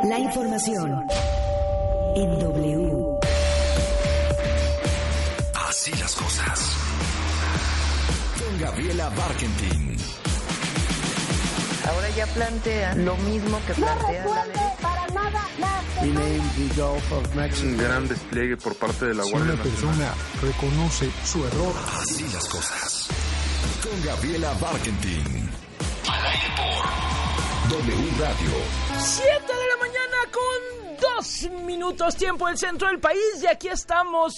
La información en W. Así las cosas. Con Gabriela Barkentin. Ahora ya plantean lo mismo que plantea la derecha. Para nada la Un gran despliegue por parte de la Guardia Nacional. Si una persona reconoce su error. Así las cosas. Con Gabriela Barkentin. Al aire por W Radio. 7 de la mañana con 2 minutos, tiempo del centro del país. Y aquí estamos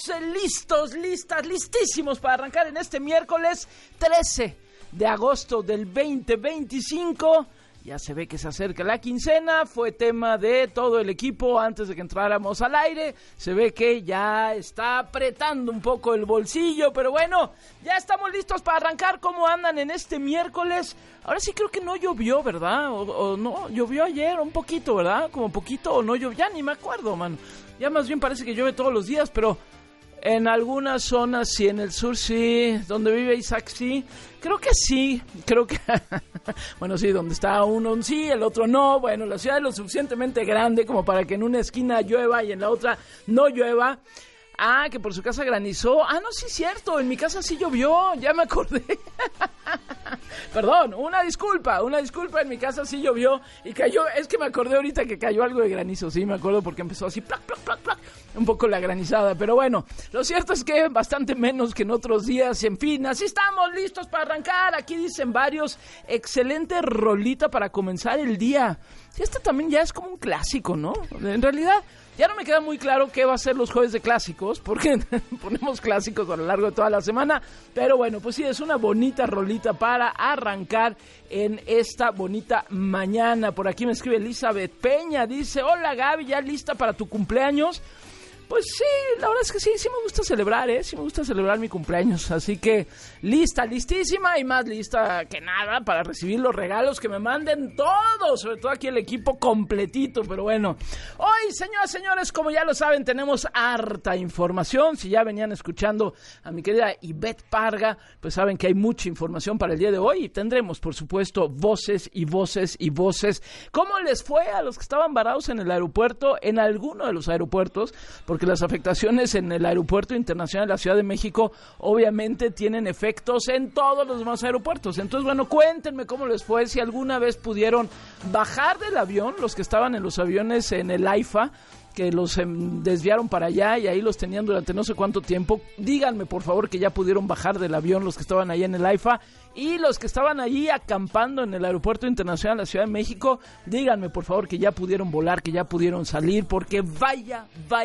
listísimos para arrancar en este miércoles 13 de agosto del 2025. Ya se ve que se acerca la quincena, fue tema de todo el equipo antes de que entráramos al aire. Se ve que ya está apretando un poco el bolsillo, pero bueno, ya estamos listos para arrancar. ¿Cómo andan en este miércoles? Ahora sí creo que no llovió, ¿verdad? O no, llovió ayer un poquito, ¿verdad? Como poquito o no llovió, ya ni me acuerdo, mano. Ya más bien parece que llueve todos los días, pero en algunas zonas sí, en el sur sí, donde vive Isaac sí, creo que sí, bueno sí, donde está uno sí, el otro no, bueno, la ciudad es lo suficientemente grande como para que en una esquina llueva y en la otra no llueva. Ah, que por su casa granizó. Ah, no, sí es cierto, en mi casa sí llovió, ya me acordé. Perdón, una disculpa, en mi casa sí llovió y cayó, es que me acordé ahorita que cayó algo de granizo, sí, me acuerdo porque empezó así, plac, plac, plac, plac, un poco la granizada, pero bueno, lo cierto es que bastante menos que en otros días, en fin, así estamos listos para arrancar. Aquí dicen varios, excelente rolita para comenzar el día. Este también ya es como un clásico, ¿no? En realidad ya no me queda muy claro qué va a ser los jueves de clásicos, porque ponemos clásicos a lo largo de toda la semana, pero bueno, pues sí, es una bonita rolita para arrancar en esta bonita mañana. Por aquí me escribe Elizabeth Peña, dice, hola Gaby, ¿ya lista para tu cumpleaños? Pues sí, la verdad es que sí me gusta celebrar, sí me gusta celebrar mi cumpleaños, así que listísima y más lista que nada para recibir los regalos que me manden todos, sobre todo aquí el equipo completito, pero bueno, hoy señoras, señores, como ya lo saben, tenemos harta información. Si ya venían escuchando a mi querida Ivette Parga, pues saben que hay mucha información para el día de hoy y tendremos, por supuesto, voces y voces y voces. ¿Cómo les fue a los que estaban varados en el aeropuerto, en alguno de los aeropuertos? Porque las afectaciones en el Aeropuerto Internacional de la Ciudad de México obviamente tienen efectos en todos los demás aeropuertos. Entonces, bueno, cuéntenme cómo les fue, si alguna vez pudieron bajar del avión, los que estaban en los aviones en el AIFA, que los desviaron para allá y ahí los tenían durante no sé cuánto tiempo. Díganme, por favor, que ya pudieron bajar del avión los que estaban ahí en el AIFA, y los que estaban allí acampando en el Aeropuerto Internacional de la Ciudad de México, díganme, por favor, que ya pudieron volar, que ya pudieron salir, porque vaya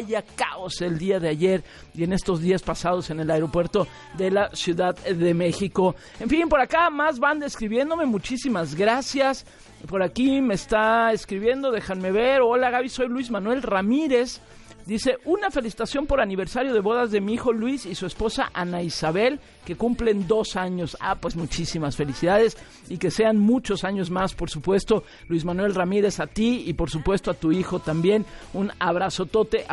caos el día de ayer y en estos días pasados en el aeropuerto de la Ciudad de México. En fin, por acá más van escribiéndome, muchísimas gracias. Por aquí me está escribiendo, déjenme ver. Hola Gaby, soy Luis Manuel Ramírez. Dice, una felicitación por aniversario de bodas de mi hijo Luis y su esposa Ana Isabel, que cumplen 2 años. Ah, pues muchísimas felicidades y que sean muchos años más, por supuesto. Luis Manuel Ramírez, a ti y por supuesto a tu hijo también. Un abrazotote.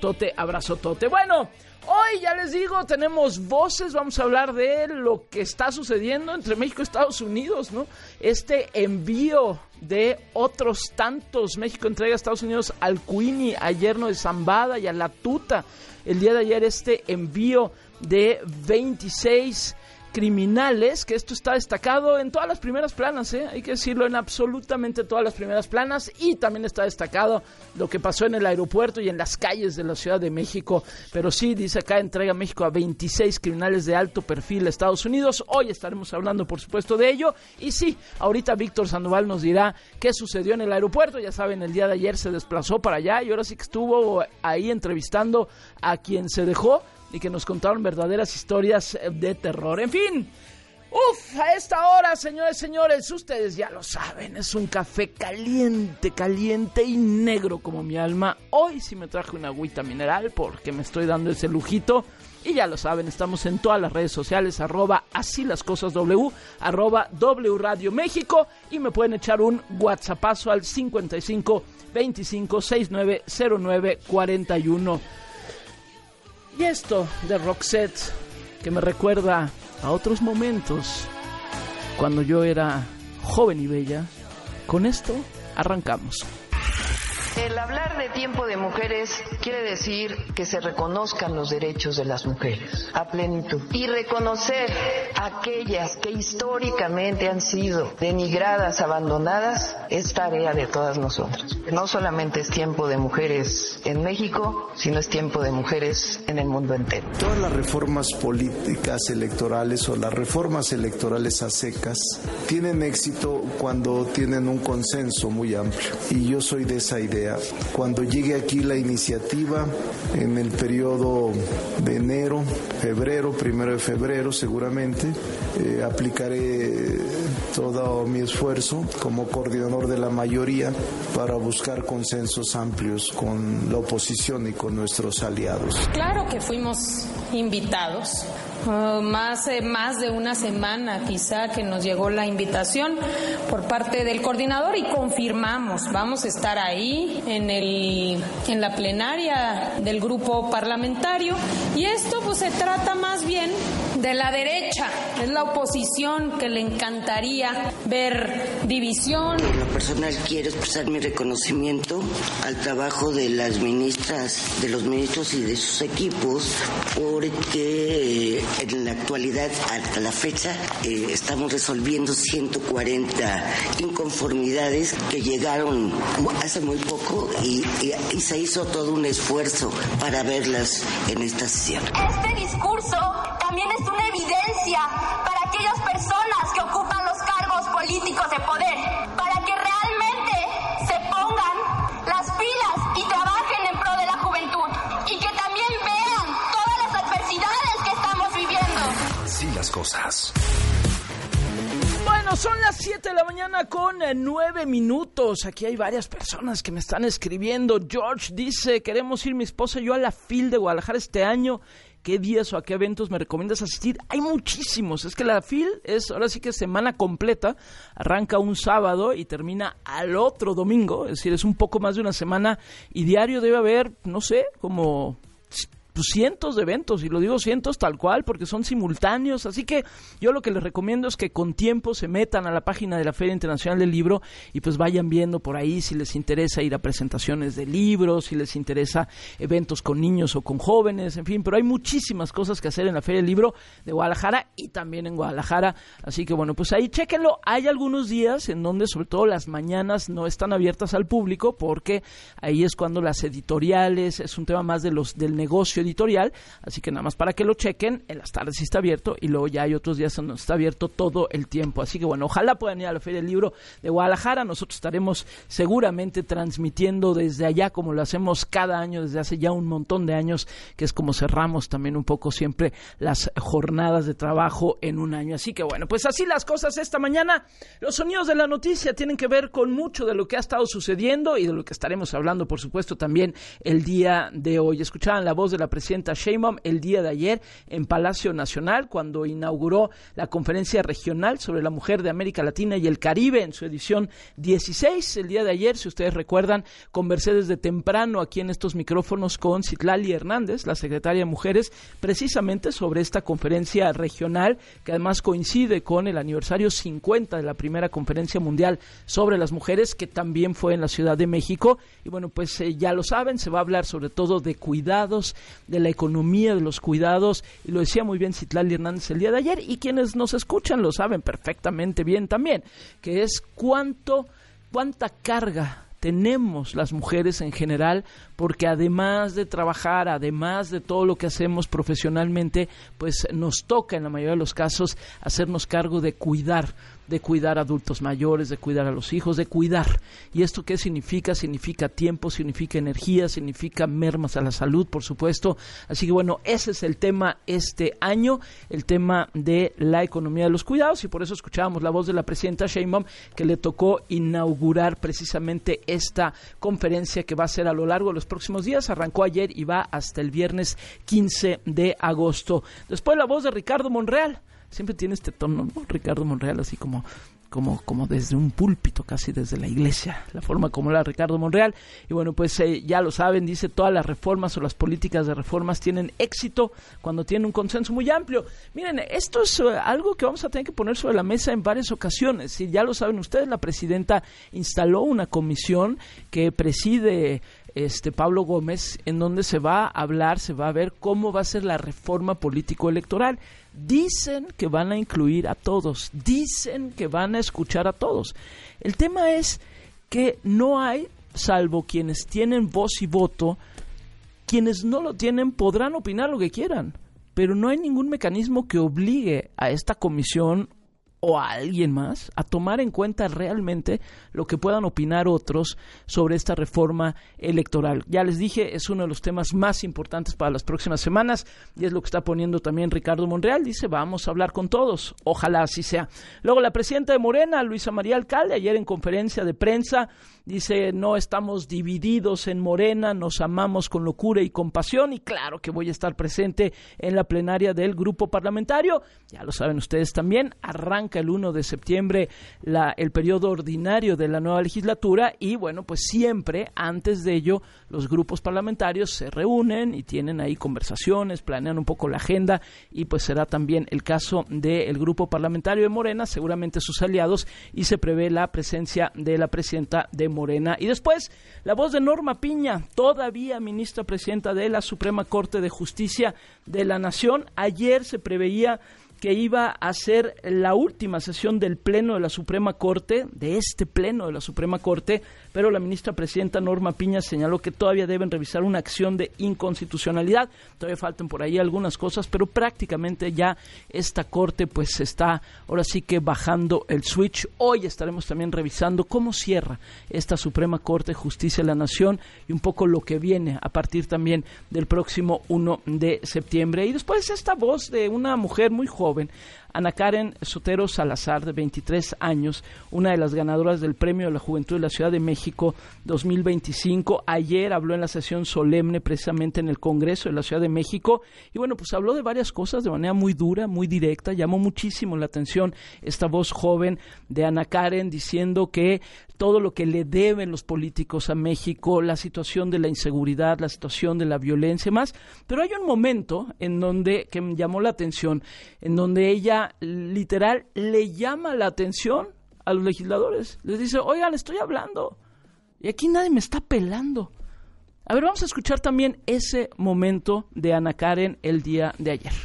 Bueno, hoy ya les digo, tenemos voces, vamos a hablar de lo que está sucediendo entre México y Estados Unidos, ¿no? Este envío de otros tantos. México entrega a Estados Unidos al Queenie, a Yerno de Zambada y a la Tuta. El día de ayer este envío de 26 criminales, que esto está destacado en todas las primeras planas, hay que decirlo, en absolutamente todas las primeras planas, y también está destacado lo que pasó en el aeropuerto y en las calles de la Ciudad de México. Pero sí, dice acá, entrega México a 26 criminales de alto perfil a Estados Unidos. Hoy estaremos hablando, por supuesto, de ello, y sí, ahorita Víctor Sandoval nos dirá qué sucedió en el aeropuerto. Ya saben, el día de ayer se desplazó para allá y ahora sí que estuvo ahí entrevistando a quien se dejó y que nos contaron verdaderas historias de terror. En fin, a esta hora, señores, ustedes ya lo saben, es un café caliente y negro como mi alma. Hoy sí me traje una agüita mineral porque me estoy dando ese lujito. Y ya lo saben, estamos en todas las redes sociales, @asílascosasw, @W Radio México, y me pueden echar un WhatsAppazo al 55 25 69 09 41. Y esto de Roxette, que me recuerda a otros momentos cuando yo era joven y bella. Con esto arrancamos. El hablar de tiempo de mujeres quiere decir que se reconozcan los derechos de las mujeres a plenitud y reconocer a aquellas que históricamente han sido denigradas, abandonadas, es tarea de todas nosotras. No solamente es tiempo de mujeres en México, sino es tiempo de mujeres en el mundo entero. Todas las reformas políticas electorales o las reformas electorales a secas tienen éxito cuando tienen un consenso muy amplio, y yo soy de esa idea. Cuando llegue aquí la iniciativa en el periodo de enero, febrero, 1 de febrero seguramente, aplicaré todo mi esfuerzo como coordinador de la mayoría para buscar consensos amplios con la oposición y con nuestros aliados. Claro que fuimos invitados. Más de una semana quizá que nos llegó la invitación por parte del coordinador y confirmamos, vamos a estar ahí en la plenaria del grupo parlamentario, y esto pues se trata más bien de la derecha, es la oposición que le encantaría ver división. En lo personal quiero expresar mi reconocimiento al trabajo de las ministras, de los ministros y de sus equipos, porque en la actualidad, hasta la fecha, estamos resolviendo 140 inconformidades que llegaron hace muy poco y se hizo todo un esfuerzo para verlas en esta sesión. Este discurso también es una evidencia para aquellas personas que ocupan los cargos políticos de poder, para que realmente se pongan las pilas y trabajen en pro de la juventud, y que también vean todas las adversidades que estamos viviendo. Así las cosas. Bueno, son las 7 de la mañana con 9 minutos. Aquí hay varias personas que me están escribiendo. George dice: queremos ir mi esposa y yo a la FIL de Guadalajara este año. ¿Qué días o a qué eventos me recomiendas asistir? Hay muchísimos. Es que la FIL es ahora sí que semana completa. Arranca un sábado y termina al otro domingo. Es decir, es un poco más de una semana, y diario debe haber, no sé, como cientos de eventos, y lo digo cientos tal cual porque son simultáneos. Así que yo lo que les recomiendo es que con tiempo se metan a la página de la Feria Internacional del Libro y pues vayan viendo por ahí si les interesa ir a presentaciones de libros, si les interesa eventos con niños o con jóvenes, en fin, pero hay muchísimas cosas que hacer en la Feria del Libro de Guadalajara y también en Guadalajara. Así que bueno, pues ahí chéquenlo. Hay algunos días en donde sobre todo las mañanas no están abiertas al público, porque ahí es cuando las editoriales, es un tema más del negocio editorial, así que nada más para que lo chequen. En las tardes sí está abierto, y luego ya hay otros días donde está abierto todo el tiempo. Así que bueno, ojalá puedan ir a la Feria del Libro de Guadalajara. Nosotros estaremos seguramente transmitiendo desde allá, como lo hacemos cada año desde hace ya un montón de años, que es como cerramos también un poco siempre las jornadas de trabajo en un año. Así que bueno, pues así las cosas esta mañana. Los sonidos de la noticia tienen que ver con mucho de lo que ha estado sucediendo y de lo que estaremos hablando, por supuesto, también el día de hoy. Escuchaban la voz de la presidenta Sheinbaum el día de ayer en Palacio Nacional, cuando inauguró la conferencia regional sobre la mujer de América Latina y el Caribe en su edición 16. El día de ayer, si ustedes recuerdan, conversé desde temprano aquí en estos micrófonos con Citlali Hernández, la secretaria de Mujeres, precisamente sobre esta conferencia regional, que además coincide con el aniversario 50 de la primera conferencia mundial sobre las mujeres, que también fue en la Ciudad de México. Y bueno, pues ya lo saben, se va a hablar sobre todo de cuidados, de la economía de los cuidados, y lo decía muy bien Citlali Hernández el día de ayer, y quienes nos escuchan lo saben perfectamente bien también, que es cuánta carga tenemos las mujeres en general, porque además de trabajar, además de todo lo que hacemos profesionalmente, pues nos toca en la mayoría de los casos hacernos cargo de cuidar adultos mayores, de cuidar a los hijos, de cuidar. ¿Y esto qué significa? Significa tiempo, significa energía, significa mermas a la salud, por supuesto. Así que bueno, ese es el tema este año, el tema de la economía de los cuidados, y por eso escuchábamos la voz de la presidenta Sheinbaum, que le tocó inaugurar precisamente esta conferencia, que va a ser a lo largo de los próximos días. Arrancó ayer y va hasta el viernes 15 de agosto. Después la voz de Ricardo Monreal. Siempre tiene este tono, ¿no? Ricardo Monreal, así como como desde un púlpito, casi desde la iglesia, la forma como era Ricardo Monreal. Y bueno, pues ya lo saben, dice, todas las reformas o las políticas de reformas tienen éxito cuando tienen un consenso muy amplio. Miren, esto es algo que vamos a tener que poner sobre la mesa en varias ocasiones. Y ya lo saben ustedes, la presidenta instaló una comisión que preside Pablo Gómez, en donde se va a hablar, se va a ver cómo va a ser la reforma político-electoral. Dicen que van a incluir a todos, dicen que van a escuchar a todos. El tema es que no hay, salvo quienes tienen voz y voto, quienes no lo tienen podrán opinar lo que quieran, pero no hay ningún mecanismo que obligue a esta comisión o a alguien más a tomar en cuenta realmente lo que puedan opinar otros sobre esta reforma electoral. Ya les dije, es uno de los temas más importantes para las próximas semanas y es lo que está poniendo también Ricardo Monreal. Dice, vamos a hablar con todos, ojalá así sea. Luego la presidenta de Morena, Luisa María Alcalde, ayer en conferencia de prensa, dice, no estamos divididos en Morena, nos amamos con locura y compasión, y claro que voy a estar presente en la plenaria del grupo parlamentario. Ya lo saben ustedes también, arranca el 1 de septiembre el periodo ordinario de la nueva legislatura y bueno, pues siempre antes de ello los grupos parlamentarios se reúnen y tienen ahí conversaciones, planean un poco la agenda y pues será también el caso del grupo parlamentario de Morena, seguramente sus aliados, y se prevé la presencia de la presidenta de Morena. Y después, la voz de Norma Piña, todavía ministra presidenta de la Suprema Corte de Justicia de la Nación. Ayer se preveía que iba a ser la última sesión del Pleno de la Suprema Corte, de este Pleno de la Suprema Corte, pero la ministra presidenta Norma Piña señaló que todavía deben revisar una acción de inconstitucionalidad. Todavía faltan por ahí algunas cosas, pero prácticamente ya esta Corte pues está ahora sí que bajando el switch. Hoy estaremos también revisando cómo cierra esta Suprema Corte de Justicia de la Nación y un poco lo que viene a partir también del próximo 1 de septiembre. Y después esta voz de una mujer muy joven, Ana Karen Sotero Salazar, de 23 años, una de las ganadoras del Premio de la Juventud de la Ciudad de México 2025. Ayer habló en la sesión solemne precisamente en el Congreso de la Ciudad de México y bueno, pues habló de varias cosas de manera muy dura, muy directa. Llamó muchísimo la atención esta voz joven de Ana Karen diciendo que todo lo que le deben los políticos a México, la situación de la inseguridad, la situación de la violencia y más, pero hay un momento en donde, que me llamó la atención, en donde ella literal le llama la atención a los legisladores, les dice, oigan, estoy hablando y aquí nadie me está pelando. A ver, vamos a escuchar también ese momento de Ana Karen el día de ayer.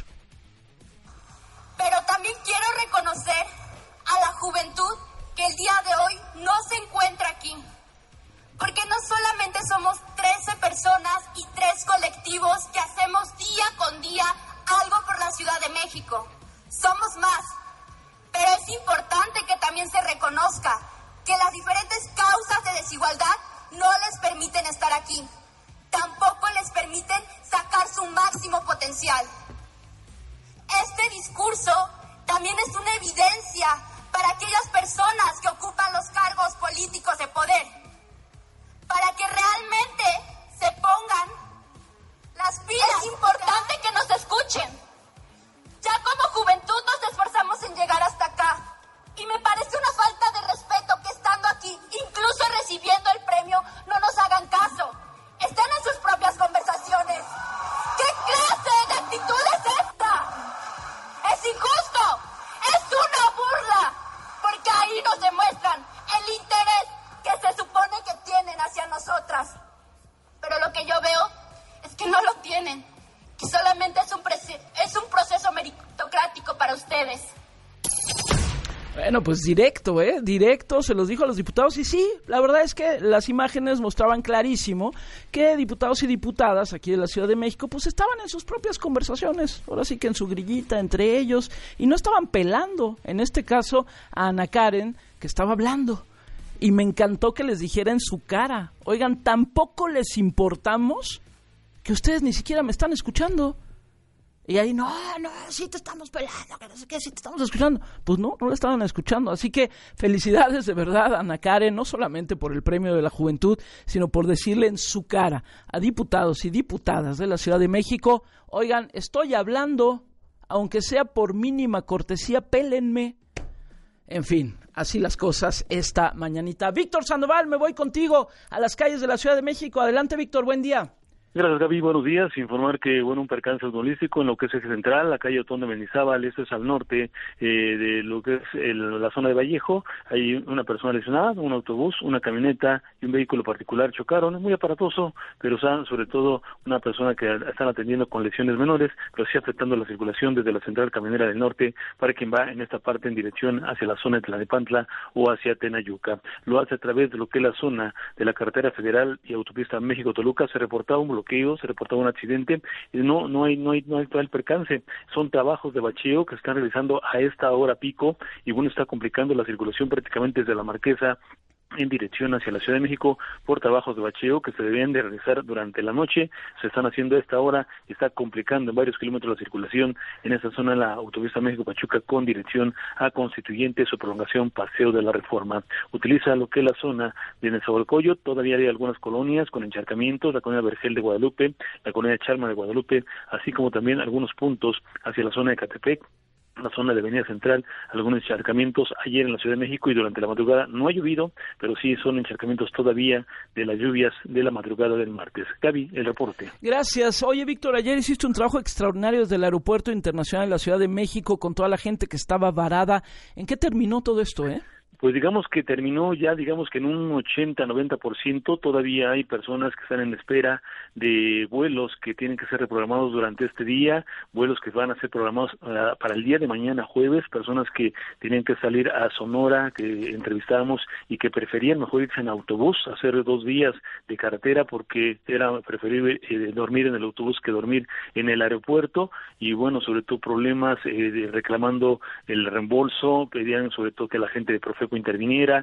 Pero también quiero reconocer a la juventud que el día de hoy no se encuentra aquí, porque no solamente somos 13 personas y 3 colectivos que hacemos día con día algo por la Ciudad de México, somos más, pero es importante que también se reconozca que las diferentes causas de desigualdad no les permiten estar aquí, tampoco les permiten sacar su máximo potencial. Este discurso también es una evidencia para aquellas personas que ocupan los cargos políticos de poder, para que realmente se pongan las pilas. Es importante que nos escuchen. Ya como juventud nos esforzamos en llegar hasta acá, y me parece una falta de respeto que estando aquí, incluso recibiendo el premio, no nos hagan caso. Estén en sus propias conversaciones. ¿Qué clase de actitud es esta? Es injusto, es una burla, porque ahí nos demuestran el interés que se supone que tienen hacia nosotras. Pero lo que yo veo es que no lo tienen, que solamente es un proceso meritocrático para ustedes. Bueno, pues directo, se los dijo a los diputados y sí, la verdad es que las imágenes mostraban clarísimo que diputados y diputadas aquí de la Ciudad de México pues estaban en sus propias conversaciones, ahora sí que en su grillita entre ellos y no estaban pelando, en este caso a Ana Karen que estaba hablando y me encantó que les dijera en su cara, oigan, tampoco les importamos que ustedes ni siquiera me están escuchando. Y ahí, no, sí te estamos pelando, que no sé qué, sí te estamos escuchando. Pues no la estaban escuchando. Así que felicidades de verdad a Ana Karen, no solamente por el Premio de la Juventud, sino por decirle en su cara a diputados y diputadas de la Ciudad de México, oigan, estoy hablando, aunque sea por mínima cortesía, pélenme. En fin, así las cosas esta mañanita. Víctor Sandoval, me voy contigo a las calles de la Ciudad de México. Adelante, Víctor, buen día. Gracias, Gaby. Buenos días. Informar que, un percance automovilístico en lo que es eje central, la calle Otón de Mendizábal, esto es al norte de lo que es la zona de Vallejo. Hay una persona lesionada, un autobús, una camioneta y un vehículo particular chocaron. Es muy aparatoso, pero sobre todo una persona que están atendiendo con lesiones menores, pero sí afectando la circulación desde la central camionera del norte para quien va en esta parte en dirección hacia la zona de Tlalnepantla o hacia Tenayuca. Lo hace a través de lo que es la zona de la carretera federal y autopista México-Toluca. Se reportaba un bloqueo, se reportaba un accidente, no hay tal percance, son trabajos de bacheo que se están realizando a esta hora pico y está complicando la circulación prácticamente desde la Marquesa en dirección hacia la Ciudad de México por trabajos de bacheo que se debían de realizar durante la noche, se están haciendo a esta hora y está complicando en varios kilómetros la circulación en esta zona de la autopista México-Pachuca con dirección a Constituyentes o prolongación Paseo de la Reforma. Utiliza lo que es la zona de Nezahualcóyotl, todavía hay algunas colonias con encharcamientos, la colonia Vergel de Guadalupe, la colonia Chalma de Guadalupe, así como también algunos puntos hacia la zona de Catepec, la zona de Avenida Central, algunos encharcamientos ayer en la Ciudad de México y durante la madrugada. No ha llovido, pero sí son encharcamientos todavía de las lluvias de la madrugada del martes. Gaby, el reporte. Gracias. Oye, Víctor, ayer hiciste un trabajo extraordinario desde el Aeropuerto Internacional de la Ciudad de México con toda la gente que estaba varada. ¿En qué terminó todo esto, Pues digamos que terminó ya, que en un 80-90%, todavía hay personas que están en espera de vuelos que tienen que ser reprogramados durante este día, vuelos que van a ser programados para el día de mañana jueves, personas que tienen que salir a Sonora, que entrevistamos y que preferían mejor irse en autobús, hacer 2 días de carretera porque era preferible dormir en el autobús que dormir en el aeropuerto y sobre todo problemas reclamando el reembolso, pedían sobre todo que la gente de Profeco interviniera,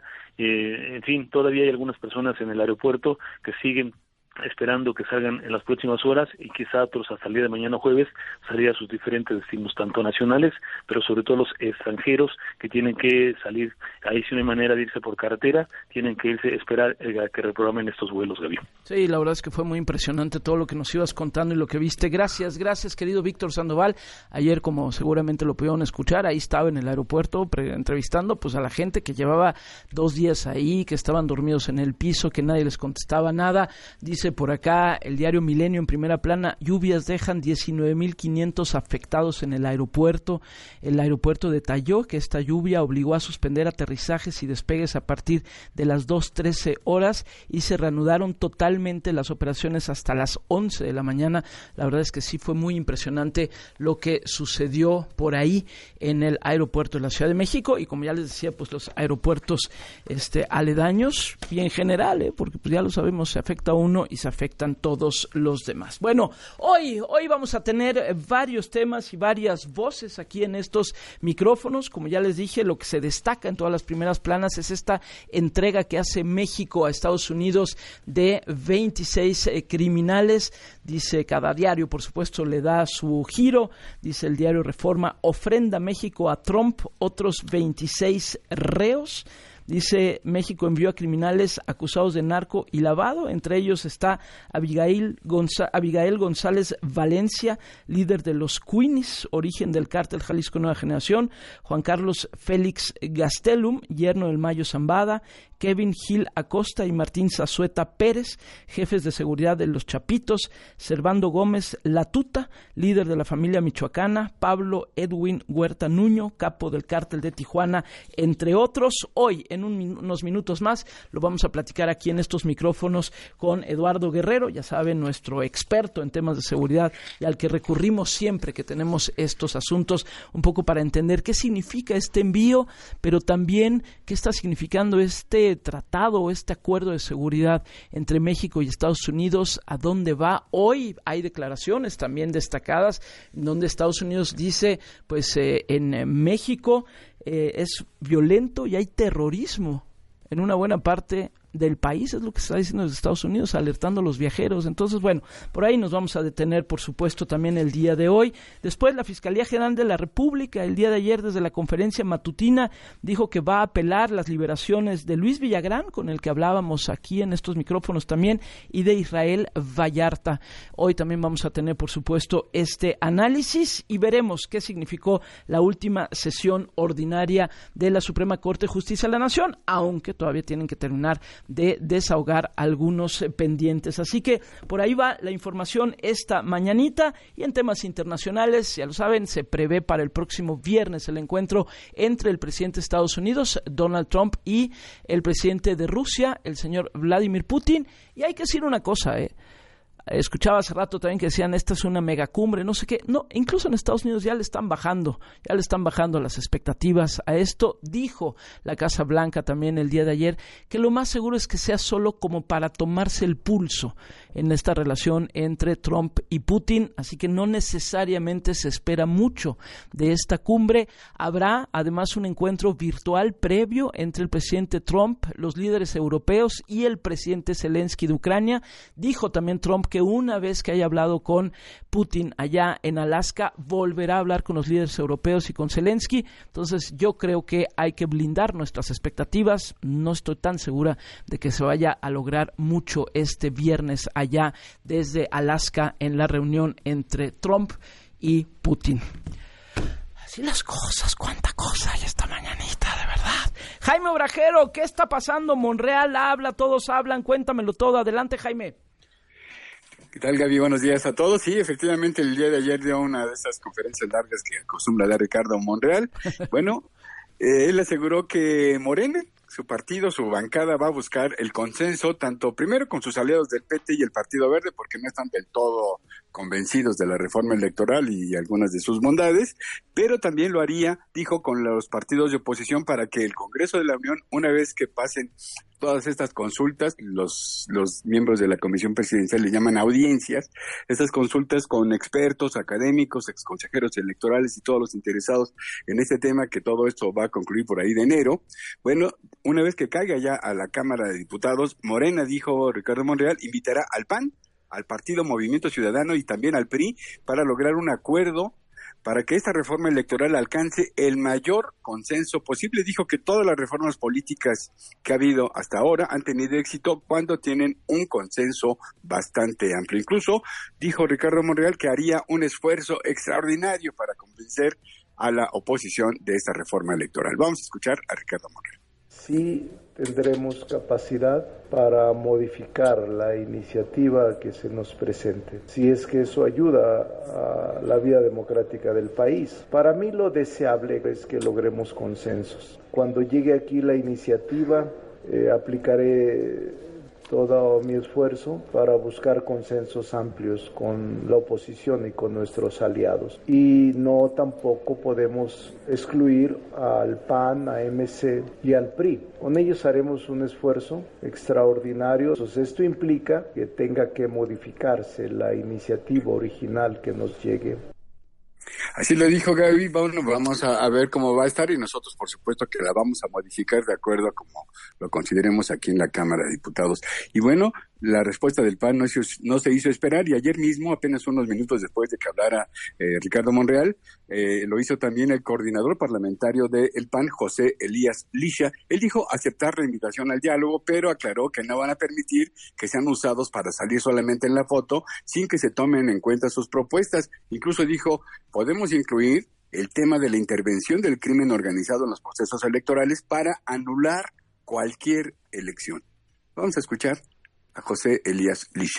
en fin, todavía hay algunas personas en el aeropuerto que siguen esperando que salgan en las próximas horas y quizá otros hasta el día de mañana jueves salir a sus diferentes destinos, tanto nacionales, pero sobre todo los extranjeros que tienen que salir, ahí si no hay manera de irse por carretera, tienen que irse a esperar a que reprogramen estos vuelos, Gaby. Sí, la verdad es que fue muy impresionante todo lo que nos ibas contando y lo que viste. Gracias, querido Víctor Sandoval. Ayer, como seguramente lo pudieron escuchar, ahí estaba en el aeropuerto entrevistando pues a la gente que llevaba 2 días ahí, que estaban dormidos en el piso, que nadie les contestaba nada. Dice por acá el diario Milenio en primera plana, lluvias dejan 19,500 afectados en el aeropuerto. El aeropuerto detalló que esta lluvia obligó a suspender aterrizajes y despegues a partir de las 2:13 horas y se reanudaron totalmente las operaciones hasta las 11 de la mañana. La verdad es que sí fue muy impresionante lo que sucedió por ahí en el aeropuerto de la Ciudad de México y como ya les decía, pues los aeropuertos aledaños y en general, porque pues ya lo sabemos, se afecta a uno y se afectan todos los demás. Bueno, hoy vamos a tener varios temas y varias voces aquí en estos micrófonos. Como ya les dije, lo que se destaca en todas las primeras planas es esta entrega que hace México a Estados Unidos de 26 criminales. Dice cada diario, por supuesto, le da su giro. Dice el diario Reforma, ofrenda México a Trump, otros 26 reos. Dice, México envió a criminales acusados de narco y lavado, entre ellos está Abigail González Valencia, líder de los Queenies, origen del cártel Jalisco Nueva Generación, Juan Carlos Félix Gastelum, yerno del Mayo Zambada, Kevin Gil Acosta y Martín Zazueta Pérez, jefes de seguridad de Los Chapitos, Servando Gómez La Tuta, líder de la familia michoacana, Pablo Edwin Huerta Nuño, capo del cártel de Tijuana, entre otros. Hoy, en unos minutos más, lo vamos a platicar aquí en estos micrófonos con Eduardo Guerrero, ya saben, nuestro experto en temas de seguridad y al que recurrimos siempre que tenemos estos asuntos, un poco para entender qué significa este envío, pero también qué está significando este tratado, este acuerdo de seguridad entre México y Estados Unidos, a dónde va. Hoy hay declaraciones también destacadas donde Estados Unidos dice, pues en México es violento y hay terrorismo en una buena parte del país, es lo que se está diciendo desde Estados Unidos, alertando a los viajeros. Entonces, bueno, por ahí nos vamos a detener, por supuesto, también el día de hoy. Después, la Fiscalía General de la República, el día de ayer, desde la conferencia matutina, dijo que va a apelar las liberaciones de Luis Villagrán, con el que hablábamos aquí en estos micrófonos también, y de Israel Vallarta. Hoy también vamos a tener, por supuesto, este análisis y veremos qué significó la última sesión ordinaria de la Suprema Corte de Justicia de la Nación, aunque todavía tienen que terminar de desahogar algunos pendientes. Así que por ahí va la información esta mañanita. Y en temas internacionales, ya lo saben, se prevé para el próximo viernes el encuentro entre el presidente de Estados Unidos, Donald Trump, y el presidente de Rusia, el señor Vladimir Putin. Y hay que decir una cosa, escuchaba hace rato también que decían, esta es una megacumbre, no sé qué. No, incluso en Estados Unidos ya le están bajando las expectativas a esto. Dijo la Casa Blanca también el día de ayer que lo más seguro es que sea solo como para tomarse el pulso en esta relación entre Trump y Putin, así que no necesariamente se espera mucho de esta cumbre. Habrá además un encuentro virtual previo entre el presidente Trump, los líderes europeos y el presidente Zelensky de Ucrania. Dijo también Trump que una vez que haya hablado con Putin allá en Alaska, volverá a hablar con los líderes europeos y con Zelensky. Entonces yo creo que hay que blindar nuestras expectativas. No estoy tan segura de que se vaya a lograr mucho este viernes allá desde Alaska en la reunión entre Trump y Putin. Así las cosas, cuánta cosa hay esta mañanita, de verdad. Jaime Obrajero, ¿qué está pasando? Monreal habla, todos hablan, cuéntamelo todo. Adelante, Jaime. ¿Qué tal, Gaby? Buenos días a todos. Sí, efectivamente, el día de ayer dio una de esas conferencias largas que acostumbra dar Ricardo Monreal. Bueno, él aseguró que Morena, su partido, su bancada, va a buscar el consenso, tanto primero con sus aliados del PT y el Partido Verde, porque no están del todo convencidos de la reforma electoral y algunas de sus bondades, pero también lo haría, dijo, con los partidos de oposición para que el Congreso de la Unión, una vez que pasen todas estas consultas, los miembros de la Comisión Presidencial le llaman audiencias, estas consultas con expertos, académicos, exconsejeros electorales y todos los interesados en este tema, que todo esto va a concluir por ahí de enero. Bueno, una vez que caiga ya a la Cámara de Diputados, Morena, dijo Ricardo Monreal, invitará al PAN, al Partido Movimiento Ciudadano y también al PRI para lograr un acuerdo para que esta reforma electoral alcance el mayor consenso posible. Dijo que todas las reformas políticas que ha habido hasta ahora han tenido éxito cuando tienen un consenso bastante amplio. Incluso dijo Ricardo Monreal que haría un esfuerzo extraordinario para convencer a la oposición de esta reforma electoral. Vamos a escuchar a Ricardo Monreal. Sí tendremos capacidad para modificar la iniciativa que se nos presente, si es que eso ayuda a la vida democrática del país. Para mí lo deseable es que logremos consensos. Cuando llegue aquí la iniciativa, aplicaré todo mi esfuerzo para buscar consensos amplios con la oposición y con nuestros aliados. Y no tampoco podemos excluir al PAN, a MC y al PRI. Con ellos haremos un esfuerzo extraordinario. Entonces, esto implica que tenga que modificarse la iniciativa original que nos llegue. Así lo dijo Gaby. Bueno, vamos a ver cómo va a estar y nosotros, por supuesto, que la vamos a modificar de acuerdo a como lo consideremos aquí en la Cámara de Diputados. Y bueno, la respuesta del PAN no se hizo esperar y ayer mismo, apenas unos minutos después de que hablara Ricardo Monreal, lo hizo también el coordinador parlamentario del PAN, José Elías Lisha. Él dijo aceptar la invitación al diálogo, pero aclaró que no van a permitir que sean usados para salir solamente en la foto sin que se tomen en cuenta sus propuestas. Incluso dijo, podemos incluir el tema de la intervención del crimen organizado en los procesos electorales para anular cualquier elección. Vamos a escuchar a José Elías Lisha.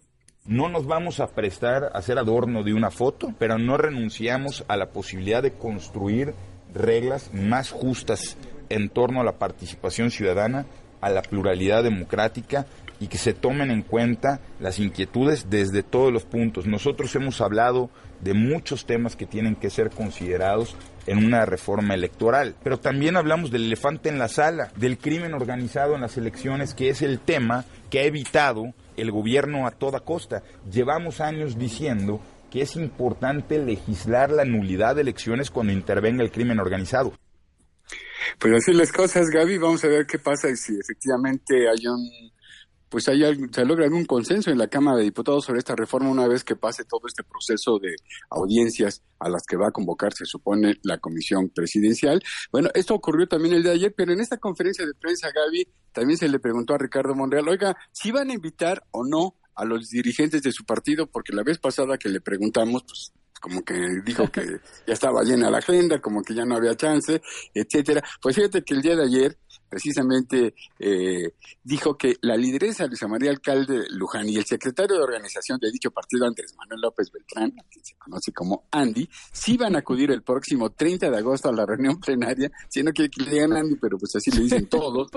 No nos vamos a prestar a ser adorno de una foto, pero no renunciamos a la posibilidad de construir reglas más justas en torno a la participación ciudadana, a la pluralidad democrática y que se tomen en cuenta las inquietudes desde todos los puntos. Nosotros hemos hablado de muchos temas que tienen que ser considerados en una reforma electoral, pero también hablamos del elefante en la sala, del crimen organizado en las elecciones, que es el tema que ha evitado el gobierno a toda costa. Llevamos años diciendo que es importante legislar la nulidad de elecciones cuando intervenga el crimen organizado. Pues así las cosas, Gaby. Vamos a ver qué pasa y si efectivamente se logra algún consenso en la Cámara de Diputados sobre esta reforma una vez que pase todo este proceso de audiencias a las que va a convocar, se supone, la Comisión Presidencial. Bueno, esto ocurrió también el día de ayer, pero en esta conferencia de prensa, Gaby, también se le preguntó a Ricardo Monreal, oiga, ¿si van a invitar o no a los dirigentes de su partido? Porque la vez pasada que le preguntamos, pues como que dijo que ya estaba llena la agenda, como que ya no había chance, etcétera. Pues fíjate que el día de ayer precisamente dijo que la lideresa Luisa María Alcalde Luján y el secretario de organización de dicho partido, Andrés Manuel López Beltrán, que se conoce como Andy, sí van a acudir el próximo 30 de agosto a la reunión plenaria, si no quiere que le digan Andy, pero pues así le dicen todos,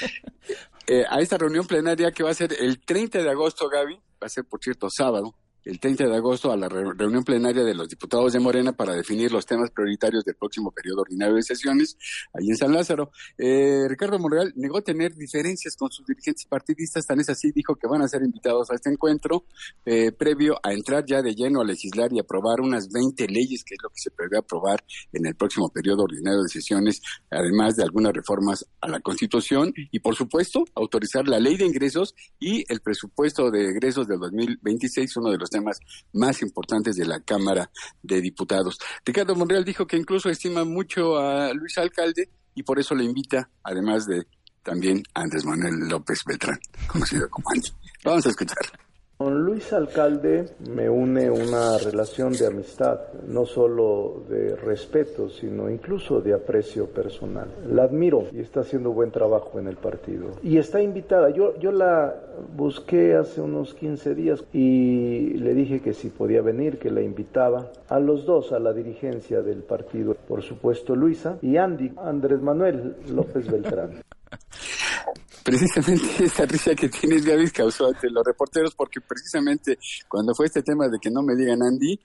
a esta reunión plenaria que va a ser el 30 de agosto, Gaby, va a ser por cierto sábado, el 30 de agosto a la reunión plenaria de los diputados de Morena para definir los temas prioritarios del próximo periodo ordinario de sesiones, allí en San Lázaro. Ricardo Monreal negó tener diferencias con sus dirigentes partidistas, tan es así, dijo que van a ser invitados a este encuentro, previo a entrar ya de lleno a legislar y aprobar unas 20 leyes, que es lo que se prevé aprobar en el próximo periodo ordinario de sesiones, además de algunas reformas a la Constitución y, por supuesto, autorizar la ley de ingresos y el presupuesto de egresos del 2026, uno de los temas más importantes de la Cámara de Diputados. Ricardo Monreal dijo que incluso estima mucho a Luis Alcalde y por eso le invita, además de también a Andrés Manuel López Beltrán, conocido como Andy. Vamos a escuchar. Con Luis Alcalde me une una relación de amistad, no solo de respeto, sino incluso de aprecio personal. La admiro y está haciendo buen trabajo en el partido. Y está invitada. Yo la busqué hace unos 15 días y le dije que si podía venir, que la invitaba a los dos, a la dirigencia del partido. Por supuesto Luisa y Andy, Andrés Manuel López Beltrán. Precisamente esa risa que tienes, Gaby, causó ante los reporteros, porque precisamente cuando fue este tema de que no me digan Andy,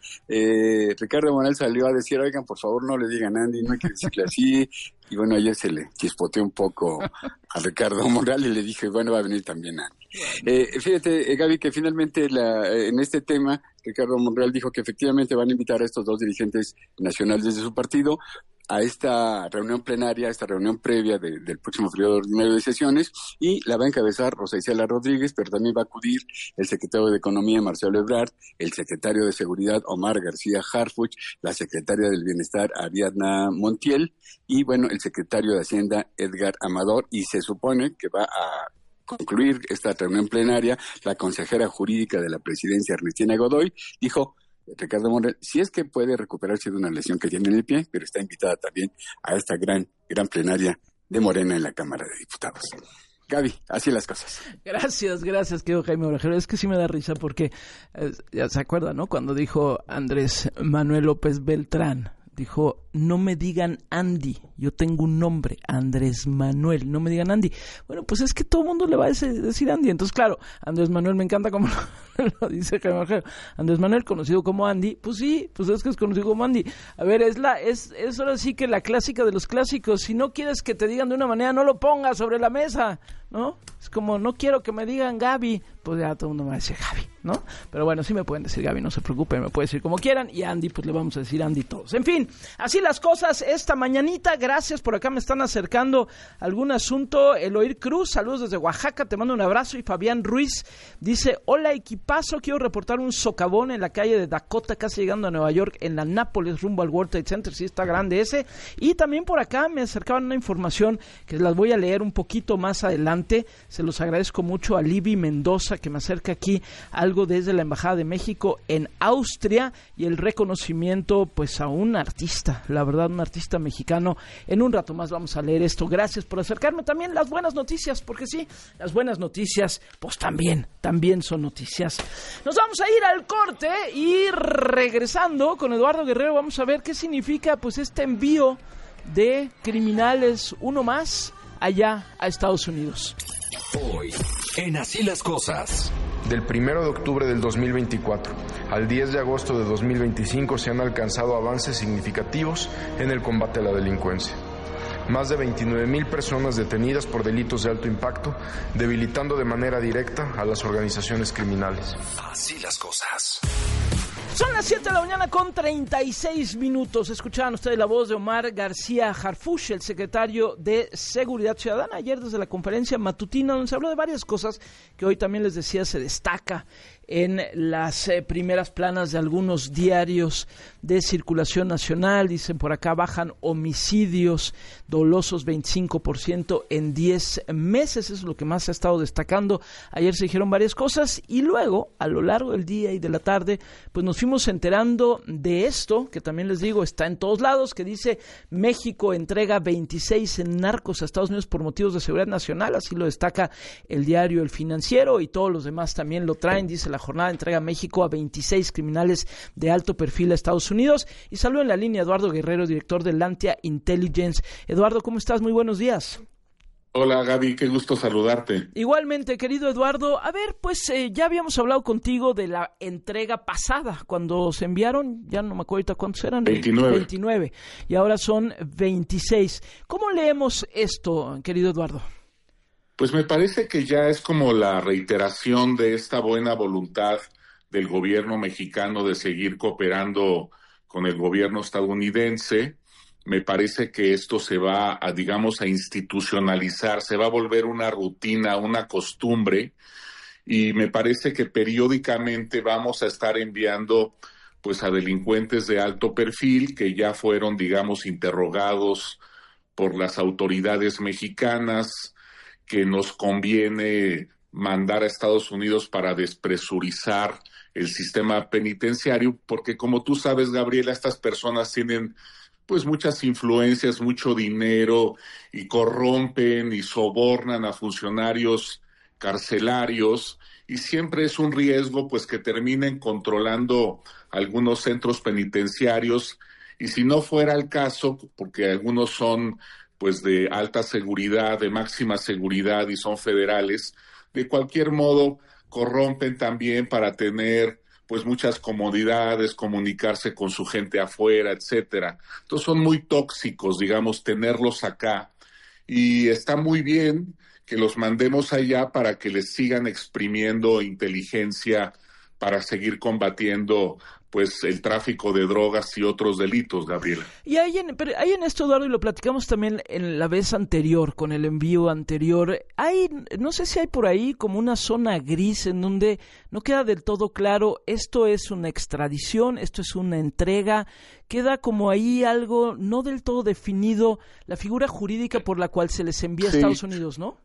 Ricardo Monreal salió a decir, oigan, por favor no le digan Andy, no hay que decirle así, y bueno, ayer se le chispoteó un poco a Ricardo Monreal y le dije, bueno, va a venir también Andy. Fíjate, Gaby, que finalmente en este tema, Ricardo Monreal dijo que efectivamente van a invitar a estos dos dirigentes nacionales de su partido a esta reunión plenaria, a esta reunión previa del próximo periodo ordinario de sesiones, y la va a encabezar Rosa Isela Rodríguez, pero también va a acudir el secretario de Economía, Marcelo Ebrard, el secretario de Seguridad, Omar García Harfuch, la secretaria del Bienestar, Ariadna Montiel, y bueno, el secretario de Hacienda, Edgar Amador, y se supone que va a concluir esta reunión plenaria la consejera jurídica de la presidencia, Ernestina Godoy, dijo Ricardo Monreal, si es que puede recuperarse de una lesión que tiene en el pie, pero está invitada también a esta gran plenaria de Morena en la Cámara de Diputados. Gaby, así las cosas. Gracias, querido Jaime Orejero. Es que sí me da risa porque, ya se acuerdan, ¿no? Cuando dijo Andrés Manuel López Beltrán, dijo, no me digan Andy, yo tengo un nombre, Andrés Manuel, no me digan Andy. Bueno, pues es que todo el mundo le va a decir Andy. Entonces, claro, Andrés Manuel me encanta como lo dice Jaime Orejero. Andrés Manuel, conocido como Andy, pues sí, pues es que es conocido como Andy. A ver, es ahora sí que la clásica de los clásicos. Si no quieres que te digan de una manera, no lo pongas sobre la mesa, ¿no? Es como, no quiero que me digan Gaby, pues ya todo el mundo me va a decir Gaby, ¿no? Pero bueno, sí me pueden decir Gaby, no se preocupen, me pueden decir como quieran, y Andy, pues le vamos a decir Andy todos. En fin, así las cosas esta mañanita. Gracias, por acá me están acercando algún asunto. Eloir Cruz, saludos desde Oaxaca, te mando un abrazo. Y Fabián Ruiz dice, hola equipazo, quiero reportar un socavón en la calle de Dakota, casi llegando a Nueva York, en la Nápoles, rumbo al World Trade Center, sí está grande ese. Y también por acá me acercaban una información que las voy a leer un poquito más adelante. Se los agradezco mucho a Libby Mendoza, que me acerca aquí algo desde la Embajada de México en Austria, y el reconocimiento pues a un artista, la verdad, un artista mexicano. En un rato más vamos a leer esto. Gracias por acercarme. También las buenas noticias, porque sí, las buenas noticias pues también son noticias. Nos vamos a ir al corte y regresando con Eduardo Guerrero vamos a ver qué significa pues este envío de criminales, uno más, allá a Estados Unidos. Hoy, en Así las Cosas. Del 1 de octubre del 2024 al 10 de agosto de 2025 se han alcanzado avances significativos en el combate a la delincuencia. Más de 29,000 personas detenidas por delitos de alto impacto, debilitando de manera directa a las organizaciones criminales. Así las cosas. Son las 7 de la mañana con 36 minutos. Escuchaban ustedes la voz de Omar García Harfuch, el secretario de Seguridad Ciudadana, ayer desde la conferencia matutina, donde se habló de varias cosas que hoy también les decía se destaca en las primeras planas de algunos diarios de circulación nacional. Dicen por acá, bajan homicidios dolosos 25% en 10 meses. Eso es lo que más se ha estado destacando. Ayer se dijeron varias cosas y luego, a lo largo del día y de la tarde, pues nos fuimos enterando de esto, que también les digo, está en todos lados, que dice México entrega 26 narcos a Estados Unidos por motivos de seguridad nacional. Así lo destaca el diario El Financiero y todos los demás también lo traen. Dice la jornada entrega México a 26 criminales de alto perfil a Estados Unidos. Y saludo en la línea Eduardo Guerrero, director de Lantia Intelligence. Eduardo, ¿cómo estás? Muy buenos días. Hola Gaby, qué gusto saludarte. Igualmente, querido Eduardo. A ver, pues ya habíamos hablado contigo de la entrega pasada, cuando se enviaron, ya no me acuerdo ahorita cuántos eran. 29. Y ahora son 26. ¿Cómo leemos esto, querido Eduardo? Pues me parece que ya es como la reiteración de esta buena voluntad del gobierno mexicano de seguir cooperando con el gobierno estadounidense. Me parece que esto se va a, digamos, a institucionalizar, se va a volver una rutina, una costumbre, y me parece que periódicamente vamos a estar enviando pues a delincuentes de alto perfil que ya fueron, digamos, interrogados por las autoridades mexicanas, que nos conviene mandar a Estados Unidos para despresurizar el sistema penitenciario, porque como tú sabes, Gabriela, estas personas tienen pues muchas influencias, mucho dinero, y corrompen y sobornan a funcionarios carcelarios, y siempre es un riesgo pues que terminen controlando algunos centros penitenciarios, y si no fuera el caso, porque algunos son pues de alta seguridad, de máxima seguridad y son federales, de cualquier modo corrompen también para tener pues muchas comodidades, comunicarse con su gente afuera, etcétera. Entonces son muy tóxicos, digamos, tenerlos acá, y está muy bien que los mandemos allá para que les sigan exprimiendo inteligencia para seguir combatiendo pues el tráfico de drogas y otros delitos, Gabriela. Y hay en esto, Eduardo, y lo platicamos también en la vez anterior, con el envío anterior, no sé si hay por ahí como una zona gris en donde no queda del todo claro, esto es una extradición, esto es una entrega, queda como ahí algo no del todo definido, la figura jurídica por la cual se les envía a Estados Unidos, ¿no?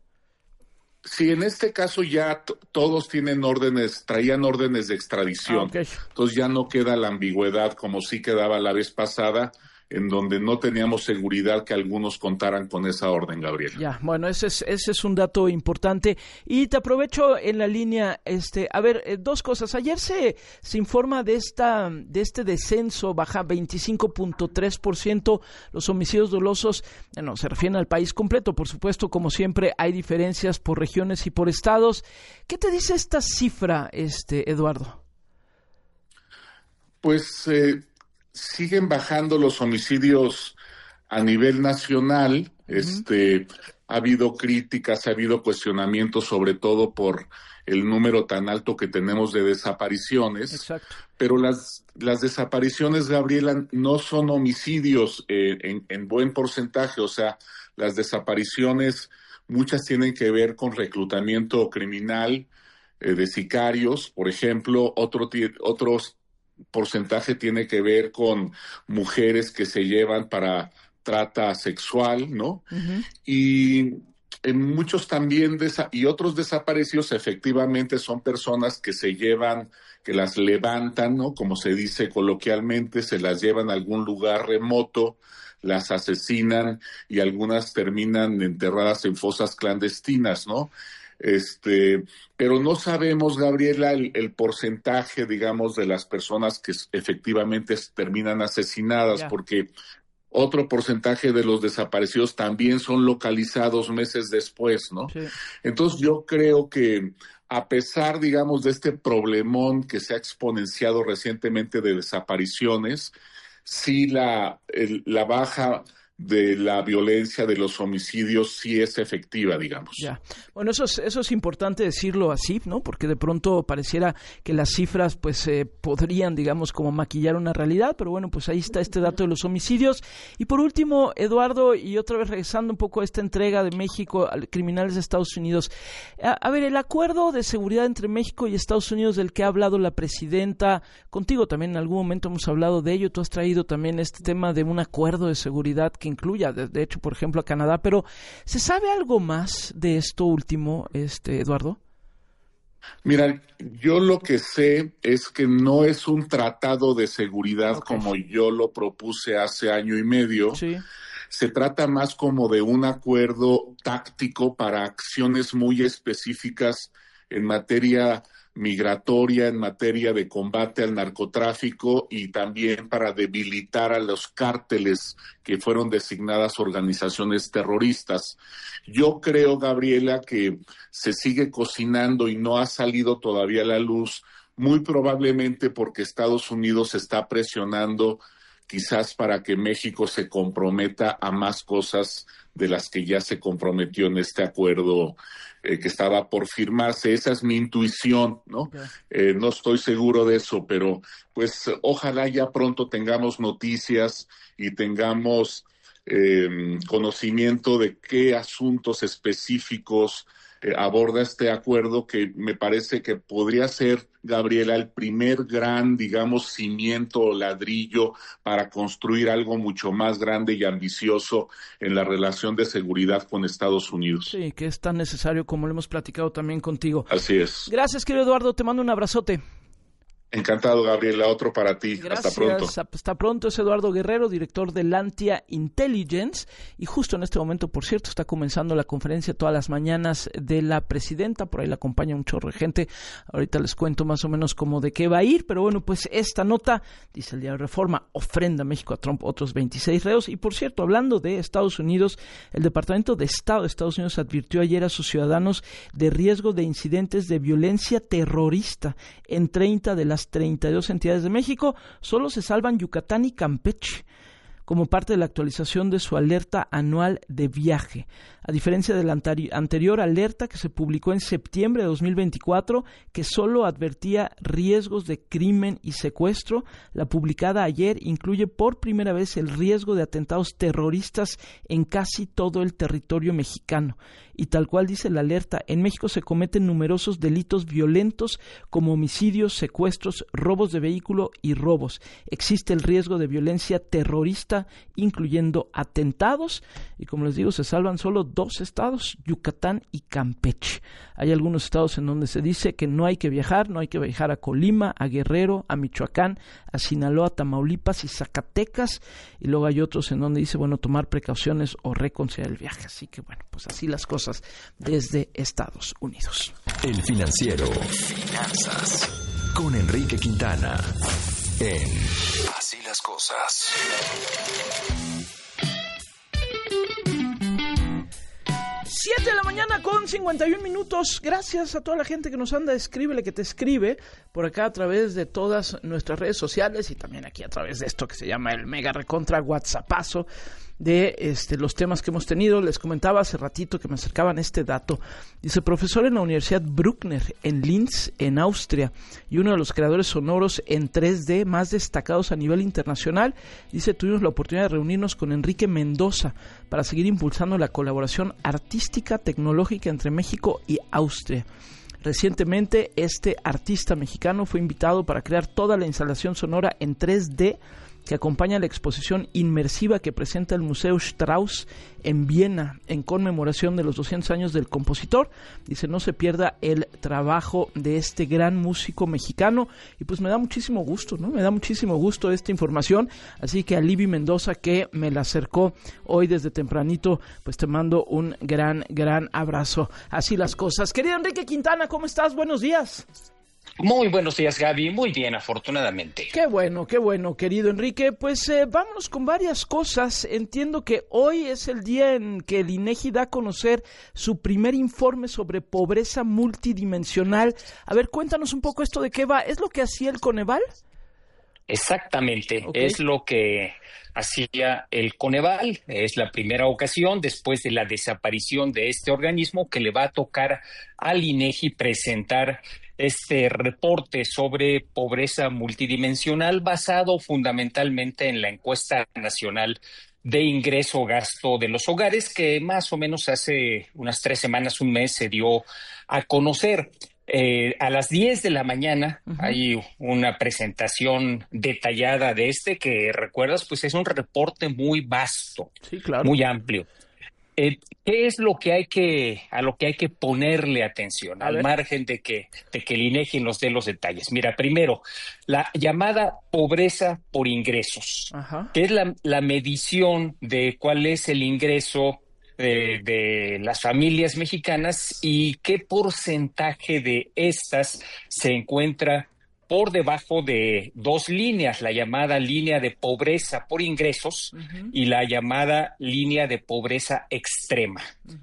Sí, en este caso ya todos traían órdenes de extradición. Okay. Entonces ya no queda la ambigüedad como sí quedaba la vez pasada, en donde no teníamos seguridad que algunos contaran con esa orden, Gabriel. Ya, bueno, ese es un dato importante. Y te aprovecho en la línea, a ver, dos cosas. Ayer se informa de este descenso, baja 25.3% los homicidios dolosos. Bueno, se refieren al país completo, por supuesto, como siempre hay diferencias por regiones y por estados. ¿Qué te dice esta cifra, Eduardo? Pues siguen bajando los homicidios a nivel nacional. Ha habido críticas, ha habido cuestionamientos, sobre todo por el número tan alto que tenemos de desapariciones. Exacto. Pero las desapariciones, Gabriela, no son homicidios en buen porcentaje. O sea, las desapariciones, muchas tienen que ver con reclutamiento criminal de sicarios, por ejemplo. Otros porcentaje tiene que ver con mujeres que se llevan para trata sexual, ¿no? Uh-huh. Y en muchos también y otros desaparecidos efectivamente son personas que se llevan, que las levantan, ¿no? Como se dice coloquialmente, se las llevan a algún lugar remoto, las asesinan y algunas terminan enterradas en fosas clandestinas, ¿no? Pero no sabemos, Gabriela, el porcentaje, digamos, de las personas que efectivamente terminan asesinadas, porque otro porcentaje de los desaparecidos también son localizados meses después, ¿no? Sí. Entonces yo creo que a pesar, digamos, de este problemón que se ha exponenciado recientemente de desapariciones, sí la baja de la violencia, de los homicidios, sí es efectiva, digamos. Ya. Bueno, eso es importante decirlo así, ¿no? Porque de pronto pareciera que las cifras pues podrían, digamos, como maquillar una realidad, pero bueno, pues ahí está este dato de los homicidios. Y por último, Eduardo, y otra vez regresando un poco a esta entrega de México a criminales de Estados Unidos. A ver, el acuerdo de seguridad entre México y Estados Unidos del que ha hablado la presidenta, contigo también en algún momento hemos hablado de ello, tú has traído también este tema de un acuerdo de seguridad que incluya, de hecho, por ejemplo, a Canadá, pero ¿se sabe algo más de esto último, Eduardo? Mira, yo lo que sé es que no es un tratado de seguridad como yo lo propuse hace año y medio. Sí. Se trata más como de un acuerdo táctico para acciones muy específicas en materia migratoria, en materia de combate al narcotráfico y también para debilitar a los cárteles que fueron designadas organizaciones terroristas. Yo creo, Gabriela, que se sigue cocinando y no ha salido todavía a la luz, muy probablemente porque Estados Unidos está presionando quizás para que México se comprometa a más cosas de las que ya se comprometió en este acuerdo que estaba por firmarse. Esa es mi intuición, ¿no? No estoy seguro de eso, pero pues ojalá ya pronto tengamos noticias y tengamos conocimiento de qué asuntos específicos aborda este acuerdo, que me parece que podría ser, Gabriela, el primer gran, digamos, cimiento o ladrillo para construir algo mucho más grande y ambicioso en la relación de seguridad con Estados Unidos. Sí, que es tan necesario como lo hemos platicado también contigo. Así es. Gracias, querido Eduardo, te mando un abrazote. Encantado, Gabriela. Otro para ti. Gracias. Hasta pronto. Hasta pronto. Es Eduardo Guerrero, director de Lantia Intelligence. Y justo en este momento, por cierto, está comenzando la conferencia todas las mañanas de la presidenta. Por ahí la acompaña un chorro de gente. Ahorita les cuento más o menos cómo de qué va a ir. Pero bueno, pues esta nota, dice el diario Reforma, ofrenda México a Trump otros 26 reos. Y por cierto, hablando de Estados Unidos, el Departamento de Estado de Estados Unidos advirtió ayer a sus ciudadanos de riesgo de incidentes de violencia terrorista en 30 de las 32 entidades de México. Solo se salvan Yucatán y Campeche como parte de la actualización de su alerta anual de viaje. A diferencia de la anterior alerta que se publicó en septiembre de 2024, que solo advertía riesgos de crimen y secuestro, la publicada ayer incluye por primera vez el riesgo de atentados terroristas en casi todo el territorio mexicano. Y tal cual dice la alerta, en México se cometen numerosos delitos violentos como homicidios, secuestros, robos de vehículo y robos. Existe el riesgo de violencia terrorista, incluyendo atentados, y como les digo, se salvan solo 2 estados, Yucatán y Campeche. Hay algunos estados en donde se dice que no hay que viajar a Colima, a Guerrero, a Michoacán, a Sinaloa, Tamaulipas y Zacatecas, y luego hay otros en donde dice, bueno, tomar precauciones o reconsiderar el viaje. Así que bueno, pues así las cosas desde Estados Unidos. El Financiero. Finanzas. Con Enrique Quintana. En Así las Cosas. 7 de la mañana con 51 minutos. Gracias a toda la gente que nos anda, escríbele que te escribe por acá a través de todas nuestras redes sociales y también aquí a través de esto que se llama el mega recontra WhatsAppazo de los temas que hemos tenido. Les comentaba hace ratito que me acercaban este dato. Dice, profesor en la Universidad Bruckner en Linz, en Austria, y uno de los creadores sonoros en 3D más destacados a nivel internacional. Dice, tuvimos la oportunidad de reunirnos con Enrique Mendoza para seguir impulsando la colaboración artística tecnológica entre México y Austria. Recientemente, este artista mexicano fue invitado para crear toda la instalación sonora en 3D que acompaña la exposición inmersiva que presenta el Museo Strauss en Viena en conmemoración de los 200 años del compositor. Dice, no se pierda el trabajo de este gran músico mexicano, y pues me da muchísimo gusto, ¿no? Me da muchísimo gusto esta información, así que a Libby Mendoza, que me la acercó hoy desde tempranito, pues te mando un gran abrazo. Así las cosas. Querido Enrique Quintana, ¿cómo estás? Buenos días. Muy buenos días, Gaby. Muy bien, afortunadamente. Qué bueno, querido Enrique. Pues vámonos con varias cosas. Entiendo que hoy es el día en que el INEGI da a conocer su primer informe sobre pobreza multidimensional. A ver, cuéntanos un poco esto de qué va. ¿Es lo que hacía el Coneval? Exactamente, es lo que hacía el Coneval. Es la primera ocasión después de la desaparición de este organismo que le va a tocar al INEGI presentar este reporte sobre pobreza multidimensional basado fundamentalmente en la encuesta nacional de ingreso-gasto de los hogares que más o menos hace unas 3 semanas, un mes, se dio a conocer. A las 10 de la mañana hay una presentación detallada de que, recuerdas, pues es un reporte muy vasto, muy amplio. ¿Qué es lo que a lo que hay que ponerle atención, al margen de que el INEGI nos dé los detalles? Mira, primero, la llamada pobreza por ingresos, que es la medición de cuál es el ingreso de las familias mexicanas y qué porcentaje de estas se encuentra por debajo de 2 líneas, la llamada línea de pobreza por ingresos y la llamada línea de pobreza extrema.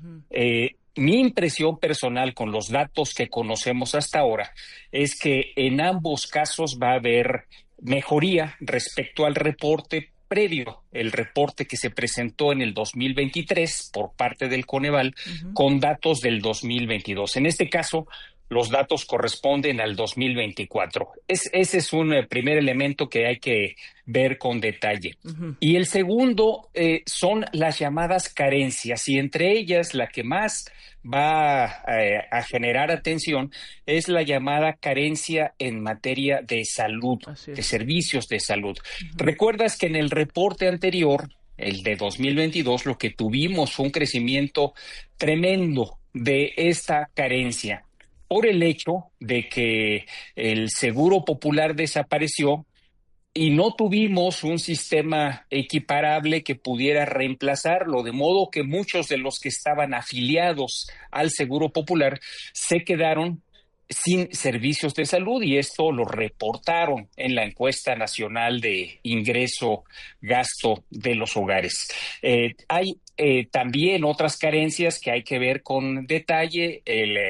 Mi impresión personal con los datos que conocemos hasta ahora es que en ambos casos va a haber mejoría respecto al reporte previo, el reporte que se presentó en el 2023 por parte del Coneval con datos del 2022. En este caso, los datos corresponden al 2024. Ese es un primer elemento que hay que ver con detalle. Y el segundo son las llamadas carencias, y entre ellas la que más va a generar atención es la llamada carencia en materia de salud, de servicios de salud. ¿Recuerdas que en el reporte anterior, el de 2022, lo que tuvimos fue un crecimiento tremendo de esta carencia por el hecho de que el Seguro Popular desapareció y no tuvimos un sistema equiparable que pudiera reemplazarlo, de modo que muchos de los que estaban afiliados al Seguro Popular se quedaron sin servicios de salud, y esto lo reportaron en la encuesta nacional de ingreso-gasto de los hogares. Hay también otras carencias que hay que ver con detalle,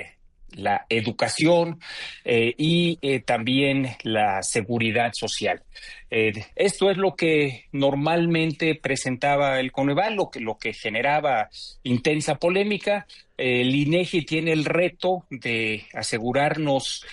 la educación y también la seguridad social. Esto es lo que normalmente presentaba el Coneval, lo que generaba intensa polémica. El INEGI tiene el reto de asegurarnos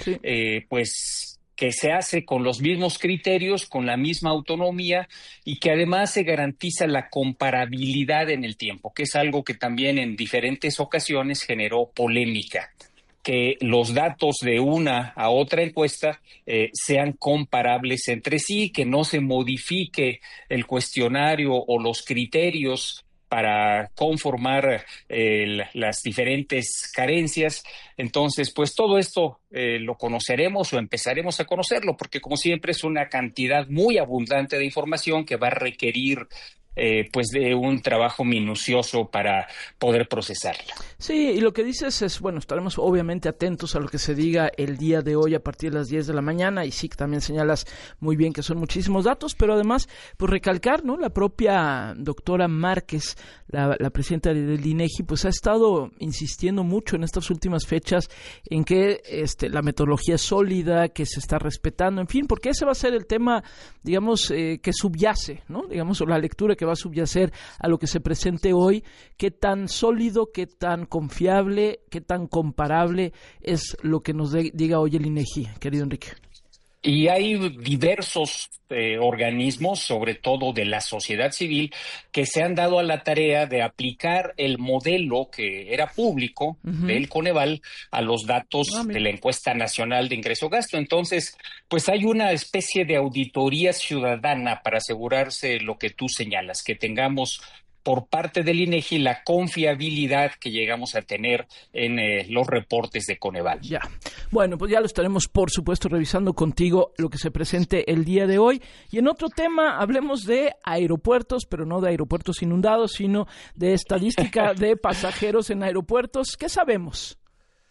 pues que se hace con los mismos criterios, con la misma autonomía, y que además se garantiza la comparabilidad en el tiempo, que es algo que también en diferentes ocasiones generó polémica. Que los datos de una a otra encuesta sean comparables entre sí, que no se modifique el cuestionario o los criterios para conformar las diferentes carencias. Entonces, pues todo esto lo conoceremos o empezaremos a conocerlo, porque como siempre es una cantidad muy abundante de información que va a requerir pues de un trabajo minucioso para poder procesarla. Sí, y lo que dices es, bueno, estaremos obviamente atentos a lo que se diga el día de hoy a partir de las 10 de la mañana, y sí, también señalas muy bien que son muchísimos datos, pero además, pues recalcar, ¿no? La propia doctora Márquez, la presidenta del INEGI, pues ha estado insistiendo mucho en estas últimas fechas en que la metodología es sólida, que se está respetando, en fin, porque ese va a ser el tema, digamos, que subyace, ¿no? Digamos, o la lectura que va a subyacer a lo que se presente hoy, qué tan sólido, qué tan confiable, qué tan comparable es lo que nos diga hoy el INEGI, querido Enrique. Y hay diversos organismos, sobre todo de la sociedad civil, que se han dado a la tarea de aplicar el modelo que era público del Coneval a los datos de la encuesta nacional de ingreso-gasto. Entonces, pues hay una especie de auditoría ciudadana para asegurarse lo que tú señalas, que tengamos por parte del INEGI la confiabilidad que llegamos a tener en los reportes de Coneval. Ya. Bueno, pues ya lo estaremos, por supuesto, revisando contigo lo que se presente el día de hoy. Y en otro tema, hablemos de aeropuertos, pero no de aeropuertos inundados, sino de estadística de pasajeros en aeropuertos. ¿Qué sabemos?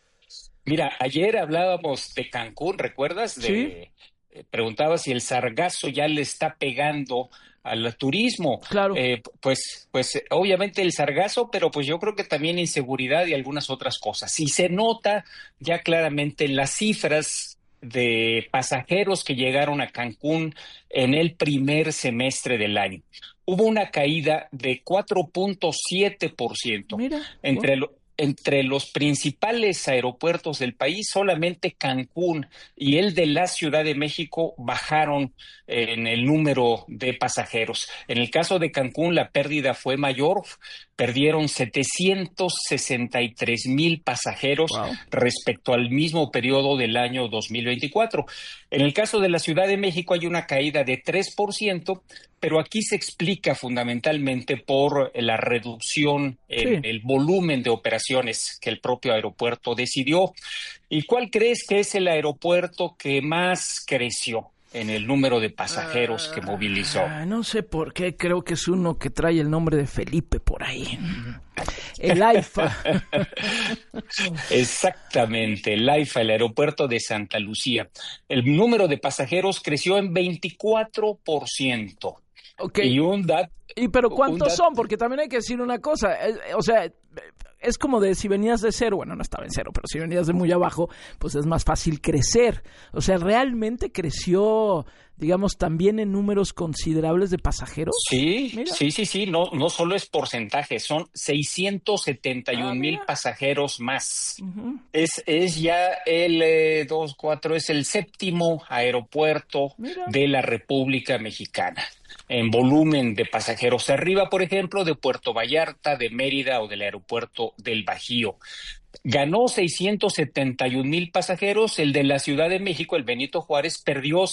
Mira, ayer hablábamos de Cancún, ¿recuerdas? Sí. Preguntaba si el sargazo ya le está pegando al turismo. Claro. Pues obviamente el sargazo, pero pues yo creo que también inseguridad y algunas otras cosas. Y se nota ya claramente en las cifras de pasajeros que llegaron a Cancún en el primer semestre del año. Hubo una caída de 4.7%. Mira, Entre los principales aeropuertos del país, solamente Cancún y el de la Ciudad de México bajaron en el número de pasajeros. En el caso de Cancún, la pérdida fue mayor. Perdieron 763,000 pasajeros respecto al mismo periodo del año 2024. En el caso de la Ciudad de México hay una caída de 3%, pero aquí se explica fundamentalmente por la reducción en el volumen de operaciones que el propio aeropuerto decidió. ¿Y cuál crees que es el aeropuerto que más creció en el número de pasajeros que movilizó? No sé por qué, creo que es uno que trae el nombre de Felipe por ahí. El AIFA. Exactamente, el AIFA, el aeropuerto de Santa Lucía. El número de pasajeros creció en 24%. Okay. Pero ¿cuántos son? Porque también hay que decir una cosa, es como de si venías de cero, bueno, no estaba en cero, pero si venías de muy abajo, pues es más fácil crecer. O sea, ¿realmente creció, digamos, también en números considerables de pasajeros? Sí, sí, no solo es porcentaje, son 671,000 pasajeros más. Uh-huh. Es ya el es el séptimo aeropuerto de la República Mexicana en volumen de pasajeros, arriba, por ejemplo, de Puerto Vallarta, de Mérida o del aeropuerto del Bajío. Ganó 671,000 pasajeros, el de la Ciudad de México, el Benito Juárez, perdió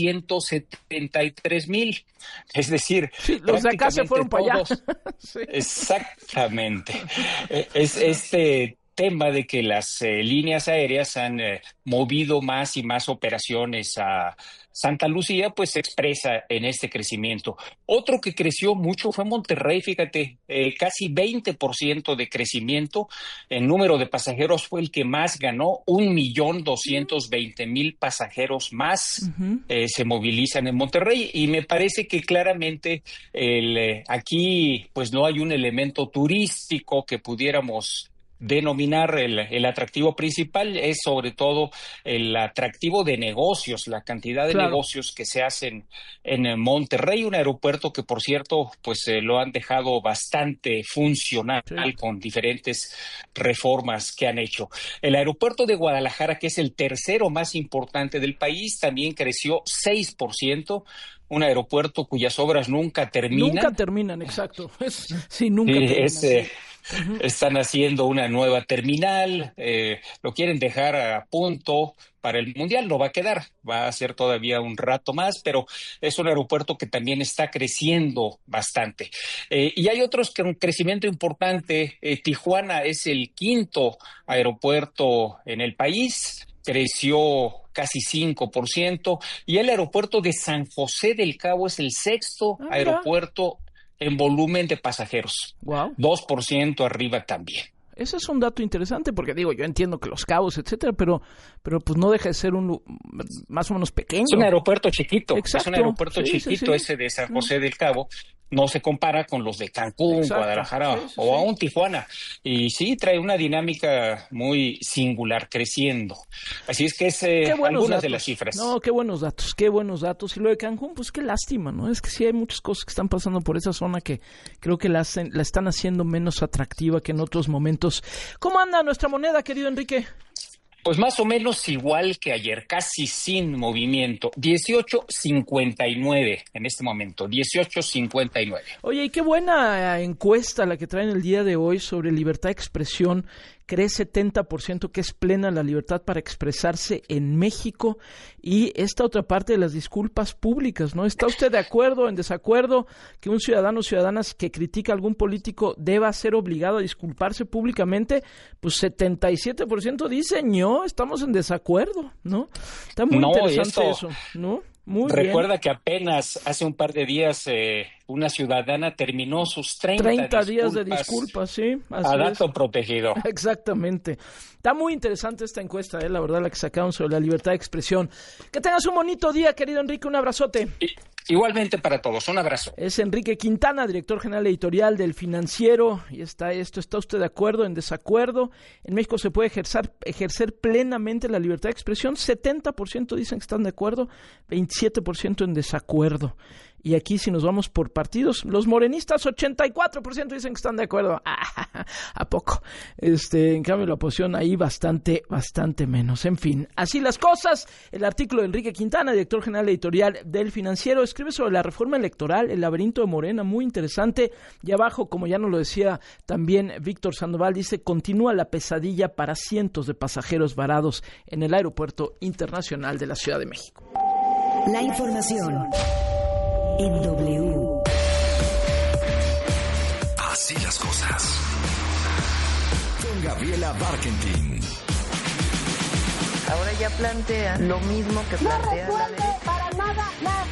633,000. Es decir, los de acá se fueron para allá. Exactamente. Es este tema de que las líneas aéreas han movido más y más operaciones a Santa Lucía, pues se expresa en este crecimiento. Otro que creció mucho fue Monterrey, fíjate, casi 20% de crecimiento. El número de pasajeros fue el que más ganó, 1,220,000 pasajeros más se movilizan en Monterrey, y me parece que claramente aquí pues no hay un elemento turístico que pudiéramos denominar el atractivo principal, es sobre todo el atractivo de negocios, la cantidad de negocios que se hacen en Monterrey, un aeropuerto que, por cierto, pues lo han dejado bastante funcional con diferentes reformas que han hecho. El aeropuerto de Guadalajara, que es el tercero más importante del país, también creció 6%, un aeropuerto cuyas obras nunca terminan. Nunca terminan, exacto. Nunca terminan. Están haciendo una nueva terminal, lo quieren dejar a punto para el Mundial, no va a quedar, va a ser todavía un rato más, pero es un aeropuerto que también está creciendo bastante. Y hay otros que un crecimiento importante. Tijuana es el quinto aeropuerto en el país, creció casi 5%, y el aeropuerto de San José del Cabo es el sexto aeropuerto en volumen de pasajeros. 2% arriba también. Ese es un dato interesante, porque digo, yo entiendo que Los Cabos, etcétera, pero pues no deja de ser un más o menos pequeño. Es un aeropuerto chiquito. Exacto. Es un aeropuerto chiquito ese de San José del Cabo. No se compara con los de Cancún, Guadalajara o aún Tijuana. Y sí, trae una dinámica muy singular, creciendo. Así es que es algunas de las cifras. No, qué buenos datos. Y lo de Cancún, pues qué lástima, ¿no? Es que sí hay muchas cosas que están pasando por esa zona que creo que la están haciendo menos atractiva que en otros momentos. ¿Cómo anda nuestra moneda, querido Enrique? Pues más o menos igual que ayer, casi sin movimiento, 18.59 en este momento, 18.59. Oye, y qué buena encuesta la que traen el día de hoy sobre libertad de expresión. Cree 70% que es plena la libertad para expresarse en México, y esta otra parte de las disculpas públicas, ¿no? ¿Está usted de acuerdo o en desacuerdo que un ciudadano o ciudadana que critica a algún político deba ser obligado a disculparse públicamente? Pues 77% dicen no, estamos en desacuerdo, ¿no? Está muy interesante eso, ¿no? Muy Recuerda bien. que apenas hace un par de días una ciudadana terminó sus 30 días de disculpas, sí. A dato protegido. Exactamente. Está muy interesante esta encuesta, la verdad, la que sacaron sobre la libertad de expresión. Que tengas un bonito día, querido Enrique, un abrazote. Igualmente para todos, un abrazo. Es Enrique Quintana, director general editorial del Financiero, y ¿está usted de acuerdo, en desacuerdo? En México se puede ejercer plenamente la libertad de expresión, 70% dicen que están de acuerdo, 27% en desacuerdo. Y aquí, si nos vamos por partidos, los morenistas 84% dicen que están de acuerdo. ¿A poco? En cambio la oposición ahí bastante menos. En fin, así las cosas. El artículo de Enrique Quintana, director general editorial del Financiero, escribe sobre la reforma electoral, el laberinto de Morena, muy interesante. Y abajo, como ya nos lo decía también Víctor Sandoval, dice: continúa la pesadilla para cientos de pasajeros varados en el Aeropuerto Internacional de la Ciudad de México. La información en W. Así las cosas. Con Gabriela Barkentin. Ahora ya plantea lo mismo que plantea la derecha. Para nada.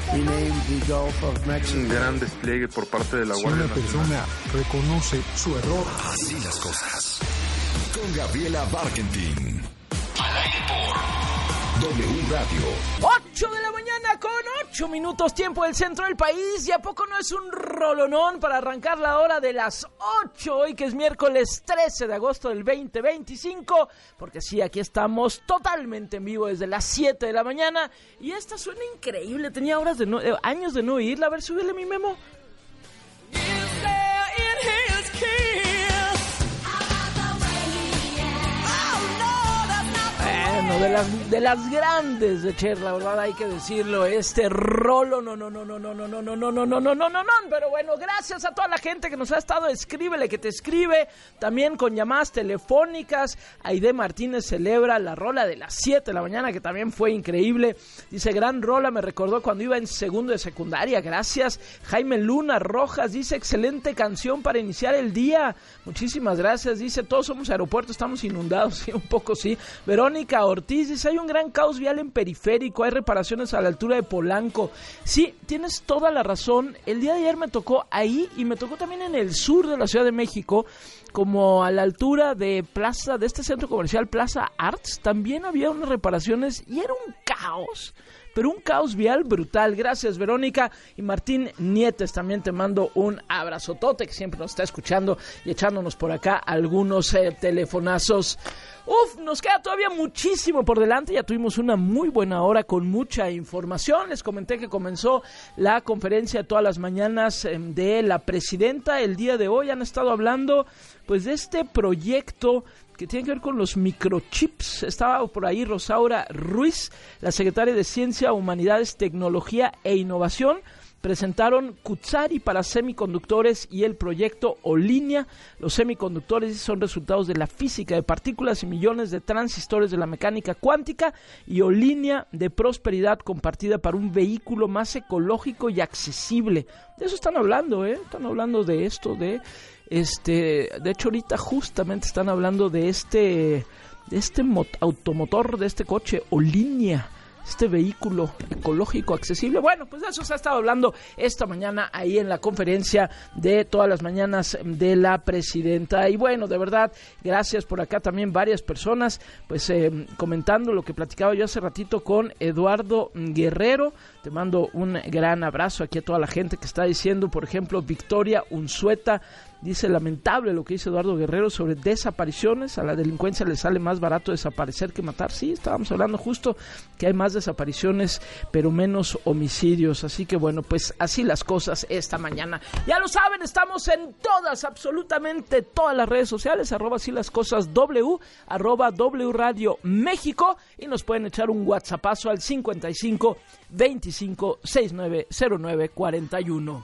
Un gran despliegue por parte de la Guardia Nacional. Si una persona reconoce su error. Así las cosas. Con Gabriela Barkentin. Al aire por W Radio. 8 de la mañana con 8 minutos, tiempo del centro del país. ¿Y a poco no es un rolonón para arrancar la hora de las 8? Hoy que es miércoles 13 de agosto del 2025. Porque sí, aquí estamos totalmente en vivo desde las 7 de la mañana. Y esta suena increíble. Tenía años de no oírla. A ver, súbele mi Memo. Bueno, de las grandes de Cher, la verdad hay que decirlo, rolo, no, pero bueno, gracias a toda la gente que nos ha estado, escríbele, que te escribe, también con llamadas telefónicas. Aide Martínez celebra la rola de las 7 de la mañana, que también fue increíble, dice: gran rola, me recordó cuando iba en segundo de secundaria, gracias. Jaime Luna Rojas dice: excelente canción para iniciar el día, muchísimas gracias. Dice: todos somos aeropuerto, estamos inundados, sí, un poco sí. Verónica Ortiz dice: hay un gran caos vial en Periférico, hay reparaciones a la altura de Polanco. Sí, tienes toda la razón. El día de ayer me tocó ahí y me tocó también en el sur de la Ciudad de México, como a la altura de este centro comercial Plaza Arts, también había unas reparaciones y era un caos. Pero un caos vial brutal. Gracias, Verónica. Y Martín Nietes, también te mando un abrazotote, que siempre nos está escuchando y echándonos por acá algunos telefonazos. Nos queda todavía muchísimo por delante. Ya tuvimos una muy buena hora con mucha información. Les comenté que comenzó la conferencia de todas las mañanas de la presidenta. El día de hoy han estado hablando pues de este proyecto que tiene que ver con los microchips. Estaba por ahí Rosaura Ruiz, la secretaria de Ciencia, Humanidades, Tecnología e Innovación. Presentaron Cutsari para semiconductores y el proyecto Olinia. Los semiconductores son resultados de la física de partículas y millones de transistores de la mecánica cuántica, y Olinia de prosperidad compartida para un vehículo más ecológico y accesible. De eso están hablando, están hablando de esto, de hecho ahorita justamente están hablando de este automotor, de este coche Olinia, este vehículo ecológico accesible. Bueno, pues de eso se ha estado hablando esta mañana ahí en la conferencia de todas las mañanas de la presidenta. Y bueno, de verdad, gracias por acá también varias personas, pues comentando lo que platicaba yo hace ratito con Eduardo Guerrero. Te mando un gran abrazo aquí a toda la gente que está diciendo, por ejemplo, Victoria Unzueta dice: lamentable lo que dice Eduardo Guerrero sobre desapariciones. A la delincuencia le sale más barato desaparecer que matar. Sí, estábamos hablando justo que hay más desapariciones pero menos homicidios. Así que bueno, pues así las cosas esta mañana. Ya lo saben, estamos en todas, absolutamente todas las redes sociales, @así las cosas W, @W Radio México, y nos pueden echar un WhatsAppazo al 55 25 69 09 41.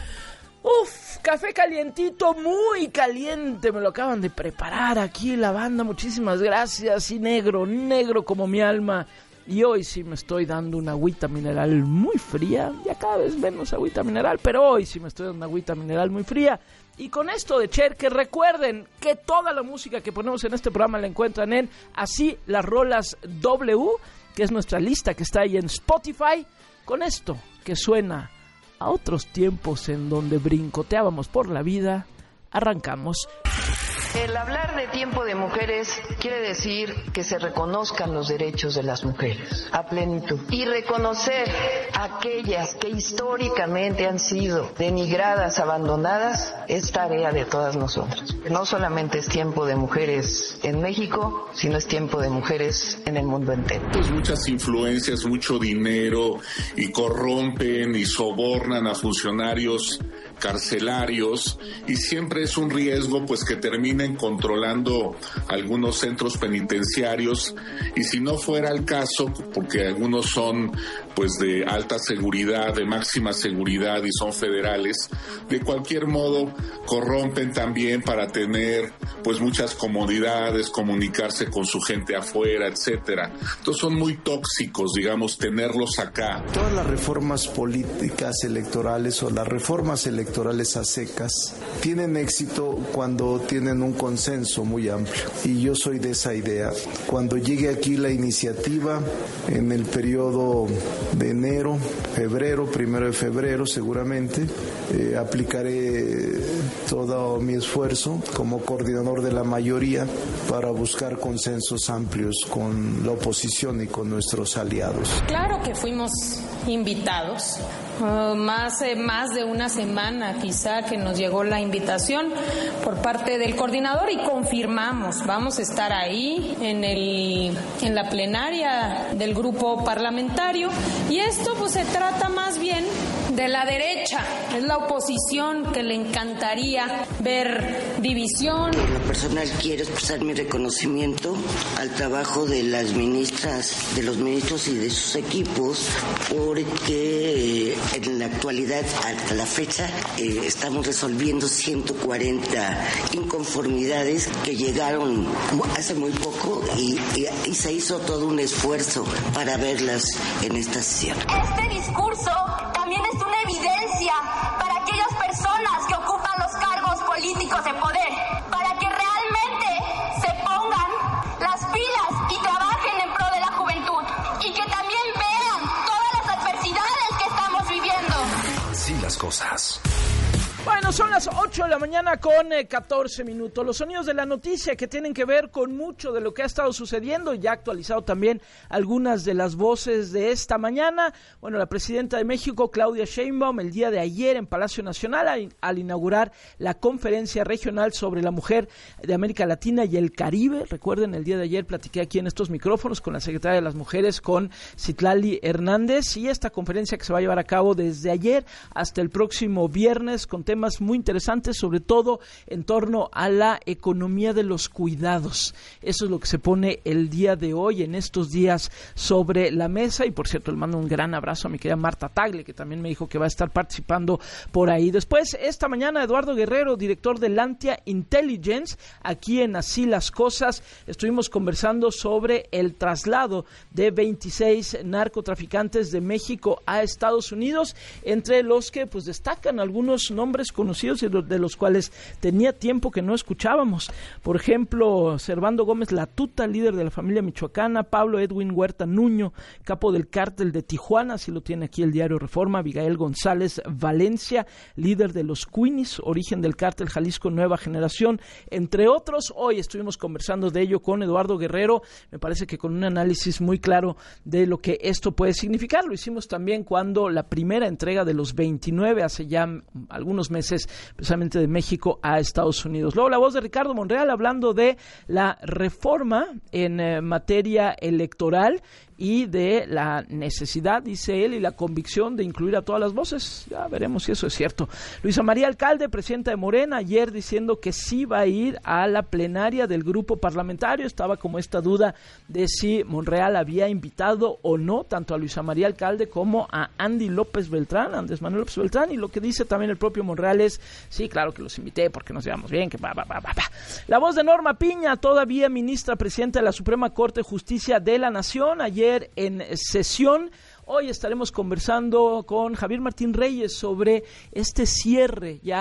Café calientito, muy caliente, me lo acaban de preparar aquí la banda, muchísimas gracias. Y negro como mi alma. Y hoy sí me estoy dando una agüita mineral muy fría, ya cada vez menos agüita mineral, pero hoy sí me estoy dando una agüita mineral muy fría. Y con esto de Cher, que recuerden que toda la música que ponemos en este programa la encuentran en Así las Rolas W, que es nuestra lista que está ahí en Spotify. Con esto que suena a otros tiempos en donde brincoteábamos por la vida, arrancamos. El hablar de tiempo de mujeres quiere decir que se reconozcan los derechos de las mujeres a plenitud y reconocer a aquellas que históricamente han sido denigradas, abandonadas, es tarea de todas nosotras. No solamente es tiempo de mujeres en México, sino es tiempo de mujeres en el mundo entero. Pues muchas influencias, mucho dinero y corrompen y sobornan a funcionarios carcelarios y siempre es un riesgo pues que terminen controlando algunos centros penitenciarios y si no fuera el caso, porque algunos son pues de alta seguridad, de máxima seguridad y son federales, de cualquier modo corrompen también para tener pues muchas comodidades, comunicarse con su gente afuera, etcétera. Entonces son muy tóxicos, digamos, tenerlos acá. Todas las reformas políticas electorales o las reformas electorales a secas tienen éxito cuando tienen un consenso muy amplio. Y yo soy de esa idea. Cuando llegue aquí la iniciativa, en el periodo de enero, febrero, 1 de febrero seguramente, aplicaré todo mi esfuerzo como coordinador de la mayoría para buscar consensos amplios con la oposición y con nuestros aliados. Claro que fuimos invitados. Más de una semana quizá que nos llegó la invitación por parte del coordinador y confirmamos, vamos a estar ahí en la plenaria del grupo parlamentario y esto pues se trata más bien de la derecha, es la oposición que le encantaría ver división. Por lo personal quiero expresar mi reconocimiento al trabajo de las ministras, de los ministros y de sus equipos, porque en la actualidad, hasta la fecha, estamos resolviendo 140 inconformidades que llegaron hace muy poco y se hizo todo un esfuerzo para verlas en esta sesión. Este discurso también es una evidencia para aquellas personas que ocupan los cargos políticos de poder, para que realmente se pongan las pilas y trabajen en pro de la juventud y que también vean todas las adversidades que estamos viviendo. Así las cosas. Bueno, son las 8 de la mañana con 14 minutos. Los sonidos de la noticia que tienen que ver con mucho de lo que ha estado sucediendo. Ya ha actualizado también algunas de las voces de esta mañana. Bueno, la presidenta de México, Claudia Sheinbaum, el día de ayer en Palacio Nacional al inaugurar la conferencia regional sobre la mujer de América Latina y el Caribe. Recuerden, el día de ayer platiqué aquí en estos micrófonos con la secretaria de las Mujeres, con Citlali Hernández, y esta conferencia que se va a llevar a cabo desde ayer hasta el próximo viernes con temas muy interesantes, sobre todo en torno a la economía de los cuidados. Eso es lo que se pone el día de hoy, en estos días, sobre la mesa. Y por cierto, le mando un gran abrazo a mi querida Marta Tagle, que también me dijo que va a estar participando por ahí. Después, esta mañana, Eduardo Guerrero, director de Lantia Intelligence, aquí en Así las Cosas, estuvimos conversando sobre el traslado de 26 narcotraficantes de México a Estados Unidos, entre los que pues destacan algunos nombres conocidos y de los cuales tenía tiempo que no escuchábamos. Por ejemplo, Servando Gómez Latuta, líder de la familia michoacana; Pablo Edwin Huerta Nuño, capo del cártel de Tijuana, así lo tiene aquí el diario Reforma; Abigail González Valencia, líder de los Queenies, origen del cártel Jalisco Nueva Generación, entre otros. Hoy estuvimos conversando de ello con Eduardo Guerrero, me parece que con un análisis muy claro de lo que esto puede significar. Lo hicimos también cuando la primera entrega de los 29, hace ya algunos meses, precisamente de México a Estados Unidos. Luego la voz de Ricardo Monreal hablando de la reforma en materia electoral y de la necesidad, dice él, y la convicción de incluir a todas las voces. Ya veremos si eso es cierto. Luisa María Alcalde, presidenta de Morena, ayer diciendo que sí va a ir a la plenaria del grupo parlamentario. Estaba como esta duda de si Monreal había invitado o no tanto a Luisa María Alcalde como a Andrés Manuel López Beltrán, y lo que dice también el propio Monreal es: sí, claro que los invité porque nos llevamos bien, que va. La voz de Norma Piña, todavía ministra presidenta de la Suprema Corte de Justicia de la Nación, ayer en sesión. Hoy estaremos conversando con Javier Martín Reyes sobre este cierre ya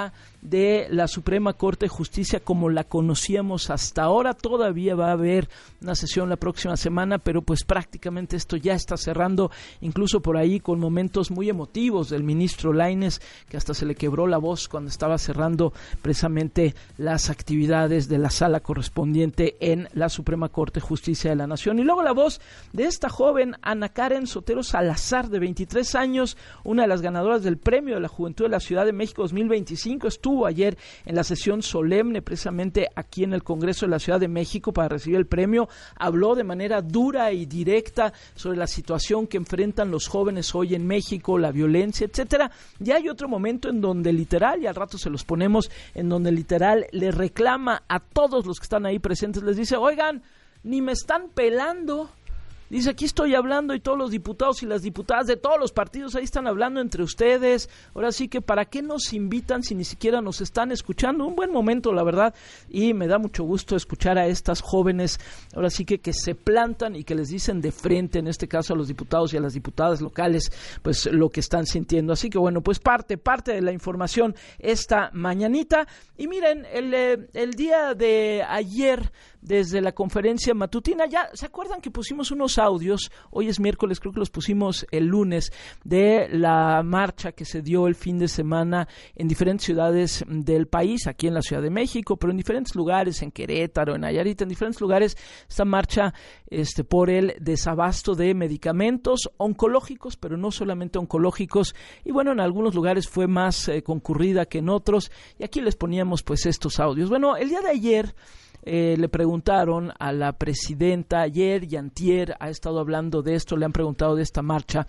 de la Suprema Corte de Justicia como la conocíamos hasta ahora. Todavía va a haber una sesión la próxima semana, pero pues prácticamente esto ya está cerrando, incluso por ahí con momentos muy emotivos del ministro Lainez, que hasta se le quebró la voz cuando estaba cerrando precisamente las actividades de la sala correspondiente en la Suprema Corte de Justicia de la Nación. Y luego la voz de esta joven Ana Karen Sotero Salazar, de 23 años, una de las ganadoras del Premio de la Juventud de la Ciudad de México 2025, estuvo ayer en la sesión solemne precisamente aquí en el Congreso de la Ciudad de México para recibir el premio. Habló de manera dura y directa sobre la situación que enfrentan los jóvenes hoy en México, la violencia, etcétera. Ya hay otro momento en donde literal, y al rato se los ponemos, en donde literal le reclama a todos los que están ahí presentes, les dice: oigan, ni me están pelando. Dice: aquí estoy hablando y todos los diputados y las diputadas de todos los partidos ahí están hablando entre ustedes. Ahora sí que ¿para qué nos invitan si ni siquiera nos están escuchando? Un buen momento, la verdad, y me da mucho gusto escuchar a estas jóvenes, ahora sí que se plantan y que les dicen de frente, en este caso a los diputados y a las diputadas locales, pues lo que están sintiendo. Así que bueno, pues parte de la información esta mañanita. Y miren, el día de ayer, desde la conferencia matutina, ya se acuerdan que pusimos unos audios, hoy es miércoles, creo que los pusimos el lunes, de la marcha que se dio el fin de semana en diferentes ciudades del país, aquí en la Ciudad de México, pero en diferentes lugares, en Querétaro, en Nayarit, en diferentes lugares, esta marcha por el desabasto de medicamentos oncológicos, pero no solamente oncológicos, y bueno, en algunos lugares fue más concurrida que en otros, y aquí les poníamos pues estos audios. Bueno, el día de ayer le preguntaron a la presidenta, ayer y antier ha estado hablando de esto, le han preguntado de esta marcha,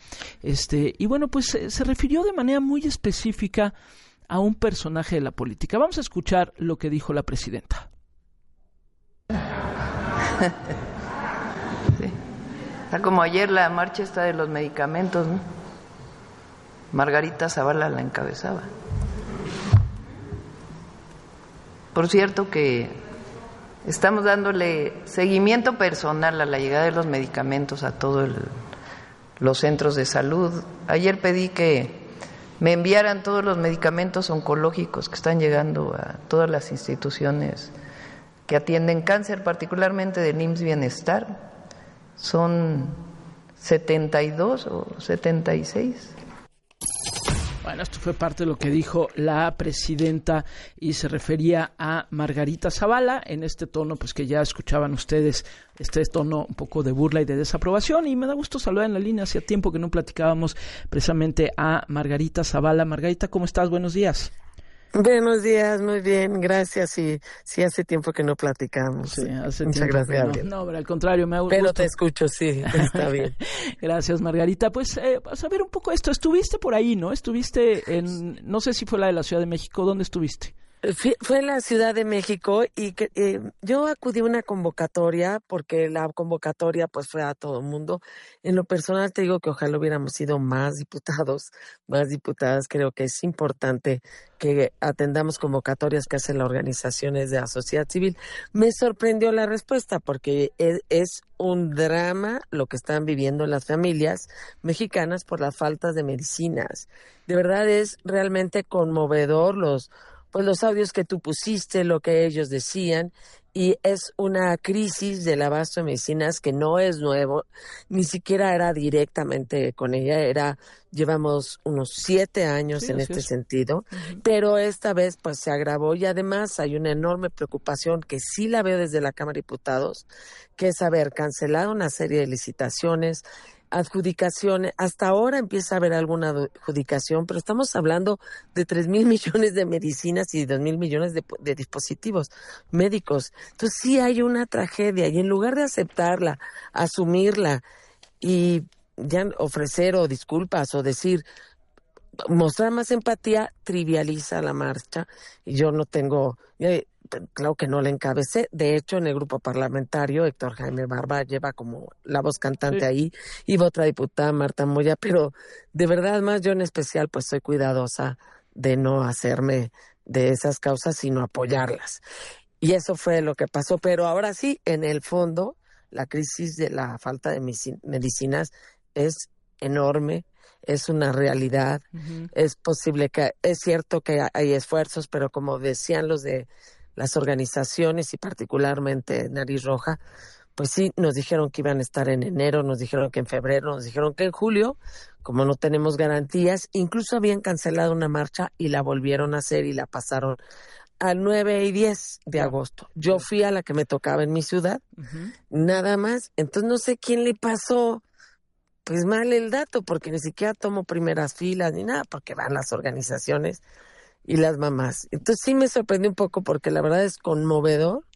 y bueno, pues se refirió de manera muy específica a un personaje de la política. Vamos a escuchar lo que dijo la presidenta. Sí. Como ayer la marcha está de los medicamentos, ¿no? Margarita Zavala la encabezaba. Por cierto que estamos dándole seguimiento personal a la llegada de los medicamentos a todos los centros de salud. Ayer pedí que me enviaran todos los medicamentos oncológicos que están llegando a todas las instituciones que atienden cáncer, particularmente del IMSS Bienestar. Son 72 o 76. Bueno, esto fue parte de lo que dijo la presidenta y se refería a Margarita Zavala en este tono, pues que ya escuchaban ustedes, este tono un poco de burla y de desaprobación, y me da gusto saludar en la línea, hacía tiempo que no platicábamos precisamente a Margarita Zavala. Margarita, ¿cómo estás? Buenos días. Buenos días, muy bien, gracias. Sí, hace tiempo que no platicamos. Sí, hace Muchas tiempo. Gracias. No, pero al contrario, me ha gustado. Pero te escucho, sí, está bien. Gracias, Margarita. Pues, a saber un poco esto, estuviste por ahí, ¿no? Estuviste en, no sé si fue la de la Ciudad de México, ¿dónde estuviste? Fue en la Ciudad de México y yo acudí a una convocatoria porque la convocatoria pues fue a todo el mundo. En lo personal te digo que ojalá hubiéramos sido más diputados, más diputadas. Creo que es importante que atendamos convocatorias que hacen las organizaciones de la sociedad civil. Me sorprendió la respuesta porque es un drama lo que están viviendo las familias mexicanas por la falta de medicinas. De verdad es realmente conmovedor los audios que tú pusiste, lo que ellos decían, y es una crisis del abasto de medicinas que no es nuevo, ni siquiera era directamente con ella, llevamos unos 7 años en este sentido, pero esta vez pues se agravó y además hay una enorme preocupación que sí la veo desde la Cámara de Diputados, que es haber cancelado una serie de licitaciones, adjudicaciones. Hasta ahora empieza a haber alguna adjudicación, pero estamos hablando de 3,000 millones de medicinas y 2,000 millones de dispositivos médicos. Entonces sí hay una tragedia y en lugar de aceptarla, asumirla y ya ofrecer o disculpas o decir, mostrar más empatía, trivializa la marcha. Y yo no tengo, claro que no la encabecé. De hecho, en el grupo parlamentario, Héctor Jaime Barba lleva como la voz cantante ahí, y otra diputada, Marta Moya, pero de verdad, más yo en especial, pues soy cuidadosa de no hacerme de esas causas, sino apoyarlas. Y eso fue lo que pasó. Pero ahora sí, en el fondo, la crisis de la falta de medicinas es enorme. es una realidad. Es posible es cierto que hay esfuerzos, pero como decían los de las organizaciones y particularmente Nariz Roja, pues sí, nos dijeron que iban a estar en enero, nos dijeron que en febrero, nos dijeron que en julio, como no tenemos garantías, incluso habían cancelado una marcha y la volvieron a hacer y la pasaron al 9 y 10 de agosto. Yo fui a la que me tocaba en mi ciudad, nada más. Entonces no sé quién le pasó pues mal el dato, porque ni siquiera tomo primeras filas ni nada, porque van las organizaciones y las mamás. Entonces sí me sorprendió un poco porque la verdad es conmovedor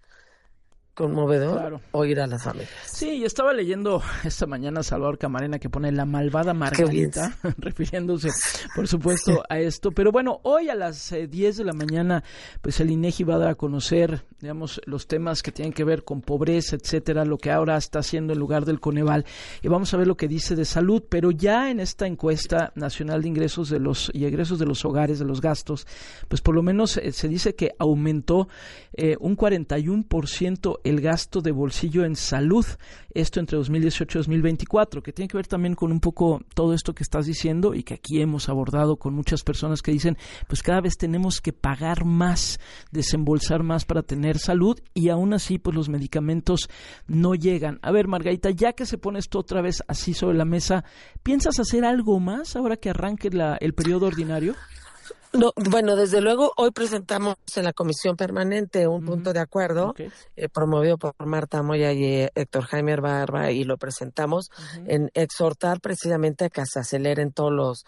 Claro. oír a las familias. Sí, yo estaba leyendo esta mañana a Salvador Camarena que pone la malvada Margarita, refiriéndose, por supuesto, a esto. Pero bueno, hoy a las 10 de la mañana, pues el INEGI va a dar a conocer, digamos, los temas que tienen que ver con pobreza, etcétera, lo que ahora está haciendo en lugar del Coneval. Y vamos a ver lo que dice de salud. Pero ya en esta encuesta nacional de ingresos y egresos de los hogares, de los gastos, pues por lo menos se dice que aumentó un 41% el gasto de bolsillo en salud, esto entre 2018 y 2024, que tiene que ver también con un poco todo esto que estás diciendo y que aquí hemos abordado con muchas personas que dicen, pues cada vez tenemos que pagar más, desembolsar más para tener salud y aún así pues los medicamentos no llegan. A ver, Margarita, ya que se pone esto otra vez así sobre la mesa, ¿piensas hacer algo más ahora que arranque el periodo ordinario? No, bueno, desde luego hoy presentamos en la comisión permanente un punto de acuerdo promovido por Marta Moya y Héctor Jaime Barba, y lo presentamos en exhortar precisamente a que se aceleren todas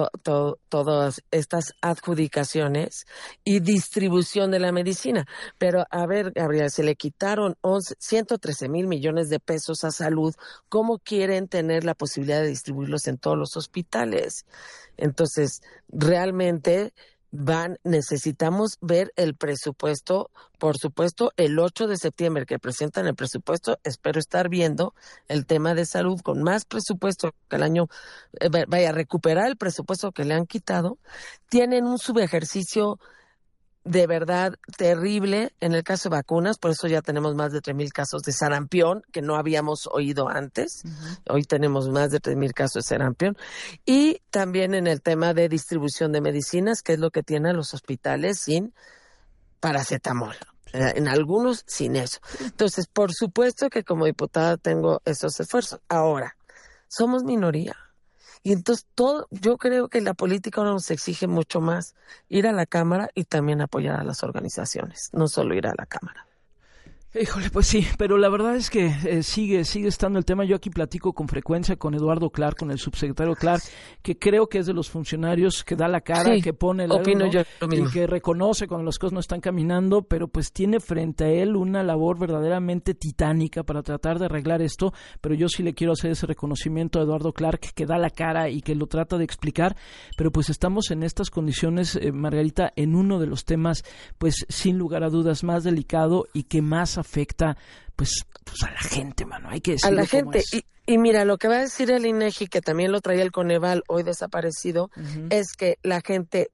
estas adjudicaciones y distribución de la medicina. Pero a ver, Gabriel, se le quitaron 113 mil millones de pesos a salud. ¿Cómo quieren tener la posibilidad de distribuirlos en todos los hospitales? Entonces, realmente necesitamos ver el presupuesto, por supuesto, el 8 de septiembre que presentan el presupuesto, espero estar viendo el tema de salud con más presupuesto que el año, vaya a recuperar el presupuesto que le han quitado. Tienen un subejercicio de verdad terrible en el caso de vacunas, por eso ya tenemos más de 3,000 casos de sarampión que no habíamos oído antes. Hoy tenemos más de 3,000 casos de sarampión. Y también en el tema de distribución de medicinas, que es lo que tienen los hospitales sin paracetamol. En algunos sin eso. Entonces, por supuesto que como diputada tengo esos esfuerzos. Ahora, somos minoría. Y entonces yo creo que la política ahora nos exige mucho más ir a la Cámara y también apoyar a las organizaciones, no solo ir a la Cámara. Híjole, pues sí, pero la verdad es que sigue estando el tema. Yo aquí platico con frecuencia con Eduardo Clark, con el subsecretario Clark, que creo que es de los funcionarios que da la cara, que pone el opino yo lo mismo, y que reconoce cuando las cosas no están caminando, pero pues tiene frente a él una labor verdaderamente titánica para tratar de arreglar esto. Pero yo sí le quiero hacer ese reconocimiento a Eduardo Clark, que da la cara y que lo trata de explicar. Pero pues estamos en estas condiciones, Margarita, en uno de los temas, pues sin lugar a dudas, más delicado y que más afecta pues a la gente, mano, hay que decirlo. A la gente, y mira, lo que va a decir el INEGI, que también lo traía el Coneval, hoy desaparecido, es que la gente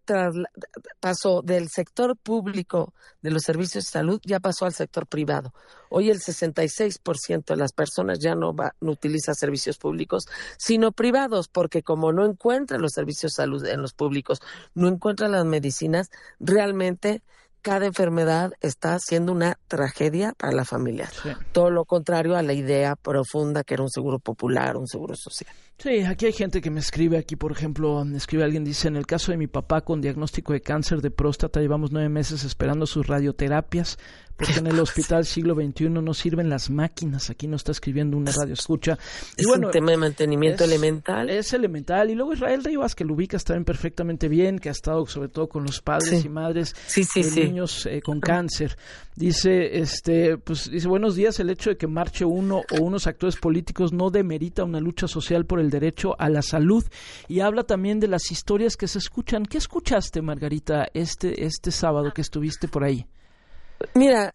pasó del sector público de los servicios de salud, ya pasó al sector privado. Hoy el 66% de las personas ya no utiliza servicios públicos, sino privados, porque como no encuentran los servicios de salud en los públicos, no encuentran las medicinas, realmente cada enfermedad está siendo una tragedia para la familia. Sí. Todo lo contrario a la idea profunda que era un seguro popular, un seguro social. Sí, aquí hay gente que me escribe, aquí por ejemplo, me escribe alguien, dice, en el caso de mi papá con diagnóstico de cáncer de próstata, llevamos 9 meses esperando sus radioterapias, porque en el hospital siglo XXI no sirven las máquinas. Aquí nos está escribiendo una radio escucha. Es un tema de mantenimiento elemental. Es elemental. Y luego Israel Rivas, que lo ubicas también perfectamente bien, que ha estado sobre todo con los padres y madres de niños con cáncer. Dice, dice, buenos días, el hecho de que marche uno o unos actores políticos no demerita una lucha social por el derecho a la salud. Y habla también de las historias que se escuchan. ¿Qué escuchaste, Margarita, este sábado que estuviste por ahí? Mira,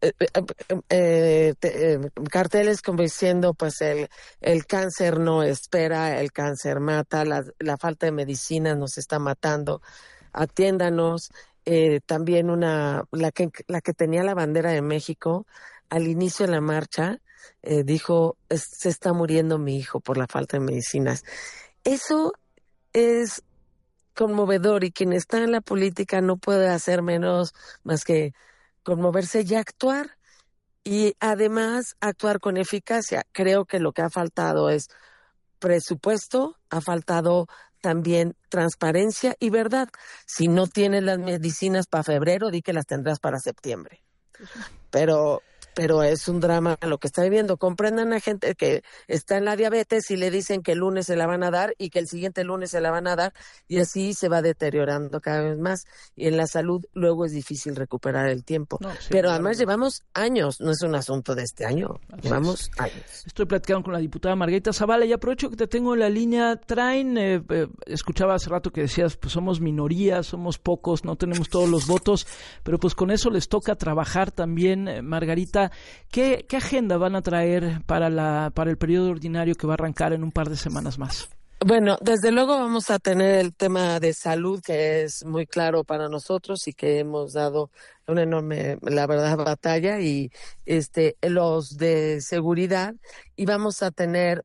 carteles como diciendo, pues el cáncer no espera, el cáncer mata, la falta de medicina nos está matando, atiéndanos. También la que tenía la bandera de México al inicio de la marcha dijo, se está muriendo mi hijo por la falta de medicinas. Eso es conmovedor y quien está en la política no puede hacer menos más que conmoverse y actuar. Y además actuar con eficacia. Creo que lo que ha faltado es presupuesto, ha faltado también transparencia y verdad. Si no tienes las medicinas para febrero, di que las tendrás para septiembre. Pero es un drama lo que está viviendo. Comprendan a gente que está en la diabetes y le dicen que el lunes se la van a dar y que el siguiente lunes se la van a dar y así se va deteriorando cada vez más. Y en la salud luego es difícil recuperar el tiempo. No, sí, pero además llevamos años, no es un asunto de este año, llevamos años. Estoy platicando con la diputada Margarita Zavala y aprovecho que te tengo en la línea. Escuchaba hace rato que decías, pues somos minoría, somos pocos, no tenemos todos los votos, pero pues con eso les toca trabajar también, Margarita. ¿Qué agenda van a traer para el periodo ordinario que va a arrancar en un par de semanas más? Bueno, desde luego vamos a tener el tema de salud, que es muy claro para nosotros y que hemos dado una enorme, la verdad, batalla, y los de seguridad, y vamos a tener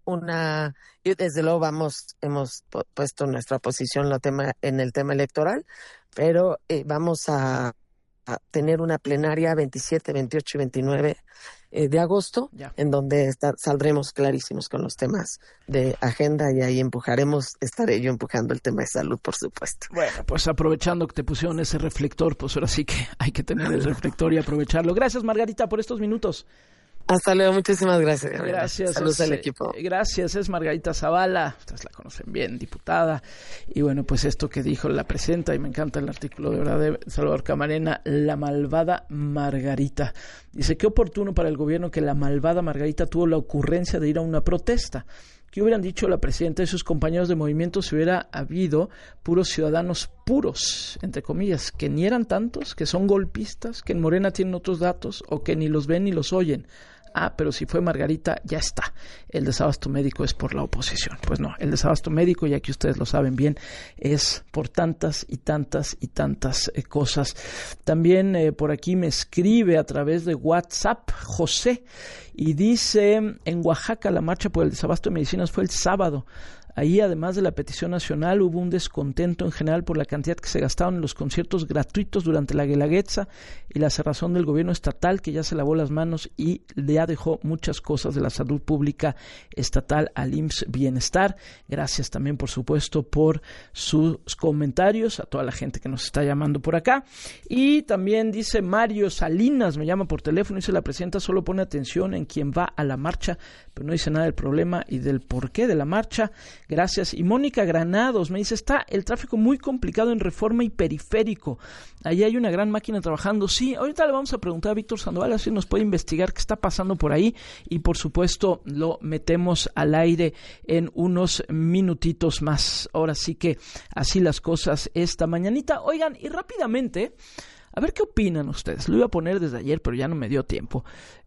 desde luego hemos puesto nuestra posición en el tema electoral, pero vamos a tener una plenaria 27, 28 y 29 de agosto, en donde saldremos clarísimos con los temas de agenda y ahí estaré yo empujando el tema de salud, por supuesto. Bueno, pues aprovechando que te pusieron ese reflector, pues ahora sí que hay que tener el reflector y aprovecharlo. Gracias, Margarita, por estos minutos. Hasta luego, muchísimas gracias, Gabriela. Gracias. Saludos al equipo. Gracias, es Margarita Zavala, ustedes la conocen bien, diputada. Y bueno, pues esto que dijo la presidenta, y me encanta el artículo de verdad de Salvador Camarena, la malvada Margarita. Dice, qué oportuno para el gobierno que la malvada Margarita tuvo la ocurrencia de ir a una protesta. ¿Qué hubieran dicho la presidenta y sus compañeros de movimiento si hubiera habido puros ciudadanos puros, entre comillas, que ni eran tantos, que son golpistas, que en Morena tienen otros datos o que ni los ven ni los oyen? Pero si fue Margarita, ya está. El desabasto médico es por la oposición. Pues no, el desabasto médico, ya que ustedes lo saben bien, es por tantas y tantas y tantas cosas. También por aquí me escribe a través de WhatsApp José y dice, en Oaxaca la marcha por el desabasto de medicinas fue el sábado. Ahí, además de la petición nacional, hubo un descontento en general por la cantidad que se gastaron en los conciertos gratuitos durante la Guelaguetza y la cerrazón del gobierno estatal, que ya se lavó las manos y ya dejó muchas cosas de la salud pública estatal al IMSS Bienestar. Gracias también, por supuesto, por sus comentarios, a toda la gente que nos está llamando por acá. Y también dice Mario Salinas, me llama por teléfono, dice, la presidenta solo pone atención en quien va a la marcha, pero no dice nada del problema y del porqué de la marcha. Gracias. Y Mónica Granados me dice, está el tráfico muy complicado en Reforma y Periférico. Ahí hay una gran máquina trabajando. Sí, ahorita le vamos a preguntar a Víctor Sandoval, así nos puede investigar qué está pasando por ahí y por supuesto lo metemos al aire en unos minutitos más. Ahora sí que así las cosas esta mañanita. Oigan, y rápidamente, a ver qué opinan ustedes. Lo iba a poner desde ayer, pero ya no me dio tiempo.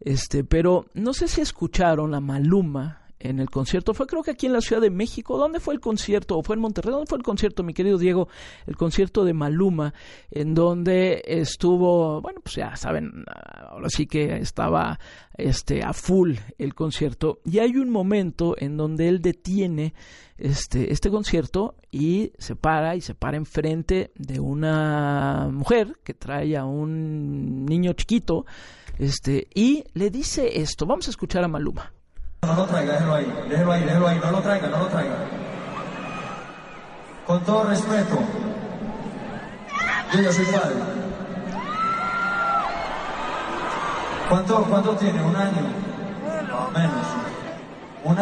Pero no sé si escucharon a Maluma en el concierto. Fue creo que aquí en la Ciudad de México. ¿Dónde fue el concierto? ¿O fue en Monterrey? ¿Dónde fue el concierto, mi querido Diego? El concierto de Maluma, en donde estuvo, bueno, pues ya saben, ahora sí que estaba a full el concierto. Y hay un momento en donde él detiene este concierto y se para enfrente de una mujer que trae a un niño chiquito, y le dice esto. Vamos a escuchar a Maluma. No lo traiga, déjelo ahí, no lo traiga. Con todo respeto, yo ya soy padre. ¿Cuánto tiene? ¿Un año? Menos. ¿Un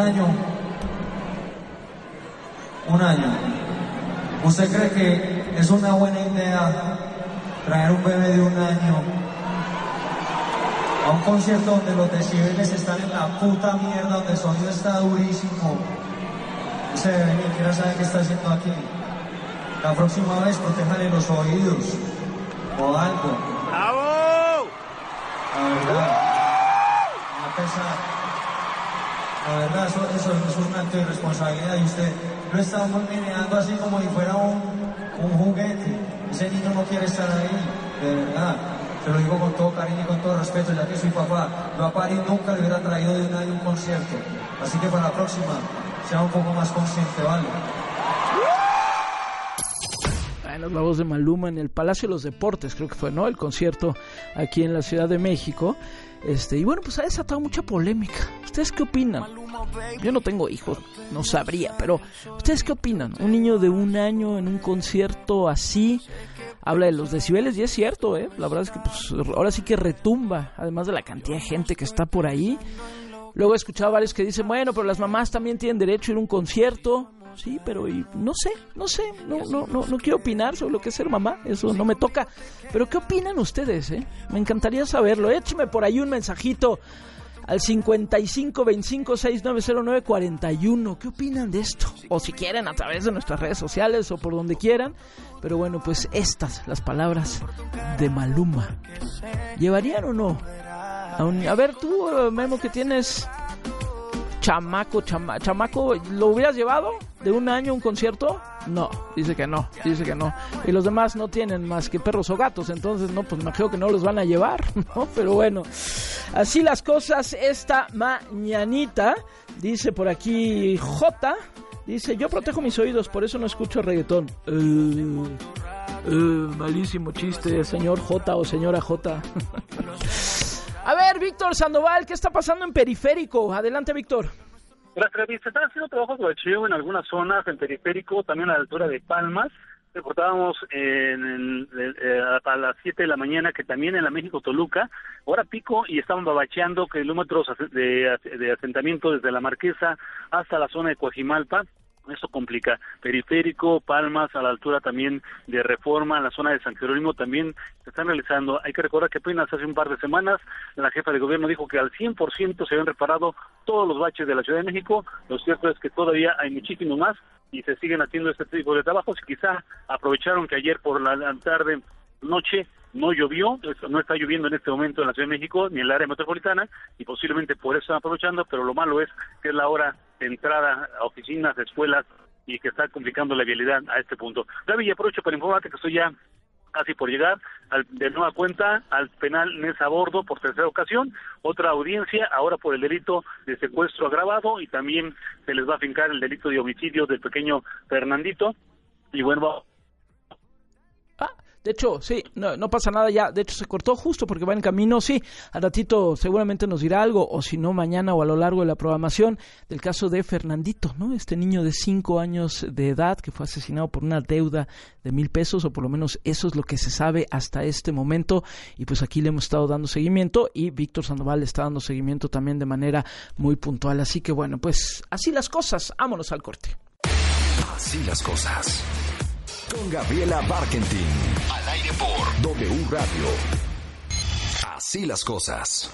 año? ¿Usted cree que es una buena idea traer un bebé de un año a un concierto donde los decibeles están en la puta mierda, donde el sonido está durísimo? Ese bebé ni siquiera sabe qué está haciendo aquí. La próxima vez protéjale los oídos o algo. ¡Bravo! La verdad, me va a pesar. La verdad, eso es un acto de irresponsabilidad y usted lo está meneando así como si fuera un juguete. Ese niño no quiere estar ahí, de verdad. Se lo digo con todo cariño y con todo respeto, ya que soy papá. Yo a París nunca le hubiera traído de nadie un concierto. Así que para la próxima, sea un poco más consciente, ¿vale? Palabras, la voz de Maluma en el Palacio de los Deportes, creo que fue, ¿no? El concierto aquí en la Ciudad de México. Y bueno, pues ha desatado mucha polémica. ¿Ustedes qué opinan? Yo no tengo hijos, no sabría, pero ¿ustedes qué opinan? Un niño de 1 año en un concierto así, habla de los decibeles y es cierto, la verdad es que pues ahora sí que retumba, además de la cantidad de gente que está por ahí. Luego he escuchado varios que dicen, bueno, pero las mamás también tienen derecho a ir a un concierto. Sí, pero no sé, no quiero opinar sobre lo que es ser mamá, eso no me toca. Pero ¿qué opinan ustedes? Me encantaría saberlo. Écheme por ahí un mensajito al 5525690941. ¿Qué opinan de esto? O si quieren a través de nuestras redes sociales o por donde quieran. Pero bueno, pues las palabras de Maluma, ¿llevarían o no? A ver tú, Memo, que tienes chamaco, ¿lo hubieras llevado de 1 año a un concierto? No, dice que no. Y los demás no tienen más que perros o gatos, entonces no, pues me creo que no los van a llevar, ¿no? Pero bueno, así las cosas esta mañanita. Dice por aquí J, dice, yo protejo mis oídos, por eso no escucho reggaetón. Malísimo chiste, señor J o señora J. A ver, Víctor Sandoval, ¿qué está pasando en Periférico? Adelante, Víctor. Gracias, se están haciendo trabajos de bacheo en algunas zonas, en Periférico, también a la altura de Palmas. Reportábamos a las 7 de la mañana que también en la México-Toluca, hora pico, y estaban babacheando kilómetros de asentamiento desde la Marquesa hasta la zona de Coajimalpa. Eso complica. Periférico, Palmas, a la altura también de Reforma, en la zona de San Jerónimo también se están realizando. Hay que recordar que apenas hace un par de semanas la jefa de gobierno dijo que al 100% se habían reparado todos los baches de la Ciudad de México. Lo cierto es que todavía hay muchísimo más y se siguen haciendo este tipo de trabajos. Quizá aprovecharon que ayer por la tarde, noche, no llovió, no está lloviendo en este momento en la Ciudad de México ni en el área metropolitana y posiblemente por eso están aprovechando, pero lo malo es que es la hora de entrada a oficinas, escuelas y que está complicando la vialidad a este punto. David, y aprovecho para informarte que estoy ya casi por llegar de nueva cuenta al penal Nesa Bordo por tercera ocasión, otra audiencia ahora por el delito de secuestro agravado y también se les va a fincar el delito de homicidio del pequeño Fernandito y bueno, de hecho, sí, no pasa nada ya. De hecho, se cortó justo porque va en camino. Sí, al ratito seguramente nos dirá algo, o si no, mañana o a lo largo de la programación, del caso de Fernandito, ¿no? Este niño de 5 años de edad que fue asesinado por una deuda de $1,000, o por lo menos eso es lo que se sabe hasta este momento. Y pues aquí le hemos estado dando seguimiento y Víctor Sandoval le está dando seguimiento también de manera muy puntual. Así que bueno, pues así las cosas. Vámonos al corte. Así las cosas. Con Gabriela Barkentin. Al aire por W Radio. Así las cosas.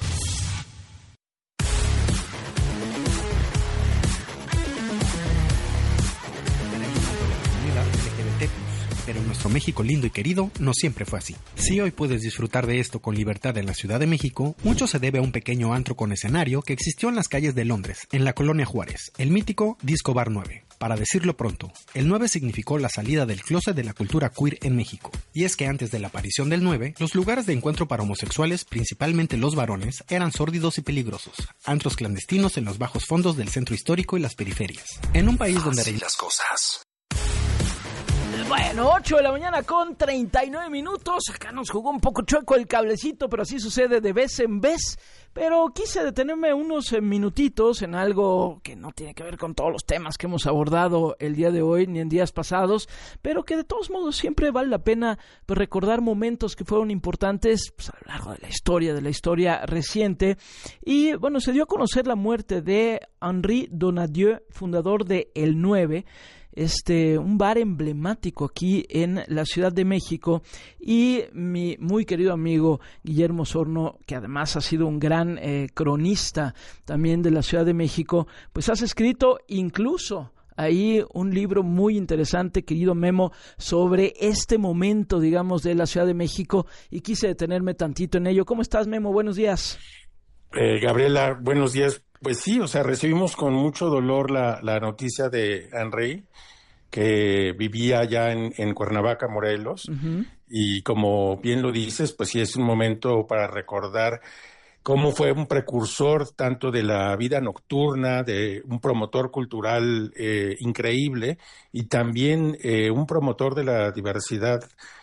Pero nuestro México lindo y querido no siempre fue así. Si hoy puedes disfrutar de esto con libertad en la Ciudad de México, mucho se debe a un pequeño antro con escenario que existió en las calles de Londres, en la colonia Juárez, el mítico Disco Bar 9. Para decirlo pronto, el 9 significó la salida del closet de la cultura queer en México. Y es que antes de la aparición del 9, los lugares de encuentro para homosexuales, principalmente los varones, eran sórdidos y peligrosos. Antros clandestinos en los bajos fondos del centro histórico y las periferias. En un país donde... Así las cosas. Bueno, 8 de la mañana con 39 minutos. Acá nos jugó un poco chueco el cablecito, pero así sucede de vez en vez. Pero quise detenerme unos minutitos en algo que no tiene que ver con todos los temas que hemos abordado el día de hoy ni en días pasados, pero que de todos modos siempre vale la pena pues, recordar momentos que fueron importantes pues, a lo largo de la historia reciente. Y bueno, se dio a conocer la muerte de Henri Donadieu, fundador de El 9, un bar emblemático aquí en la Ciudad de México, y mi muy querido amigo Guillermo Osorno, que además ha sido un gran cronista también de la Ciudad de México, pues has escrito incluso ahí un libro muy interesante, querido Memo, sobre este momento, digamos, de la Ciudad de México, y quise detenerme tantito en ello. ¿Cómo estás, Memo? Buenos días. Gabriela, buenos días. Pues sí, o sea, recibimos con mucho dolor la noticia de Henri, que vivía allá en Cuernavaca, Morelos, y como bien lo dices, pues sí es un momento para recordar cómo fue un precursor tanto de la vida nocturna, de un promotor cultural increíble y también un promotor de la diversidad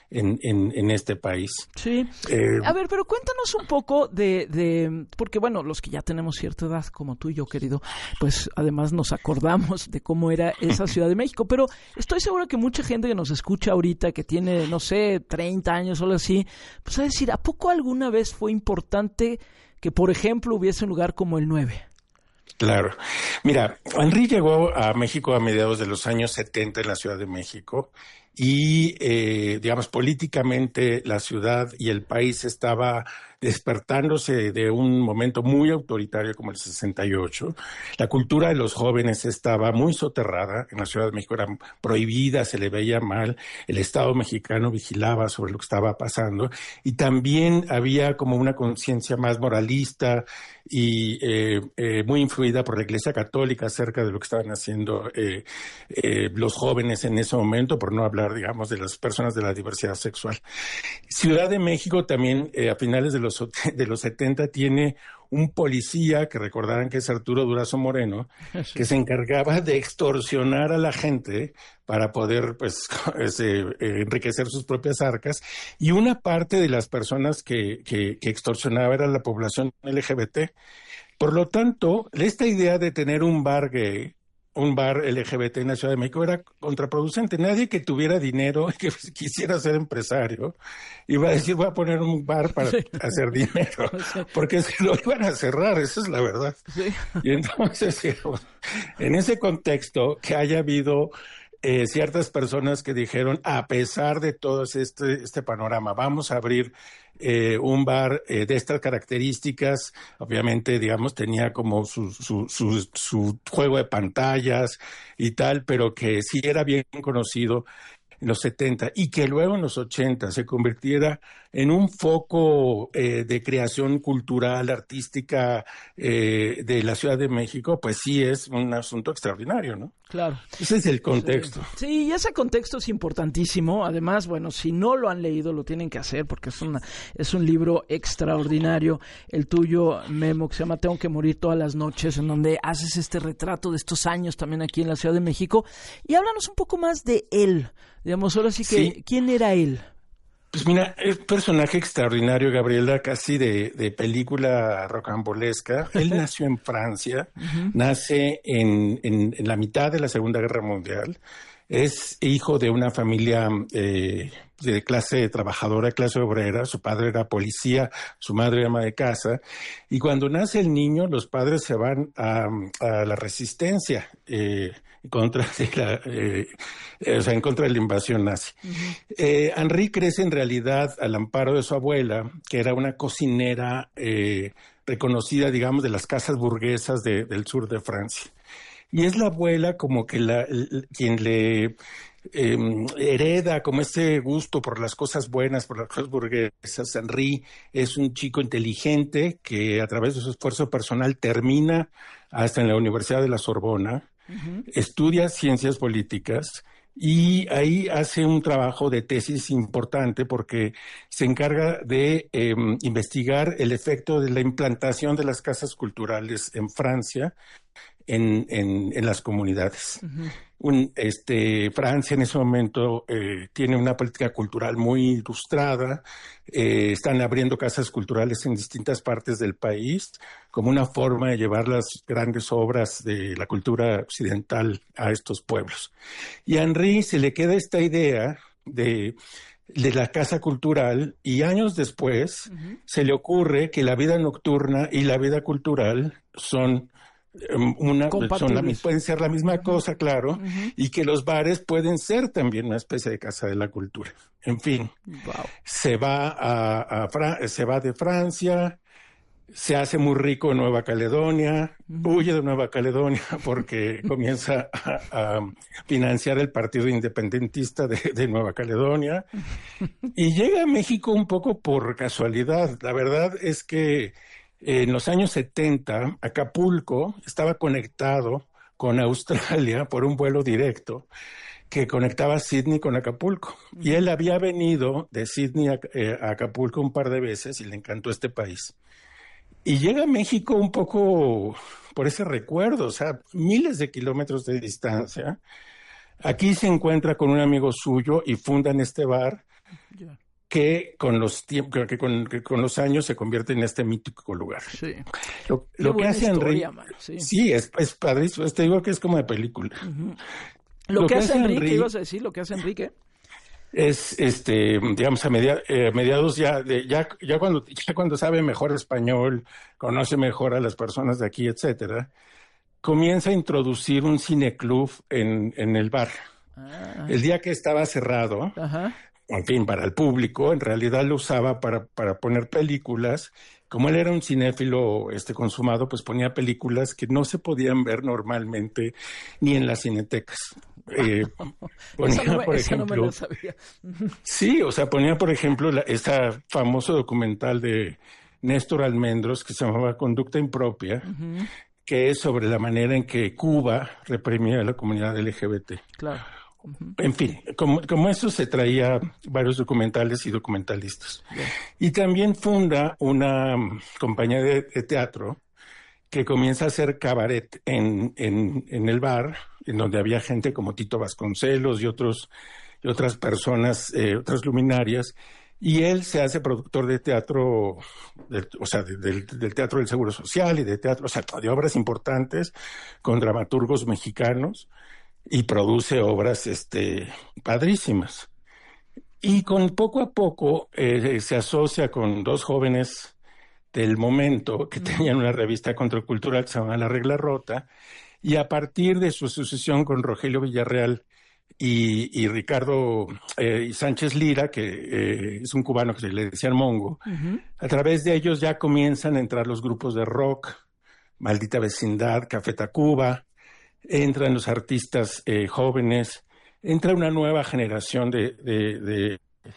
en este país. Sí. A ver, pero cuéntanos un poco de porque bueno, los que ya tenemos cierta edad, como tú y yo, querido, pues además nos acordamos de cómo era esa Ciudad de México, pero estoy seguro que mucha gente que nos escucha ahorita, que tiene, no sé, 30 años o algo así, pues a decir, ¿a poco alguna vez fue importante que, por ejemplo, hubiese un lugar como el 9? Claro. Mira, Henry llegó a México a mediados de los años 70 en la Ciudad de México y, digamos, políticamente la ciudad y el país estaba despertándose de un momento muy autoritario como el 68. La cultura de los jóvenes estaba muy soterrada. En la Ciudad de México era prohibida, se le veía mal. El Estado mexicano vigilaba sobre lo que estaba pasando. Y también había como una conciencia más moralista y muy influida por la Iglesia Católica acerca de lo que estaban haciendo los jóvenes en ese momento, por no hablar, digamos, de las personas de la diversidad sexual. Ciudad de México también, a finales de los 70, tiene un policía, que recordarán que es Arturo Durazo Moreno, que se encargaba de extorsionar a la gente para poder, pues, enriquecer sus propias arcas, y una parte de las personas que extorsionaba era la población LGBT. Por lo tanto, esta idea de tener un bar gay, un bar LGBT en la Ciudad de México, era contraproducente. Nadie que tuviera dinero y que quisiera ser empresario iba a decir, voy a poner un bar para hacer dinero, porque se lo iban a cerrar, esa es la verdad. Sí. Y entonces, en ese contexto, que haya habido ciertas personas que dijeron, a pesar de todo este panorama, vamos a abrir un bar de estas características. Obviamente, digamos, tenía como su juego de pantallas y tal, pero que sí era bien conocido en los 70 y que luego en los 80 se convirtiera en un foco de creación cultural, artística de la Ciudad de México, pues sí es un asunto extraordinario, ¿no? Claro. Ese es el contexto. Sí, y ese contexto es importantísimo. Además, bueno, si no lo han leído, lo tienen que hacer porque es un libro extraordinario. El tuyo, Memo, que se llama Tengo que morir todas las noches, en donde haces este retrato de estos años también aquí en la Ciudad de México. Y háblanos un poco más de él. Digamos, ahora sí que, sí. ¿Quién era él? Pues mira, es un personaje extraordinario, Gabriela, casi de película rocambolesca. Él nació en Francia, nace en la mitad de la Segunda Guerra Mundial. Es hijo de una familia de clase trabajadora, clase obrera. Su padre era policía, su madre ama de casa. Y cuando nace el niño, los padres se van a la resistencia en contra de la invasión nazi. Henry crece en realidad al amparo de su abuela, que era una cocinera reconocida, digamos, de las casas burguesas del sur de Francia. Y es la abuela como que quien le hereda como este gusto por las cosas buenas, por las cosas burguesas. Henry es un chico inteligente que a través de su esfuerzo personal termina hasta en la Universidad de la Sorbona, estudia ciencias políticas y ahí hace un trabajo de tesis importante porque se encarga de investigar el efecto de la implantación de las casas culturales en Francia en las comunidades. Francia en ese momento tiene una política cultural muy ilustrada, están abriendo casas culturales en distintas partes del país como una forma de llevar las grandes obras de la cultura occidental a estos pueblos. Y a Henry se le queda esta idea de la casa cultural y años después se le ocurre que la vida nocturna y la vida cultural pueden ser la misma cosa, claro, y que los bares pueden ser también una especie de casa de la cultura. En fin, se va de Francia, se hace muy rico en Nueva Caledonia, huye de Nueva Caledonia porque comienza a financiar el partido independentista de Nueva Caledonia y llega a México un poco por casualidad. La verdad es que en los años 70, Acapulco estaba conectado con Australia por un vuelo directo que conectaba Sydney con Acapulco. Y él había venido de Sydney a Acapulco un par de veces y le encantó este país. Y llega a México un poco por ese recuerdo, o sea, miles de kilómetros de distancia. Aquí se encuentra con un amigo suyo y fundan este bar que con los años se convierte en este mítico lugar. Sí. Lo que hace Enrique, sí, es padrísimo. Te digo que es como de película. Uh-huh. Lo que hace Enrique, ibas a decir, lo que hace Enrique es, digamos, a mediados ya cuando sabe mejor español, conoce mejor a las personas de aquí, etcétera, comienza a introducir un cineclub en el bar. El día que estaba cerrado, en fin, para el público, en realidad lo usaba para poner películas. Como él era un cinéfilo consumado, pues ponía películas que no se podían ver normalmente ni en las cinetecas. Ponía, por ejemplo, no me lo sabía. Sí, o sea, ponía, por ejemplo, este famoso documental de Néstor Almendros que se llamaba Conducta Impropia, que es sobre la manera en que Cuba reprimía a la comunidad LGBT. Claro. En fin, como eso se traía varios documentales y documentalistas. Bien. Y también funda una compañía de teatro que comienza a hacer cabaret en el bar, en donde había gente como Tito Vasconcelos y otras personas, otras luminarias, y él se hace productor de teatro, del Teatro del Seguro Social y de teatro, o sea, de obras importantes con dramaturgos mexicanos, y produce obras padrísimas. Y poco a poco se asocia con dos jóvenes del momento que tenían una revista contracultural que se llama La Regla Rota, y a partir de su asociación con Rogelio Villarreal y Ricardo Sánchez Lira, que es un cubano que se le decía Mongo, a través de ellos ya comienzan a entrar los grupos de rock, Maldita Vecindad, Café Tacuba, entran los artistas jóvenes, entra una nueva generación de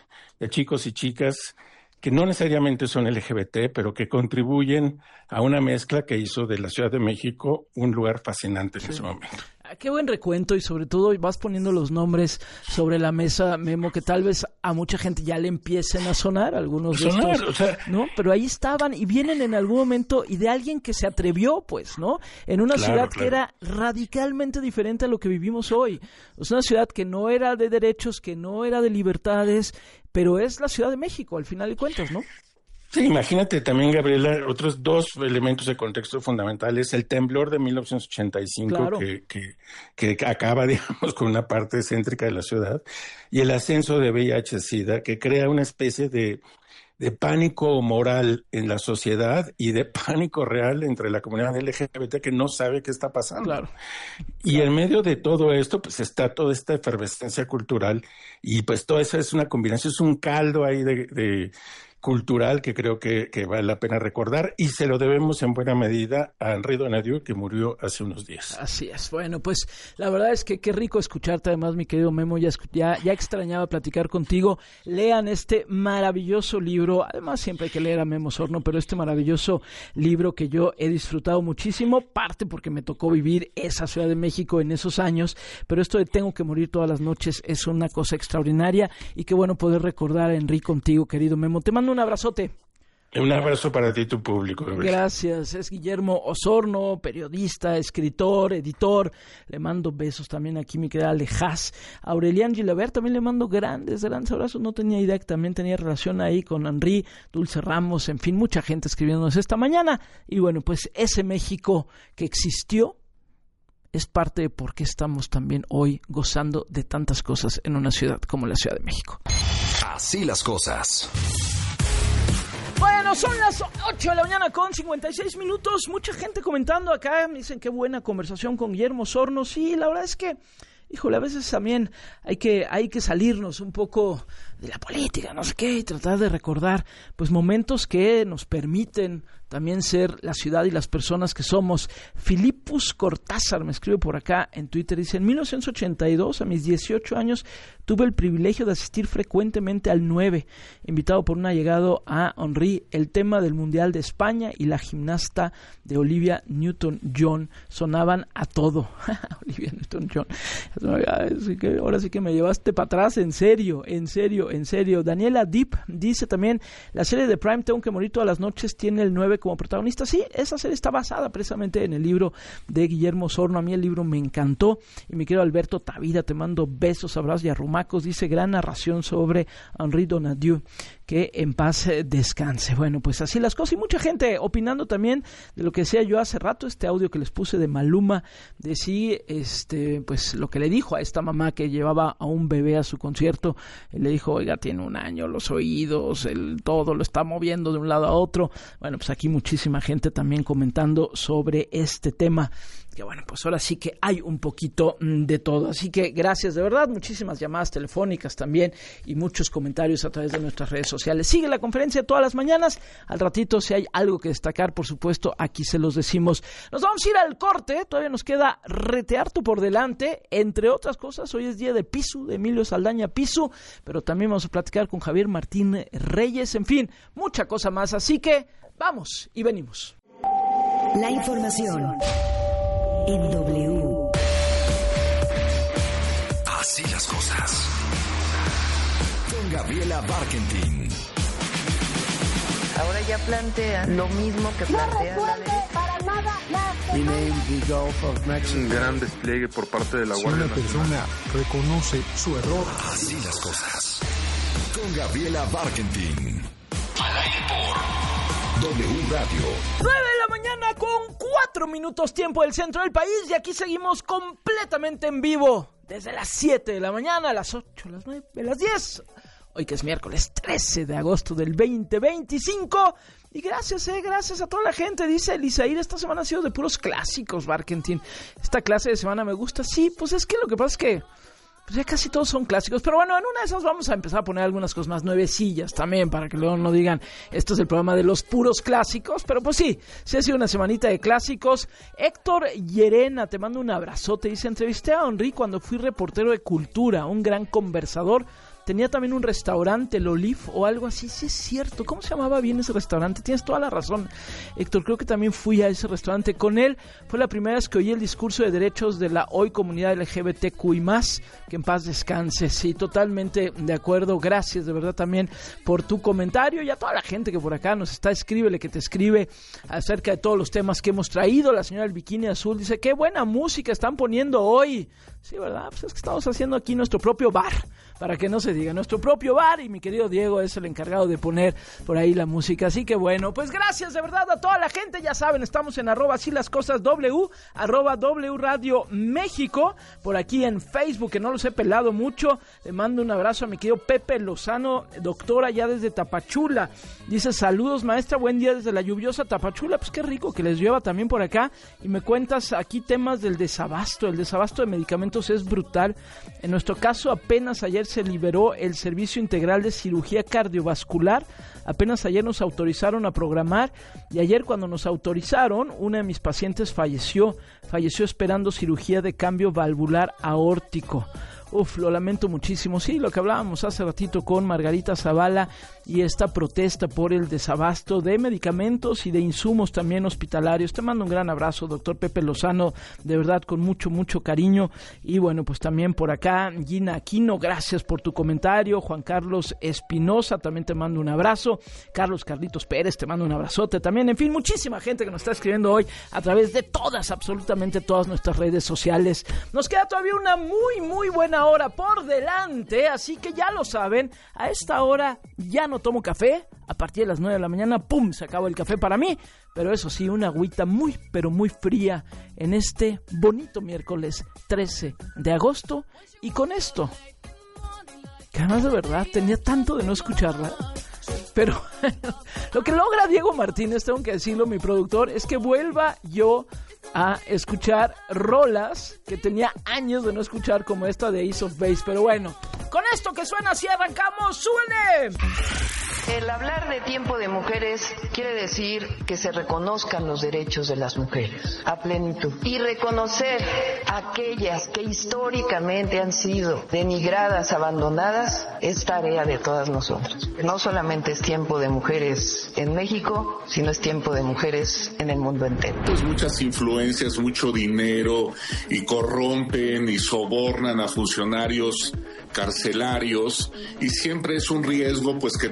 chicos y chicas que no necesariamente son LGBT, pero que contribuyen a una mezcla que hizo de la Ciudad de México un lugar fascinante en ese momento. Qué buen recuento, y sobre todo vas poniendo los nombres sobre la mesa, Memo, que tal vez a mucha gente ya le empiecen a sonar algunos de estos, o sea, ¿no? Pero ahí estaban y vienen en algún momento, y de alguien que se atrevió, pues, ¿no? En una ciudad que era radicalmente diferente a lo que vivimos hoy. Es una ciudad que no era de derechos, que no era de libertades, pero es la Ciudad de México, al final de cuentas, ¿no? Sí, imagínate también, Gabriela, otros dos elementos de contexto fundamentales. El temblor de 1985, claro, que acaba, digamos, con una parte céntrica de la ciudad, y el ascenso de VIH-Sida, que crea una especie de pánico moral en la sociedad y de pánico real entre la comunidad LGBT que no sabe qué está pasando. Claro. Y en medio de todo esto, pues está toda esta efervescencia cultural, y pues todo eso es una combinación, es un caldo ahí de cultural que creo que vale la pena recordar, y se lo debemos en buena medida a Henri Donadieu, que murió hace unos días. Así es. Bueno, pues la verdad es que qué rico escucharte, además, mi querido Memo, ya extrañaba platicar contigo. Lean este maravilloso libro, además siempre hay que leer a Memo Osorno, pero este maravilloso libro que yo he disfrutado muchísimo, parte porque me tocó vivir esa Ciudad de México en esos años, pero esto de Tengo que morir todas las noches es una cosa extraordinaria, y qué bueno poder recordar a Henri contigo, querido Memo. Te mando un abrazote. Un abrazo para ti y tu público. Gracias. Es Guillermo Osorno, periodista, escritor, editor. Le mando besos también aquí, mi querida Alejaz. Aurelian Gilabert también le mando grandes abrazos. No tenía idea que también tenía relación ahí con Henri, Dulce Ramos, en fin, mucha gente escribiéndonos esta mañana. Y bueno, pues ese México que existió es parte de por qué estamos también hoy gozando de tantas cosas en una ciudad como la Ciudad de México. Así las cosas. Bueno, son las 8 de la mañana con 56 minutos. Mucha gente comentando acá. Me dicen qué buena conversación con Guillermo Osorno. Sí, la verdad es que, híjole, a veces también hay que salirnos un poco de la política, no sé qué, y tratar de recordar pues momentos que nos permiten también ser la ciudad y las personas que somos. Filipus Cortázar me escribe por acá en Twitter, dice: en 1982, a mis 18 años, tuve el privilegio de asistir frecuentemente al 9, invitado por un allegado a Henri. El tema del Mundial de España y la gimnasta de Olivia Newton-John sonaban a todo. Olivia Newton-John. Ahora sí que me llevaste para atrás, en serio. Daniela Deep dice también: la serie de Prime Tengo que morir todas las noches tiene el 9 como protagonista. Sí, esa serie está basada precisamente en el libro de Guillermo Osorno. A mí el libro me encantó. Y mi querido Alberto Tavira, te mando besos, abrazos y arrumacos. Dice, gran narración sobre Henri Donadieu, que en paz descanse. Bueno, pues así las cosas, y mucha gente opinando también de lo que decía yo hace rato, este audio que les puse de Maluma, de si pues lo que le dijo a esta mamá que llevaba a un bebé a su concierto. Le dijo, oiga, tiene 1 año, los oídos, todo lo está moviendo de un lado a otro. Bueno, pues aquí muchísima gente también comentando sobre este tema, que bueno, pues ahora sí que hay un poquito de todo. Así que gracias de verdad, muchísimas llamadas telefónicas también y muchos comentarios a través de nuestras redes sociales. Sigue la conferencia todas las mañanas. Al ratito, si hay algo que destacar, por supuesto, aquí se los decimos. Nos vamos a ir al corte, todavía nos queda Retearto por delante, entre otras cosas. Hoy es día de Pisu, de Emilio Saldaña Pisu, pero también vamos a platicar con Javier Martín Reyes, en fin, mucha cosa más. Así que vamos y venimos. La información en W. Así las cosas. Con Gabriela Barkentin. Ahora ya plantean lo mismo que plantea la derecha. Un gran despliegue por parte de la Guardia Nacional. Si una persona reconoce su error. Así las cosas. Con Gabriela Barkentin. Al aire por W Radio. 9 de la mañana con 4 minutos tiempo del centro del país, y aquí seguimos completamente en vivo desde las 7 de la mañana, a las 8, a las 9, a las 10. Hoy que es miércoles 13 de agosto del 2025. Y gracias a toda la gente. Dice Elisair, esta semana ha sido de puros clásicos, Barkentin. Esta clase de semana me gusta. Sí, pues es que lo que pasa es que pues ya casi todos son clásicos, pero bueno, en una de esas vamos a empezar a poner algunas cosas más nuevecillas también, para que luego no digan, esto es el programa de los puros clásicos, pero pues sí ha sido una semanita de clásicos. Héctor Llerena, te mando un abrazote, dice, entrevisté a Henri cuando fui reportero de Cultura, un gran conversador. Tenía también un restaurante, el Olive o algo así. Sí es cierto, ¿cómo se llamaba bien ese restaurante? Tienes toda la razón, Héctor, creo que también fui a ese restaurante con él. Fue la primera vez que oí el discurso de derechos de la hoy comunidad LGBTQI+, que en paz descanse. Sí, totalmente de acuerdo, gracias de verdad también por tu comentario, y a toda la gente que por acá nos está, escríbele, que te escribe acerca de todos los temas que hemos traído. La señora del Bikini Azul dice, qué buena música están poniendo hoy. Sí, ¿verdad? Pues es que estamos haciendo aquí nuestro propio bar, para que no se diga, nuestro propio bar, y mi querido Diego es el encargado de poner por ahí la música. Así que bueno, pues gracias de verdad a toda la gente. Ya saben, estamos en @así las cosas W, @W Radio México, por aquí en Facebook, que no los he pelado mucho. Le mando un abrazo a mi querido Pepe Lozano, doctora ya desde Tapachula. Dice, saludos maestra, buen día desde la lluviosa Tapachula. Pues qué rico que les llueva también por acá. Y me cuentas aquí temas del desabasto. El desabasto de medicamentos es brutal. En nuestro caso, apenas ayer se liberó el servicio integral de cirugía cardiovascular. Apenas ayer nos autorizaron a programar, y ayer cuando nos autorizaron, una de mis pacientes falleció esperando cirugía de cambio valvular aórtico. Uf, lo lamento muchísimo. Sí, lo que hablábamos hace ratito con Margarita Zavala, y esta protesta por el desabasto de medicamentos y de insumos también hospitalarios. Te mando un gran abrazo, doctor Pepe Lozano, de verdad con mucho, mucho cariño. Y bueno, pues también por acá, Gina Aquino, gracias por tu comentario. Juan Carlos Espinosa, también te mando un abrazo. Carlitos Pérez, te mando un abrazote también. En fin, muchísima gente que nos está escribiendo hoy a través de absolutamente todas nuestras redes sociales. Nos queda todavía una muy, muy buena hora por delante, así que ya lo saben, a esta hora ya no tomo café. A partir de las 9 de la mañana, ¡pum!, se acabó el café para mí. Pero eso sí, una agüita muy, pero muy fría en este bonito miércoles 13 de agosto. Y con esto, que además de verdad tenía tanto de no escucharla, pero lo que logra Diego Martínez, tengo que decirlo, mi productor, es que vuelva yo a escuchar rolas que tenía años de no escuchar, como esta de Ace of Base. Pero bueno, con esto que suena así arrancamos. ¡Súbele! El hablar de tiempo de mujeres quiere decir que se reconozcan los derechos de las mujeres a plenitud, y reconocer a aquellas que históricamente han sido denigradas, abandonadas, es tarea de todas nosotras. No solamente es tiempo de mujeres en México, sino es tiempo de mujeres en el mundo entero. Pues muchas influencias, mucho dinero, y corrompen y sobornan a funcionarios carcelarios, y siempre es un riesgo pues que terminen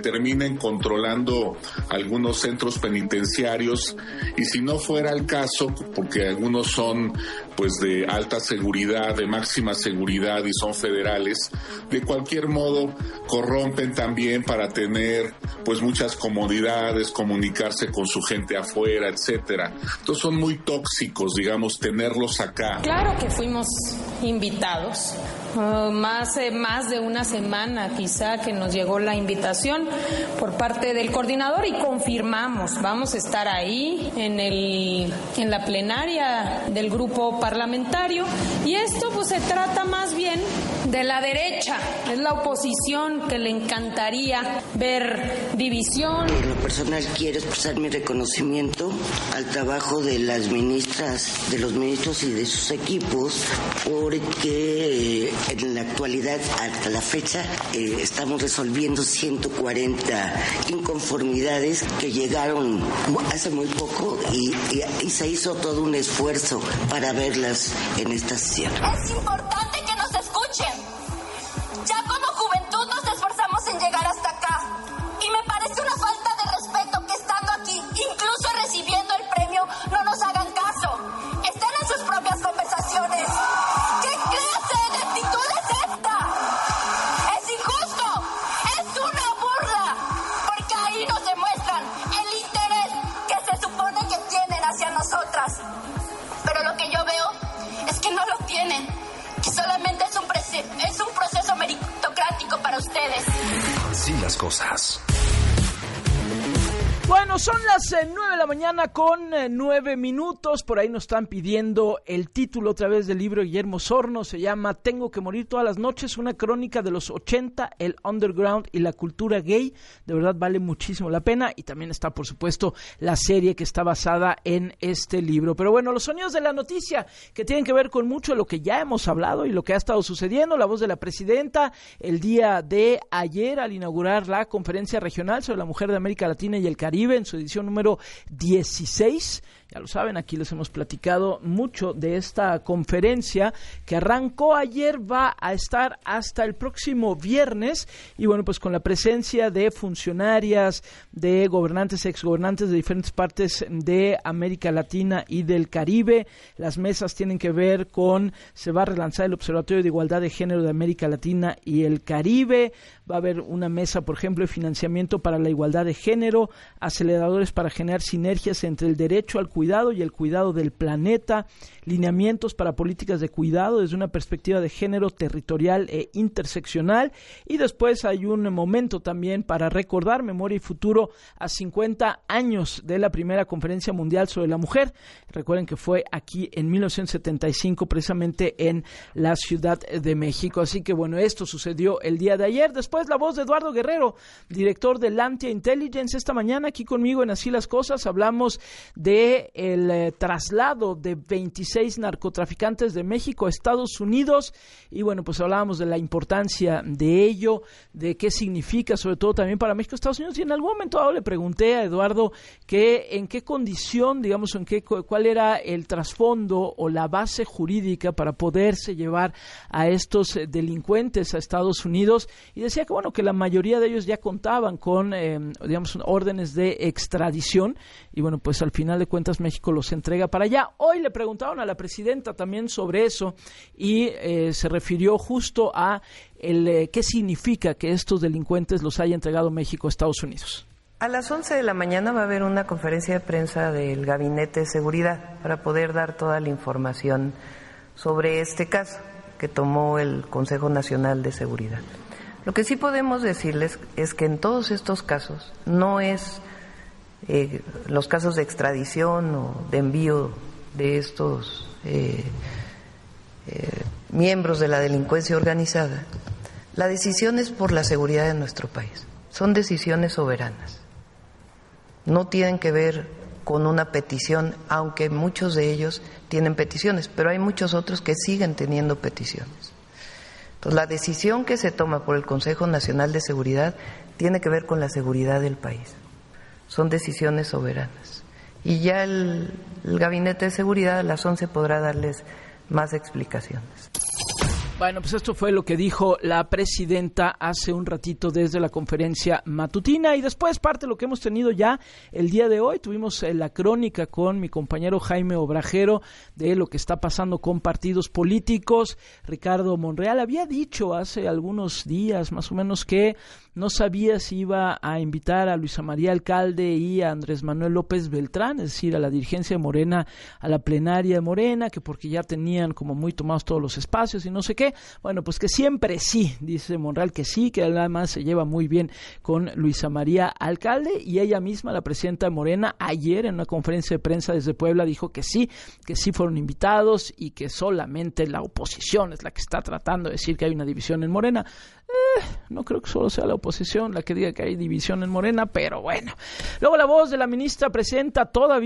tienen controlando algunos centros penitenciarios, y si no fuera el caso, porque algunos son pues de alta seguridad, de máxima seguridad y son federales, de cualquier modo corrompen también para tener pues muchas comodidades, comunicarse con su gente afuera, etcétera. Entonces son muy tóxicos, digamos, tenerlos acá. Claro que fuimos invitados. Más de una semana quizá que nos llegó la invitación por parte del coordinador y confirmamos, vamos a estar ahí en la plenaria del grupo parlamentario, y esto pues se trata más bien de la derecha, es la oposición que le encantaría ver división. En lo personal quiero expresar mi reconocimiento al trabajo de las ministras, de los ministros y de sus equipos, porque en la actualidad, hasta la fecha, estamos resolviendo 140 inconformidades que llegaron hace muy poco y se hizo todo un esfuerzo para verlas en esta sesión. Es importante que nos escuchen. Ya como juventud nos esforzamos en llegar hasta acá. Y me parece una falta de respeto que estando aquí, incluso recibiendo el premio, no nos hagan caso. Estén en sus propias conversaciones. ¿Qué clase de actitud es esta? Es injusto. Es una burla. Porque ahí nos demuestran el interés que se supone que tienen hacia nosotras. Pero lo que yo veo es que no lo tienen. Que solamente es un proceso meritocrático para ustedes. Así las cosas. Bueno, son las 9 de la mañana con 9 minutos. Por ahí nos están pidiendo el título otra vez del libro de Guillermo Osorno. Se llama Tengo que morir todas las noches, una crónica de los 80, el underground y la cultura gay. De verdad vale muchísimo la pena. Y también está, por supuesto, la serie que está basada en este libro. Pero bueno, los sonidos de la noticia que tienen que ver con mucho de lo que ya hemos hablado y lo que ha estado sucediendo. La voz de la presidenta el día de ayer al inaugurar la conferencia regional sobre la mujer de América Latina y el Caribe en su edición número 16. Ya lo saben, aquí les hemos platicado mucho de esta conferencia que arrancó ayer, va a estar hasta el próximo viernes, y bueno, pues con la presencia de funcionarias, de gobernantes, exgobernantes de diferentes partes de América Latina y del Caribe. Las mesas tienen que ver con, se va a relanzar el Observatorio de Igualdad de Género de América Latina y el Caribe. Va a haber una mesa, por ejemplo, de financiamiento para la igualdad de género, aceleradores para generar sinergias entre el derecho al cuidado y el cuidado del planeta, lineamientos para políticas de cuidado desde una perspectiva de género territorial e interseccional, y después hay un momento también para recordar memoria y futuro a 50 años de la primera conferencia mundial sobre la mujer. Recuerden que fue aquí en 1975, precisamente en la Ciudad de México. Así que bueno, esto sucedió el día de ayer. Después la voz de Eduardo Guerrero, director de Lantia Intelligence, esta mañana aquí conmigo en Así las Cosas. Hablamos de el traslado de 26 narcotraficantes de México a Estados Unidos, y bueno, pues hablábamos de la importancia de ello, de qué significa, sobre todo también para México, Estados Unidos, y en algún momento dado le pregunté a Eduardo en qué condición, digamos, cuál era el trasfondo o la base jurídica para poderse llevar a estos delincuentes a Estados Unidos, y decía que bueno, que la mayoría de ellos ya contaban con, digamos, órdenes de extradición, y bueno, pues al final de cuentas México los entrega para allá. Hoy le preguntaron a la presidenta también sobre eso, y se refirió justo a qué significa que estos delincuentes los haya entregado México a Estados Unidos. A las 11 de la mañana va a haber una conferencia de prensa del Gabinete de Seguridad para poder dar toda la información sobre este caso que tomó el Consejo Nacional de Seguridad. Lo que sí podemos decirles es que en todos estos casos no es los casos de extradición o de envío de estos miembros de la delincuencia organizada, la decisión es por la seguridad de nuestro país. Son decisiones soberanas. No tienen que ver con una petición, aunque muchos de ellos tienen peticiones, pero hay muchos otros que siguen teniendo peticiones. Entonces, la decisión que se toma por el Consejo Nacional de Seguridad tiene que ver con la seguridad del país. Son decisiones soberanas. Y ya el Gabinete de Seguridad a las 11 podrá darles más explicaciones. Bueno, pues esto fue lo que dijo la presidenta hace un ratito desde la conferencia matutina, y después parte de lo que hemos tenido ya el día de hoy. Tuvimos la crónica con mi compañero Jaime Obrajero de lo que está pasando con partidos políticos. Ricardo Monreal había dicho hace algunos días más o menos que no sabía si iba a invitar a Luisa María Alcalde y a Andrés Manuel López Beltrán, es decir, a la dirigencia de Morena, a la plenaria de Morena, que porque ya tenían como muy tomados todos los espacios y no sé qué. Bueno, pues que siempre sí, dice Monreal, que sí, que además se lleva muy bien con Luisa María Alcalde, y ella misma, la presidenta de Morena, ayer en una conferencia de prensa desde Puebla dijo que sí fueron invitados y que solamente la oposición es la que está tratando de decir que hay una división en Morena. No creo que solo sea la oposición la que diga que hay división en Morena, pero bueno. Luego la voz de la ministra presidenta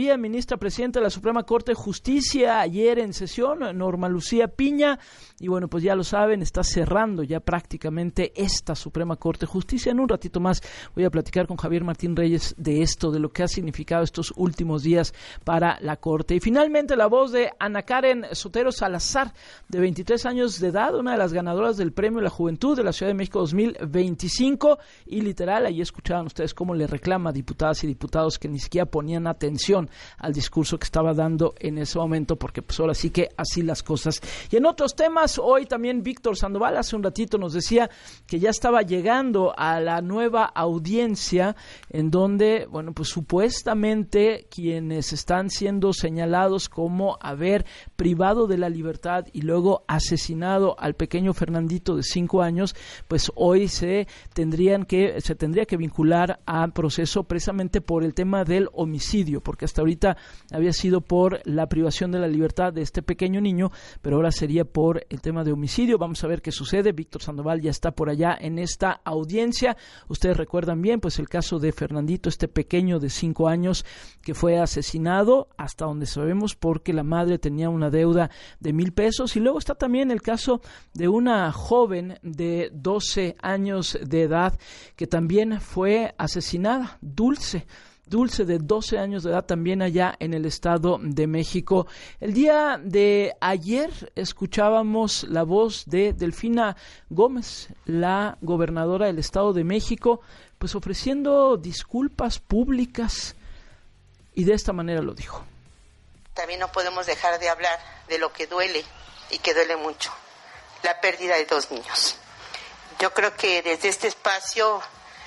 de la Suprema Corte de Justicia, ayer en sesión, Norma Lucía Piña, y bueno, pues ya lo saben, está cerrando ya prácticamente esta Suprema Corte de Justicia. En un ratito más voy a platicar con Javier Martín Reyes de esto, de lo que ha significado estos últimos días para la Corte. Y finalmente la voz de Ana Karen Sotero Salazar, de 23 años de edad, una de las ganadoras del Premio a la Juventud de la Ciudad de México 2025, y literal, ahí escuchaban ustedes cómo le reclama a diputadas y diputados que ni siquiera ponían atención al discurso que estaba dando en ese momento, porque pues ahora sí que así las cosas. Y en otros temas, hoy también Víctor Sandoval hace un ratito nos decía que ya estaba llegando a la nueva audiencia en donde, bueno, pues supuestamente quienes están siendo señalados como haber privado de la libertad y luego asesinado al pequeño Fernandito de 5 años, pues hoy se tendría que vincular a proceso precisamente por el tema del homicidio, porque hasta ahorita había sido por la privación de la libertad de este pequeño niño, pero ahora sería por el tema de homicidio. Vamos a ver qué sucede. Víctor Sandoval ya está por allá en esta audiencia. Ustedes recuerdan bien, pues el caso de Fernandito, este pequeño de 5 años que fue asesinado, hasta donde sabemos, porque la madre tenía una deuda de $1,000, y luego está también el caso de una joven de 12 años de edad que también fue asesinada, Dulce de 12 años de edad, también allá en el Estado de México. El día de ayer escuchábamos la voz de Delfina Gómez, la gobernadora del Estado de México, pues ofreciendo disculpas públicas, y de esta manera lo dijo. También no podemos dejar de hablar de lo que duele, y que duele mucho, la pérdida de 2 niños. Yo creo que desde este espacio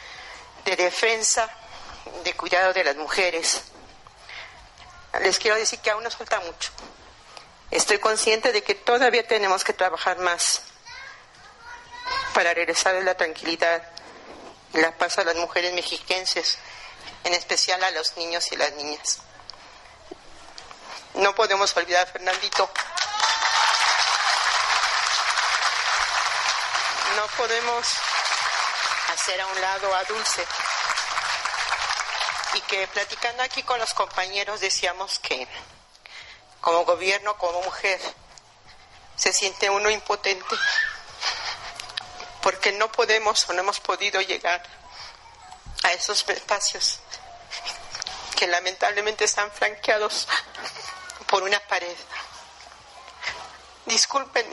de defensa, de cuidado de las mujeres, les quiero decir que aún nos falta mucho. Estoy consciente de que todavía tenemos que trabajar más para regresarles la tranquilidad y la paz a las mujeres mexiquenses, en especial a los niños y las niñas. No podemos olvidar a Fernandito. No podemos hacer a un lado a Dulce. Y que platicando aquí con los compañeros decíamos que como gobierno, como mujer, se siente uno impotente porque no podemos o no hemos podido llegar a esos espacios que lamentablemente están flanqueados por una pared. Discúlpenme.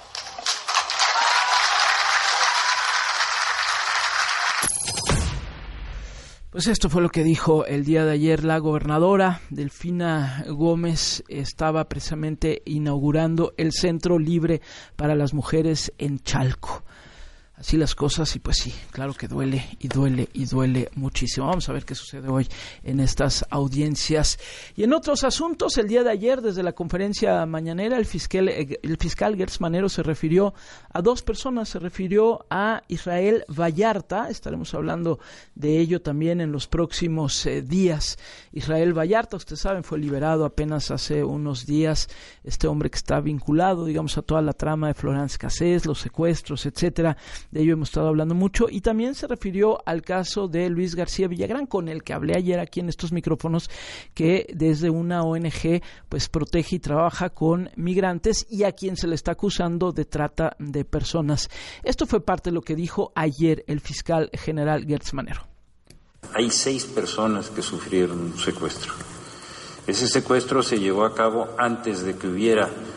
Pues esto fue lo que dijo el día de ayer la gobernadora Delfina Gómez. Estaba precisamente inaugurando el Centro Libre para las Mujeres en Chalco. Así las cosas, y pues sí, claro que duele y duele y duele muchísimo. Vamos a ver qué sucede hoy en estas audiencias. Y en otros asuntos, el día de ayer, desde la conferencia mañanera, el fiscal Gertz Manero se refirió a 2 personas, se refirió a Israel Vallarta. Estaremos hablando de ello también en los próximos días. Israel Vallarta, ustedes saben, fue liberado apenas hace unos días, este hombre que está vinculado, digamos, a toda la trama de Florence Cassés, los secuestros, etcétera. De ello hemos estado hablando mucho, y también se refirió al caso de Luis García Villagrán, con el que hablé ayer aquí en estos micrófonos, que desde una ONG pues protege y trabaja con migrantes, y a quien se le está acusando de trata de personas. Esto fue parte de lo que dijo ayer el fiscal general Gertz Manero. Hay 6 personas que sufrieron un secuestro. Ese secuestro se llevó a cabo antes de que hubiera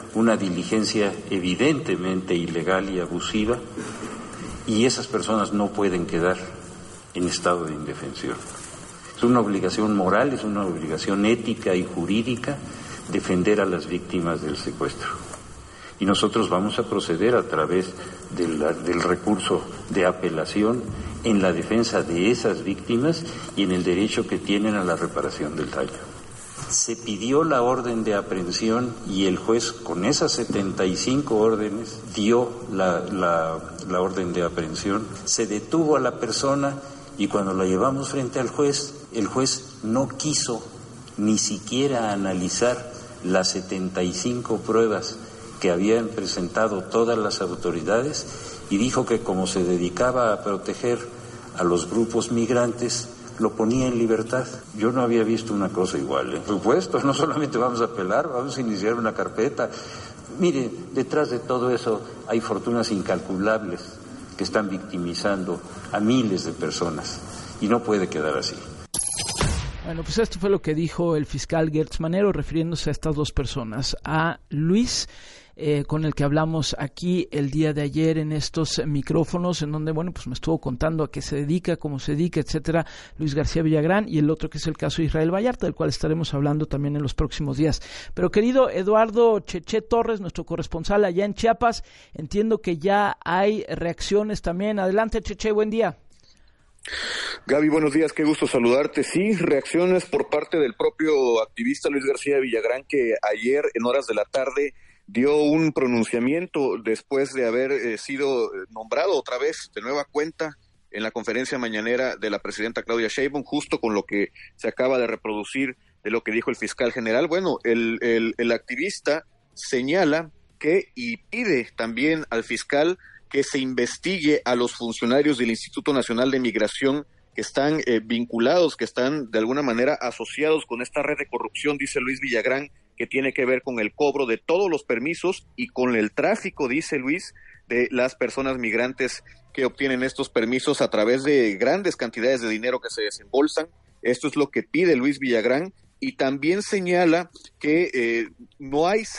una diligencia evidentemente ilegal y abusiva, y esas personas no pueden quedar en estado de indefensión. Es una obligación moral, es una obligación ética y jurídica defender a las víctimas del secuestro. Y nosotros vamos a proceder a través del recurso de apelación en la defensa de esas víctimas y en el derecho que tienen a la reparación del daño. Se pidió la orden de aprehensión y el juez, con esas 75 órdenes, dio la orden de aprehensión. Se detuvo a la persona y cuando la llevamos frente al juez, el juez no quiso ni siquiera analizar las 75 pruebas que habían presentado todas las autoridades y dijo que como se dedicaba a proteger a los grupos migrantes, lo ponía en libertad. Yo no había visto una cosa igual, ¿eh? Por supuesto, no solamente vamos a apelar, vamos a iniciar una carpeta. Mire, detrás de todo eso hay fortunas incalculables que están victimizando a miles de personas y no puede quedar así. Bueno, pues esto fue lo que dijo el fiscal Gertz Manero refiriéndose a estas dos personas, a Luis, con el que hablamos aquí el día de ayer en estos micrófonos, en donde, bueno, pues me estuvo contando a qué se dedica, cómo se dedica, etcétera, Luis García Villagrán, y el otro que es el caso de Israel Vallarta, del cual estaremos hablando también en los próximos días. Pero querido Eduardo Cheche Torres, nuestro corresponsal allá en Chiapas, entiendo que ya hay reacciones también. Adelante, Cheche, buen día. Gaby, buenos días, qué gusto saludarte. Sí, reacciones por parte del propio activista Luis García Villagrán, que ayer en horas de la tarde dio un pronunciamiento después de haber sido nombrado otra vez de nueva cuenta en la conferencia mañanera de la presidenta Claudia Sheinbaum, justo con lo que se acaba de reproducir de lo que dijo el fiscal general. Bueno, el activista señala que y pide también al fiscal que se investigue a los funcionarios del Instituto Nacional de Migración que están vinculados, que están de alguna manera asociados con esta red de corrupción, dice Luis Villagrán, que tiene que ver con el cobro de todos los permisos y con el tráfico, dice Luis, de las personas migrantes que obtienen estos permisos a través de grandes cantidades de dinero que se desembolsan. Esto es lo que pide Luis Villagrán. Y también señala que no hay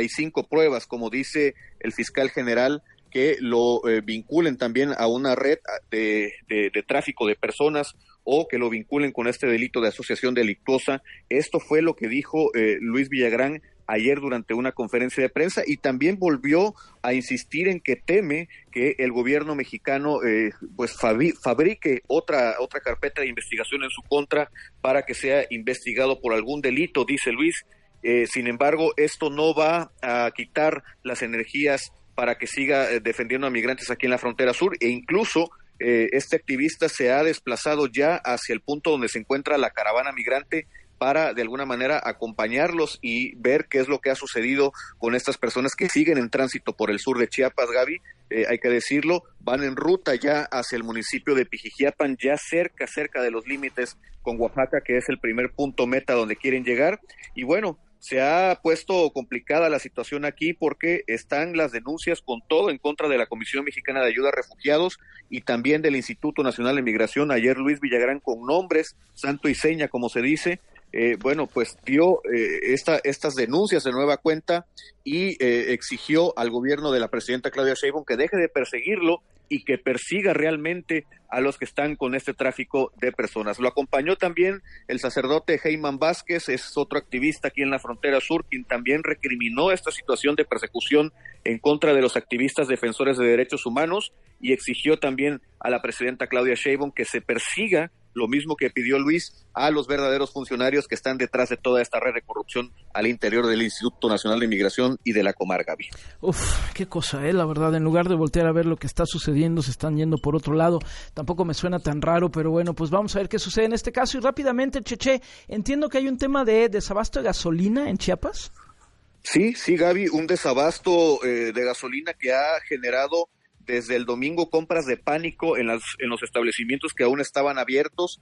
75 pruebas, como dice el fiscal general, que lo vinculen también a una red de tráfico de personas o que lo vinculen con este delito de asociación delictuosa. Esto fue lo que dijo Luis Villagrán ayer durante una conferencia de prensa y también volvió a insistir en que teme que el gobierno mexicano pues fabrique otra carpeta de investigación en su contra para que sea investigado por algún delito, dice Luis. Sin embargo, esto no va a quitar las energías para que siga defendiendo a migrantes aquí en la frontera sur, e incluso este activista se ha desplazado ya hacia el punto donde se encuentra la caravana migrante para de alguna manera acompañarlos y ver qué es lo que ha sucedido con estas personas que siguen en tránsito por el sur de Chiapas, Gaby. Hay que decirlo, van en ruta ya hacia el municipio de Pijijiapan, ya cerca de los límites con Oaxaca, que es el primer punto meta donde quieren llegar. Y bueno, se ha puesto complicada la situación aquí porque están las denuncias con todo en contra de la Comisión Mexicana de Ayuda a Refugiados y también del Instituto Nacional de Migración. Ayer Luis Villagrán, con nombres, santo y seña, como se dice, pues dio estas denuncias de nueva cuenta y exigió al gobierno de la presidenta Claudia Sheinbaum que deje de perseguirlo y que persiga realmente a los que están con este tráfico de personas. Lo acompañó también el sacerdote Heyman Vázquez, es otro activista aquí en la frontera sur, quien también recriminó esta situación de persecución en contra de los activistas defensores de derechos humanos y exigió también a la presidenta Claudia Sheinbaum que se persiga, lo mismo que pidió Luis, a los verdaderos funcionarios que están detrás de toda esta red de corrupción al interior del Instituto Nacional de Migración y de la Comar, Gaby. Uf, qué cosa, la verdad, en lugar de voltear a ver lo que está sucediendo, se están yendo por otro lado. Tampoco me suena tan raro, pero bueno, pues vamos a ver qué sucede en este caso. Y rápidamente, Cheche, entiendo que hay un tema de desabasto de gasolina en Chiapas. Sí, Gaby, un desabasto de gasolina que ha generado desde el domingo compras de pánico en los establecimientos que aún estaban abiertos.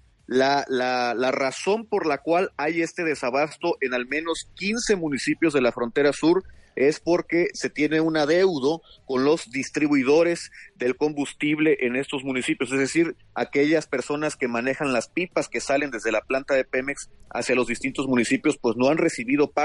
La razón por la cual hay este desabasto en al menos 15 municipios de la frontera sur es porque se tiene un adeudo con los distribuidores del combustible en estos municipios, es decir, aquellas personas que manejan las pipas que salen desde la planta de Pemex hacia los distintos municipios, pues no han recibido pagos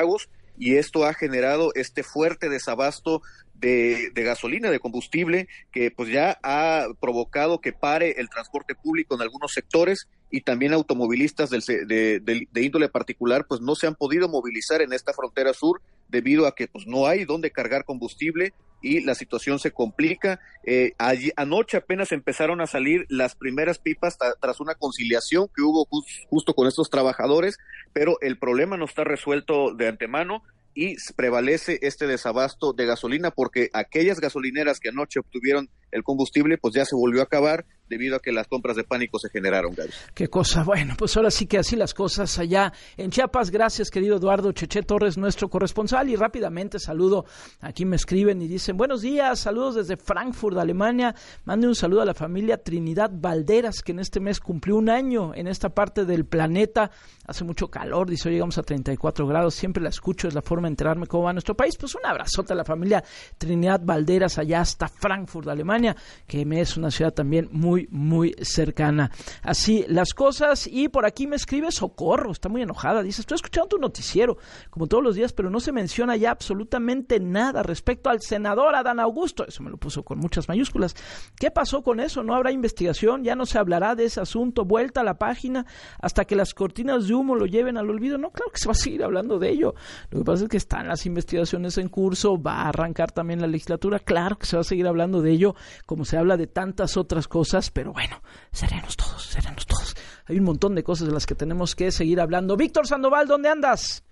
y esto ha generado este fuerte desabasto de gasolina, de combustible, que pues ya ha provocado que pare el transporte público en algunos sectores, y también automovilistas de índole particular pues no se han podido movilizar en esta frontera sur debido a que pues no hay dónde cargar combustible y la situación se complica. Anoche apenas empezaron a salir las primeras pipas tras una conciliación que hubo justo con estos trabajadores, pero el problema no está resuelto de antemano y prevalece este desabasto de gasolina, porque aquellas gasolineras que anoche obtuvieron el combustible pues ya se volvió a acabar debido a que las compras de pánico se generaron, Gaby. Qué cosa. Bueno, pues ahora sí que así las cosas allá en Chiapas. Gracias, querido Eduardo Cheche Torres, nuestro corresponsal. Y rápidamente saludo, aquí me escriben y dicen, buenos días, saludos desde Frankfurt, Alemania. Mande un saludo a la familia Trinidad Valderas, que en este mes cumplió 1 año en esta parte del planeta. Hace mucho calor, dice, hoy llegamos a 34 grados. Siempre la escucho, es la forma de enterarme cómo va nuestro país. Pues un abrazote a la familia Trinidad Valderas allá hasta Frankfurt, Alemania, que me es una ciudad también muy cercana. Así las cosas. Y por aquí me escribe Socorro, está muy enojada, dice, estoy escuchando tu noticiero como todos los días, pero no se menciona ya absolutamente nada respecto al senador Adán Augusto. Eso me lo puso con muchas mayúsculas. ¿Qué pasó con eso? ¿No habrá investigación? ¿Ya no se hablará de ese asunto? ¿Vuelta a la página hasta que las cortinas de humo lo lleven al olvido? No, claro que se va a seguir hablando de ello. Lo que pasa es que están las investigaciones en curso, va a arrancar también la legislatura, claro que se va a seguir hablando de ello, como se habla de tantas otras cosas, pero bueno, serenos todos. Hay un montón de cosas de las que tenemos que seguir hablando. Víctor Sandoval, ¿dónde andas?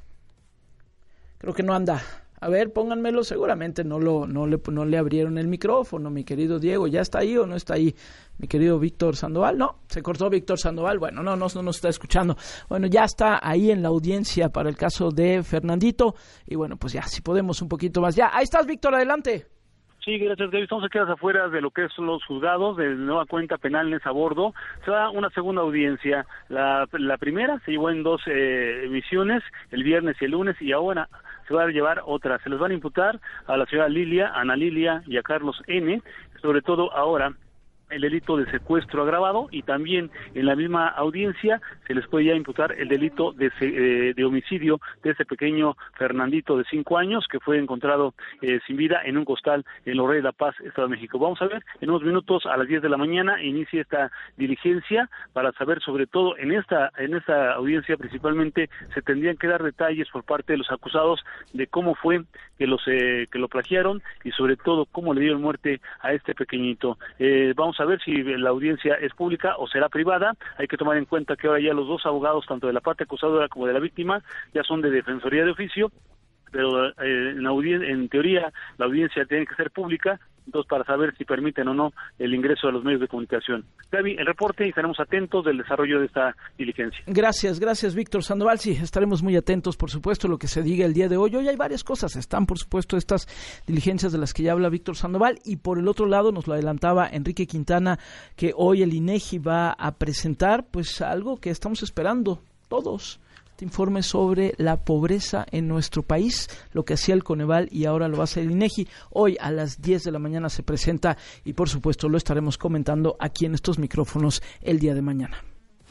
Creo que no anda. A ver, pónganmelo, seguramente no le abrieron el micrófono, mi querido Diego. ¿Ya está ahí o no está ahí mi querido Víctor Sandoval? No, se cortó Víctor Sandoval. Bueno, no nos está escuchando. Bueno, ya está ahí en la audiencia para el caso de Fernandito. Y bueno, pues ya, si podemos un poquito más. Ya, ahí estás, Víctor, adelante. Sí, gracias, David. Estamos aquí afuera de lo que son los juzgados de nueva cuenta penales a bordo. Se da una segunda audiencia. La primera se llevó en 2 emisiones, el viernes y el lunes, y ahora se va a llevar otra. Se les van a imputar a la señora Lilia, Ana Lilia y a Carlos N., sobre todo ahora el delito de secuestro agravado, y también en la misma audiencia se les puede ya imputar el delito de homicidio de ese pequeño Fernandito de 5 años que fue encontrado sin vida en un costal en Los Reyes de la Paz, Estado de México. Vamos a ver, en unos minutos a las 10 de la mañana inicia esta diligencia para saber, sobre todo en esta audiencia principalmente, se tendrían que dar detalles por parte de los acusados de cómo fue que lo plagiaron y sobre todo cómo le dieron muerte a este pequeñito. Vamos a ver si la audiencia es pública o será privada. Hay que tomar en cuenta que ahora ya los 2 abogados, tanto de la parte acusadora como de la víctima, ya son de defensoría de oficio, pero en teoría la audiencia tiene que ser pública, entonces para saber si permiten o no el ingreso a los medios de comunicación. Gaby, el reporte, y estaremos atentos del desarrollo de esta diligencia. Gracias, Víctor Sandoval. Sí, estaremos muy atentos, por supuesto, a lo que se diga el día de hoy. Hoy hay varias cosas. Están, por supuesto, estas diligencias de las que ya habla Víctor Sandoval, y por el otro lado nos lo adelantaba Enrique Quintana, que hoy el INEGI va a presentar pues algo que estamos esperando todos. Informe sobre la pobreza en nuestro país, lo que hacía el Coneval y ahora lo va a hacer el INEGI. Hoy a las 10 de la mañana se presenta y por supuesto lo estaremos comentando aquí en estos micrófonos el día de mañana.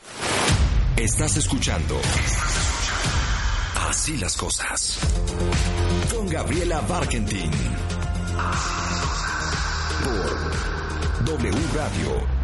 Estás escuchando Así las cosas con Gabriela Barkentin por W Radio.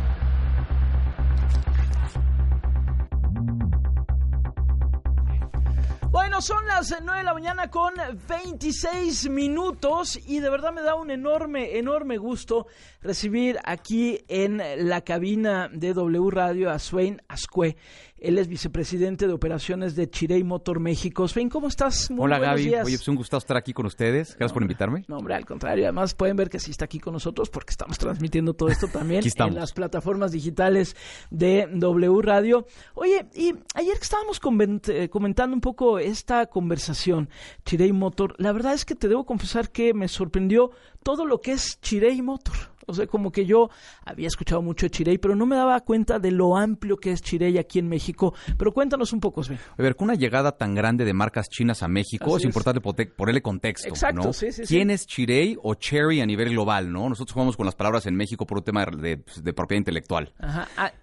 Bueno, son las 9 de la mañana con 26 minutos y de verdad me da un enorme gusto recibir aquí en la cabina de W Radio a Swain Azcue. Él es vicepresidente de operaciones de Chirey Motor México. Swain, ¿cómo estás? Muy Hola, buenos Gaby. días. Oye, pues un gusto estar aquí con ustedes. Gracias por invitarme. No, hombre, al contrario. Además pueden ver que sí está aquí con nosotros porque estamos transmitiendo todo esto también en las plataformas digitales de W Radio. Oye, y ayer que estábamos comentando un poco esta conversación, Chirey Motor, la verdad es que te debo confesar que me sorprendió todo lo que es Chirey Motor. O sea, como que yo había escuchado mucho de Chirey, pero no me daba cuenta de lo amplio que es Chirey aquí en México. Pero cuéntanos un poco, Sven. A ver, con una llegada tan grande de marcas chinas a México, es importante ponerle contexto. Exacto, ¿no? sí. ¿Quién es Chirey o Cherry a nivel global, no? Nosotros jugamos con las palabras en México por un tema de propiedad intelectual. Ajá.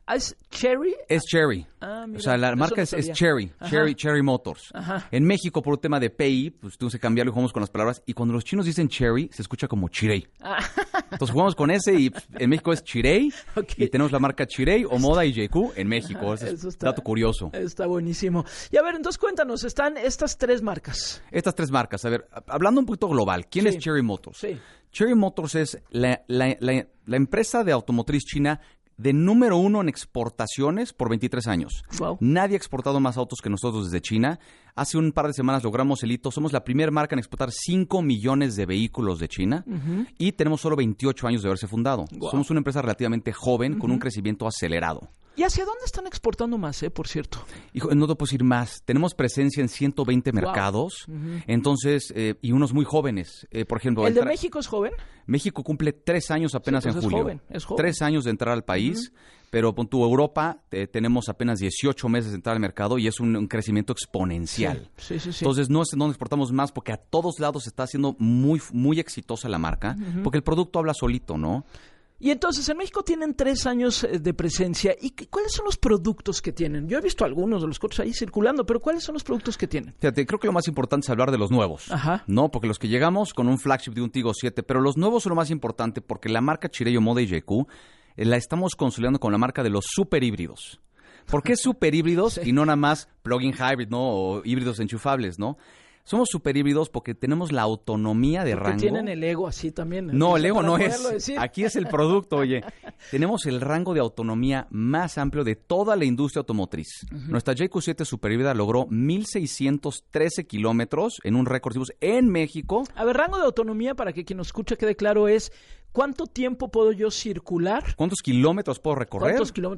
¿Es Cherry? Es Cherry. Mira, o sea, la marca es Cherry, Cherry Motors. Ajá. En México, por un tema de PI, pues tuvimos que cambiarlo y jugamos con las palabras. Y cuando los chinos dicen Cherry, se escucha como Chirey. Entonces jugamos con ese y en México es Chirey. Y tenemos la marca Chirey, Omoda y JQ en México. Ese es dato curioso. Está buenísimo. Y a ver, entonces cuéntanos, están estas 3 marcas. Estas 3 marcas. A ver, hablando un poquito global, ¿quién es Cherry Motors? Sí. Cherry Motors es la empresa de automotriz china de número 1 en exportaciones por 23 años. Wow. Nadie ha exportado más autos que nosotros desde China. Hace un par de semanas logramos el hito. Somos la primera marca en exportar 5 millones de vehículos de China y tenemos solo 28 años de haberse fundado. Wow. Somos una empresa relativamente joven con un crecimiento acelerado. ¿Y hacia dónde están exportando más, por cierto? Hijo, no te puedo decir más. Tenemos presencia en 120 mercados, entonces, y unos muy jóvenes. Por ejemplo, ¿El de México es joven? México cumple 3 años apenas en julio. Es joven. 3 años de entrar al país, pero con tu Europa tenemos apenas 18 meses de entrar al mercado y es un crecimiento exponencial. Sí. Entonces, no es donde exportamos más porque a todos lados está siendo muy, muy exitosa la marca, porque el producto habla solito, ¿no? Y entonces, en México tienen 3 años de presencia. ¿Y cuáles son los productos que tienen? Yo he visto algunos de los coches ahí circulando, pero ¿cuáles son los productos que tienen? Fíjate, creo que lo más importante es hablar de los nuevos. Ajá. No, porque los que llegamos con un flagship de un Tiggo 7, pero los nuevos son lo más importante porque la marca Chirey, Omoda y JQ la estamos consolidando con la marca de los super híbridos. ¿Por qué super híbridos y no nada más plug-in hybrid, no? O híbridos enchufables, ¿no? Somos super híbridos porque tenemos la autonomía de rango. Tienen el ego así también. No, el ego no es. Decir. Aquí es el producto, oye. Tenemos el rango de autonomía más amplio de toda la industria automotriz. Nuestra JQ7 super híbrida logró 1,613 kilómetros en un récord en México. A ver, rango de autonomía, para que quien nos escuche quede claro, es ¿cuánto tiempo puedo yo circular? ¿Cuántos kilómetros puedo recorrer?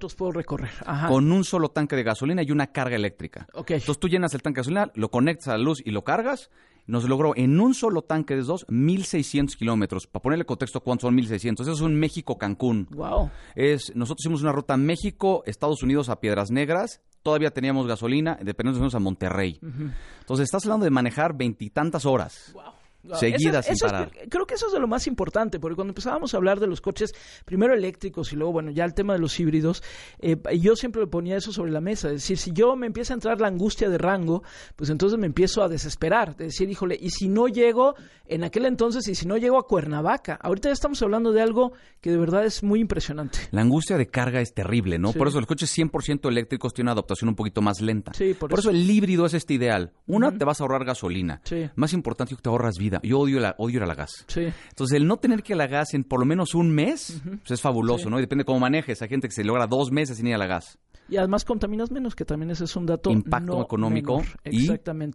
Ajá. Con un solo tanque de gasolina y una carga eléctrica. Okay. Entonces tú llenas el tanque de gasolina, lo conectas a la luz y lo cargas. Nos logró en un solo tanque de 1,600 kilómetros. Para ponerle contexto, ¿cuántos son 1,600? Eso es un México-Cancún. Wow. Nosotros hicimos una ruta México-Estados Unidos a Piedras Negras. Todavía teníamos gasolina, dependiendo a Monterrey. Entonces estás hablando de manejar 20 y tantas horas. Wow. Seguidas sin parar. Creo que eso es de lo más importante, porque cuando empezábamos a hablar de los coches, primero eléctricos y luego, bueno, ya el tema de los híbridos, yo siempre le ponía eso sobre la mesa. Es decir, si yo me empieza a entrar la angustia de rango, pues entonces me empiezo a desesperar. De decir, híjole, y si no llego en aquel entonces, y si no llego a Cuernavaca. Ahorita ya estamos hablando de algo que de verdad es muy impresionante. La angustia de carga es terrible, ¿no? Sí. Por eso los coches 100% eléctricos tienen una adaptación un poquito más lenta. Sí, por eso el híbrido es ideal. Te vas a ahorrar gasolina. Sí. Más importante, te ahorras vida. Yo odio ir a la gas. Sí. Entonces, el no tener que ir a la gas en por lo menos un mes, pues es fabuloso, ¿no? Y depende de cómo manejes. Hay gente que se logra 2 meses sin ir a la gas. Y además contaminas menos, que también ese es un dato impacto económico y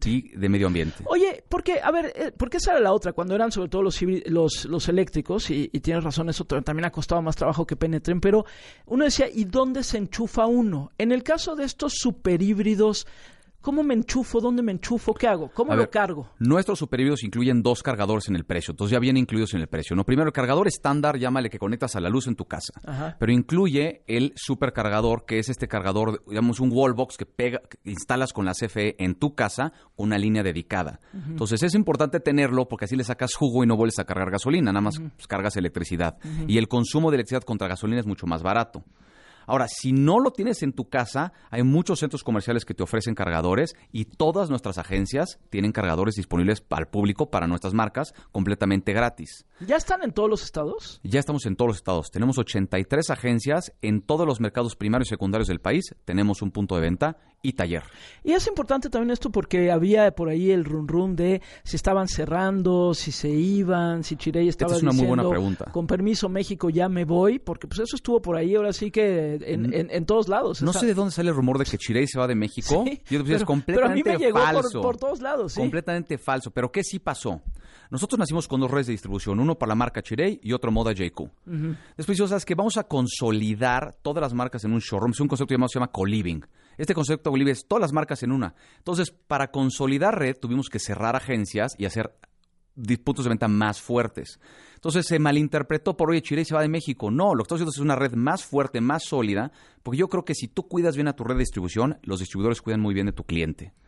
de medio ambiente. Oye, porque esa era la otra, cuando eran sobre todo los eléctricos, y tienes razón, eso también ha costado más trabajo que penetren, pero uno decía, ¿y dónde se enchufa uno? En el caso de estos superhíbridos, ¿cómo me enchufo? ¿Dónde me enchufo? ¿Qué hago? ¿Cómo lo cargo? Nuestros superhíbridos incluyen 2 cargadores en el precio. Entonces ya vienen incluidos en el precio, ¿no? Primero, el cargador estándar, llámale, que conectas a la luz en tu casa. Ajá. Pero incluye el supercargador, que es este cargador, digamos, un wallbox que instalas con la CFE en tu casa con una línea dedicada. Entonces es importante tenerlo porque así le sacas jugo y no vuelves a cargar gasolina. Nada más cargas electricidad. Y el consumo de electricidad contra gasolina es mucho más barato. Ahora, si no lo tienes en tu casa, hay muchos centros comerciales que te ofrecen cargadores y todas nuestras agencias tienen cargadores disponibles al público para nuestras marcas completamente gratis. ¿Ya están en todos los estados? Ya estamos en todos los estados. Tenemos 83 agencias en todos los mercados primarios y secundarios del país. Tenemos un punto de venta y taller. Y es importante también esto porque había por ahí el run de si estaban cerrando, si se iban, si Chirey estaba diciendo... Esta es una muy buena pregunta. Con permiso, México, ya me voy, porque pues eso estuvo por ahí, ahora sí que en todos lados. No sé de dónde sale el rumor de que Chirey se va de México. Sí, es completamente pero a mí me llegó falso. Por todos lados, sí. Completamente falso. Pero ¿qué sí pasó? Nosotros nacimos con 2 redes de distribución, uno para la marca Chirey y otro Moda JQ. Después yo, ¿sabes qué? Vamos a consolidar todas las marcas en un showroom. Es un concepto llamado, se llama co-living. Este concepto co-living es todas las marcas en una. Entonces, para consolidar red, tuvimos que cerrar agencias y hacer puntos de venta más fuertes. Entonces se malinterpretó por, oye, Chirey se va de México. No, lo que estamos haciendo es una red más fuerte, más sólida, porque yo creo que si tú cuidas bien a tu red de distribución, los distribuidores cuidan muy bien de tu cliente.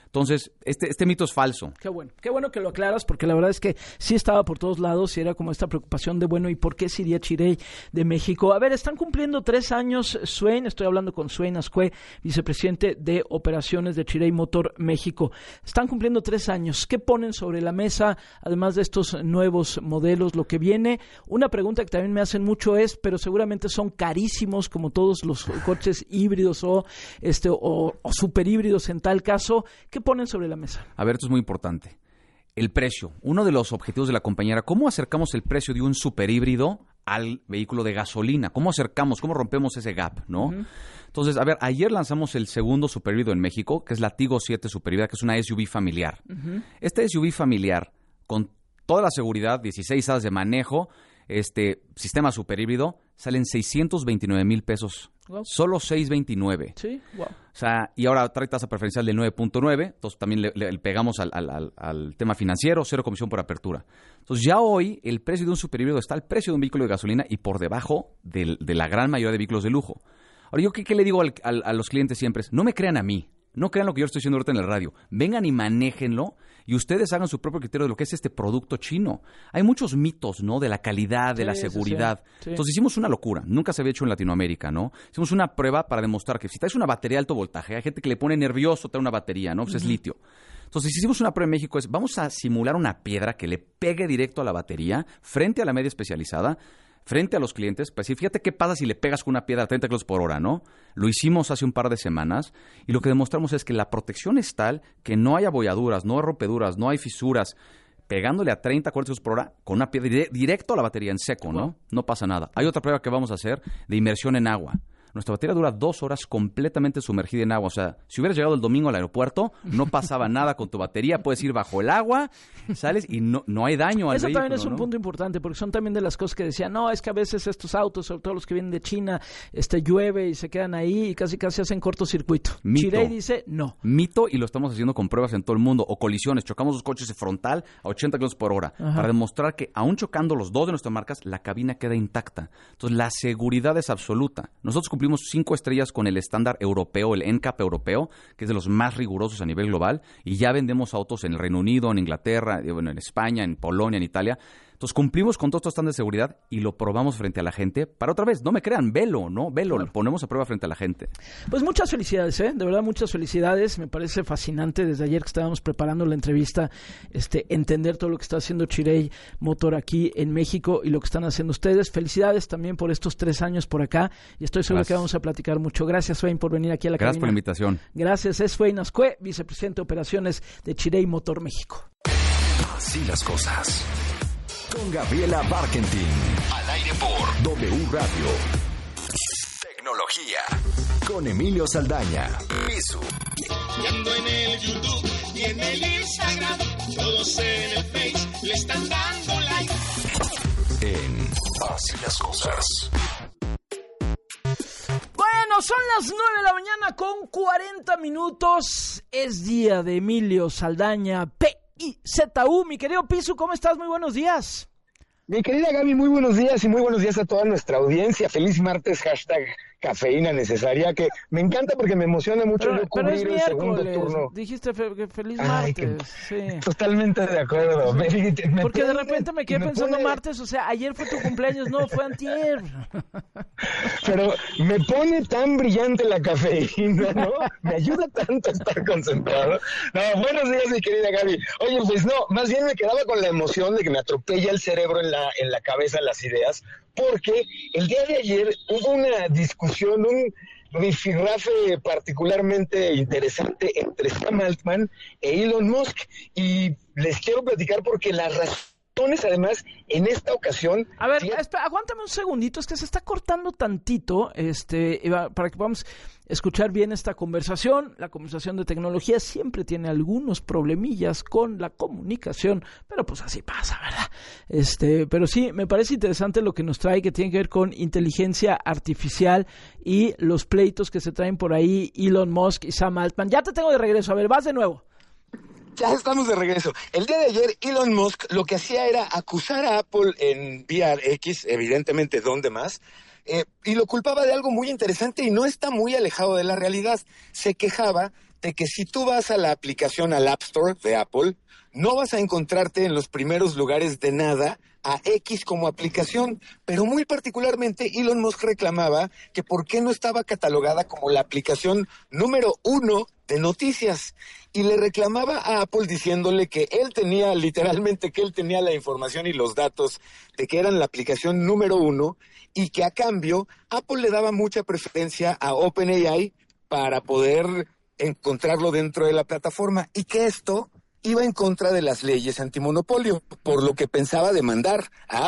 Entonces, este mito es falso. Qué bueno que lo aclaras, porque la verdad es que sí estaba por todos lados y era como esta preocupación de, bueno, ¿y por qué se iría Chirey de México? A ver, están cumpliendo 3 años Swain, estoy hablando con Swain Azcue, vicepresidente de operaciones de Chirey Motor México. Están cumpliendo 3 años. ¿Qué ponen sobre la mesa, además de estos nuevos modelos, lo que viene? Una pregunta que también me hacen mucho es, pero seguramente son carísimos, como todos los coches híbridos o super híbridos en tal caso. ¿Qué ponen sobre la mesa? A ver, esto es muy importante. El precio. Uno de los objetivos de la compañía era cómo acercamos el precio de un superhíbrido al vehículo de gasolina. ¿Cómo rompemos ese gap, no? Uh-huh. Entonces, a ver, ayer lanzamos el segundo superhíbrido en México, que es la Tigo 7 superhíbrida, que es una SUV familiar. Uh-huh. Este SUV familiar, con toda la seguridad, 16 horas de manejo, sistema superhíbrido, salen 629,000 pesos. Wow. Solo 629. Sí, wow. O sea, y ahora trae tasa preferencial del 9.9, entonces también le pegamos al tema financiero, 0 comisión por apertura. Entonces ya hoy el precio de un superhíbrido está al precio de un vehículo de gasolina y por debajo de la gran mayoría de vehículos de lujo. Ahora, ¿yo qué le digo a los clientes siempre? No me crean a mí. No crean lo que yo estoy diciendo ahorita en el radio. Vengan y manéjenlo y ustedes hagan su propio criterio de lo que es este producto chino. Hay muchos mitos, ¿no? De la calidad, de la seguridad. Sí. Entonces hicimos una locura. Nunca se había hecho en Latinoamérica, ¿no? Hicimos una prueba para demostrar que si traes una batería de alto voltaje, hay gente que le pone nervioso traer una batería, ¿no? Pues es litio. Entonces hicimos una prueba en México, vamos a simular una piedra que le pegue directo a la batería frente a la media especializada, frente a los clientes, pues fíjate qué pasa si le pegas con una piedra a 30 kilómetros por hora, ¿no? Lo hicimos hace un par de semanas y lo que demostramos es que la protección es tal que no hay abolladuras, no hay rompeduras, no hay fisuras, pegándole a 30 kilómetros por hora con una piedra directo a la batería en seco, ¿no? No pasa nada. Hay otra prueba que vamos a hacer de inmersión en agua. Nuestra batería dura 2 horas completamente sumergida en agua. O sea, si hubieras llegado el domingo al aeropuerto, no pasaba nada con tu batería. Puedes ir bajo el agua, sales y no hay daño al vehículo. Eso también es un punto importante, porque son también de las cosas que decían, no, es que a veces estos autos, sobre todo los que vienen de China, llueve y se quedan ahí y casi hacen cortocircuito. Chirey dice no. Mito, y lo estamos haciendo con pruebas en todo el mundo. O colisiones, chocamos los coches de frontal a 80 kilómetros por hora. Ajá. Para demostrar que aún chocando los dos de nuestras marcas, la cabina queda intacta. Entonces, la seguridad es absoluta. Nosotros cumplimos 5 estrellas con el estándar europeo, el NCAP europeo, que es de los más rigurosos a nivel global, y ya vendemos autos en el Reino Unido, en Inglaterra, en España, en Polonia, en Italia. Entonces cumplimos con todos estos estándares de seguridad y lo probamos frente a la gente. Para otra vez, no me crean, velo, claro. Lo ponemos a prueba frente a la gente. Pues muchas felicidades, de verdad muchas felicidades. Me parece fascinante desde ayer que estábamos preparando la entrevista, entender todo lo que está haciendo Chirey Motor aquí en México y lo que están haciendo ustedes. Felicidades también por estos 3 años por acá y estoy seguro que vamos a platicar mucho. Gracias, Swain, por venir aquí a la cabina. Gracias por la invitación. Gracias, es Swain Azcue, vicepresidente de operaciones de Chirey Motor México. Así las cosas. Con Gabriela Barkentin. Al aire por W Radio. Tecnología. Con Emilio Saldaña. Pisu. Y ando en el YouTube y en el Instagram. Todos en el Face le están dando like. En Así las cosas. Bueno, son las 9 de la mañana con 40 minutos. Es día de Emilio Saldaña PIZU. Mi querido Pisu, ¿cómo estás? Muy buenos días. Mi querida Gaby, muy buenos días y muy buenos días a toda nuestra audiencia. Feliz martes, #cafeína necesaria, que me encanta porque me emociona mucho yo cubrir el segundo turno. Dijiste feliz martes. Sí. Totalmente de acuerdo. Porque de repente me quedé pensando martes, o sea, ayer fue tu cumpleaños, no, fue antier. Pero me pone tan brillante la cafeína, ¿no? Me ayuda tanto a estar concentrado. No, buenos días, mi querida Gaby. Oye, pues no, más bien me quedaba con la emoción de que me atropella el cerebro en la cabeza las ideas, porque el día de ayer hubo una discusión, un rifirrafe particularmente interesante entre Sam Altman e Elon Musk, y les quiero platicar porque las razones, además, en esta ocasión... A ver, espera, aguántame un segundito, es que se está cortando tantito, para que podamos escuchar bien esta conversación. La conversación de tecnología siempre tiene algunos problemillas con la comunicación, pero pues así pasa, ¿verdad? Pero sí, me parece interesante lo que nos trae, que tiene que ver con inteligencia artificial y los pleitos que se traen por ahí Elon Musk y Sam Altman. Ya te tengo de regreso, a ver, vas de nuevo. Ya estamos de regreso. El día de ayer, Elon Musk lo que hacía era acusar a Apple en VRX, evidentemente, ¿dónde más? Y lo culpaba de algo muy interesante y no está muy alejado de la realidad. Se quejaba de que si tú vas a la aplicación, al App Store de Apple, no vas a encontrarte en los primeros lugares de nada a X como aplicación, pero muy particularmente Elon Musk reclamaba que por qué no estaba catalogada como la aplicación número 1 de noticias, y le reclamaba a Apple diciéndole que él tenía la información y los datos de que eran la aplicación número 1 y que a cambio Apple le daba mucha preferencia a OpenAI para poder encontrarlo dentro de la plataforma, y que esto iba en contra de las leyes antimonopolio, por lo que pensaba demandar a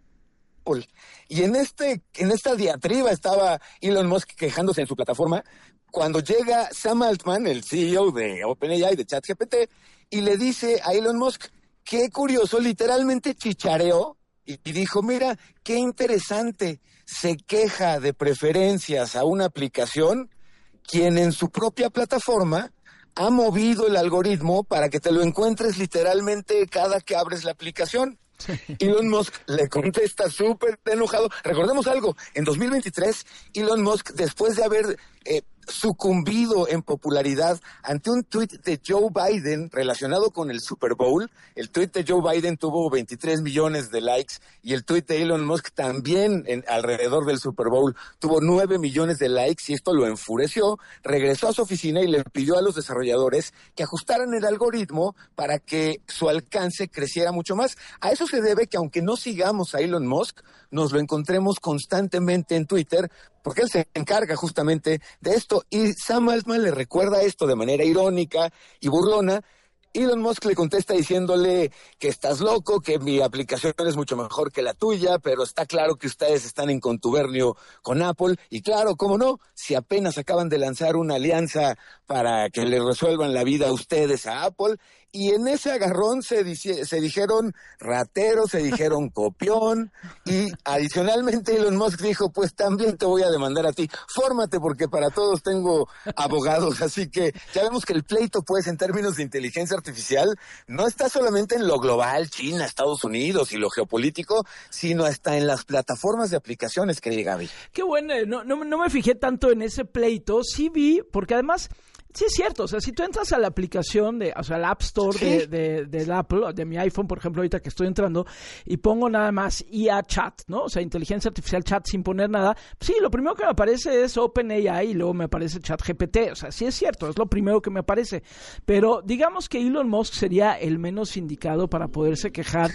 Apple. Y en esta diatriba estaba Elon Musk quejándose en su plataforma, cuando llega Sam Altman, el CEO de OpenAI, de ChatGPT, y le dice a Elon Musk, qué curioso, literalmente chichareó, y dijo, mira, qué interesante, se queja de preferencias a una aplicación, quien en su propia plataforma ha movido el algoritmo para que te lo encuentres literalmente cada que abres la aplicación. Elon Musk le contesta súper enojado. Recordemos algo, en 2023, Elon Musk, después de haber sucumbido en popularidad ante un tuit de Joe Biden relacionado con el Super Bowl. El tuit de Joe Biden tuvo 23 millones de likes y el tuit de Elon Musk también alrededor del Super Bowl tuvo 9 millones de likes, y esto lo enfureció. Regresó a su oficina y le pidió a los desarrolladores que ajustaran el algoritmo para que su alcance creciera mucho más. A eso se debe que, aunque no sigamos a Elon Musk, nos lo encontremos constantemente en Twitter, porque él se encarga justamente de esto. Y Sam Altman le recuerda esto de manera irónica y burlona. Elon Musk le contesta diciéndole que estás loco, que mi aplicación es mucho mejor que la tuya, pero está claro que ustedes están en contubernio con Apple. Y claro, ¿cómo no? Si apenas acaban de lanzar una alianza para que le resuelvan la vida a ustedes a Apple. Y en ese agarrón se dijeron rateros, se dijeron copión, y adicionalmente Elon Musk dijo, pues también te voy a demandar a ti, fórmate porque para todos tengo abogados. Así que ya vemos que el pleito, pues, en términos de inteligencia artificial, no está solamente en lo global, China, Estados Unidos y lo geopolítico, sino hasta en las plataformas de aplicaciones, querida Gaby. Qué bueno, no me fijé tanto en ese pleito, sí vi, porque además... Sí, es cierto. O sea, si tú entras a la aplicación al App Store de Apple, de mi iPhone, por ejemplo, ahorita que estoy entrando, y pongo nada más IA Chat, ¿no? O sea, inteligencia artificial chat sin poner nada. Sí, lo primero que me aparece es OpenAI y luego me aparece ChatGPT. O sea, sí es cierto, es lo primero que me aparece. Pero digamos que Elon Musk sería el menos indicado para poderse quejar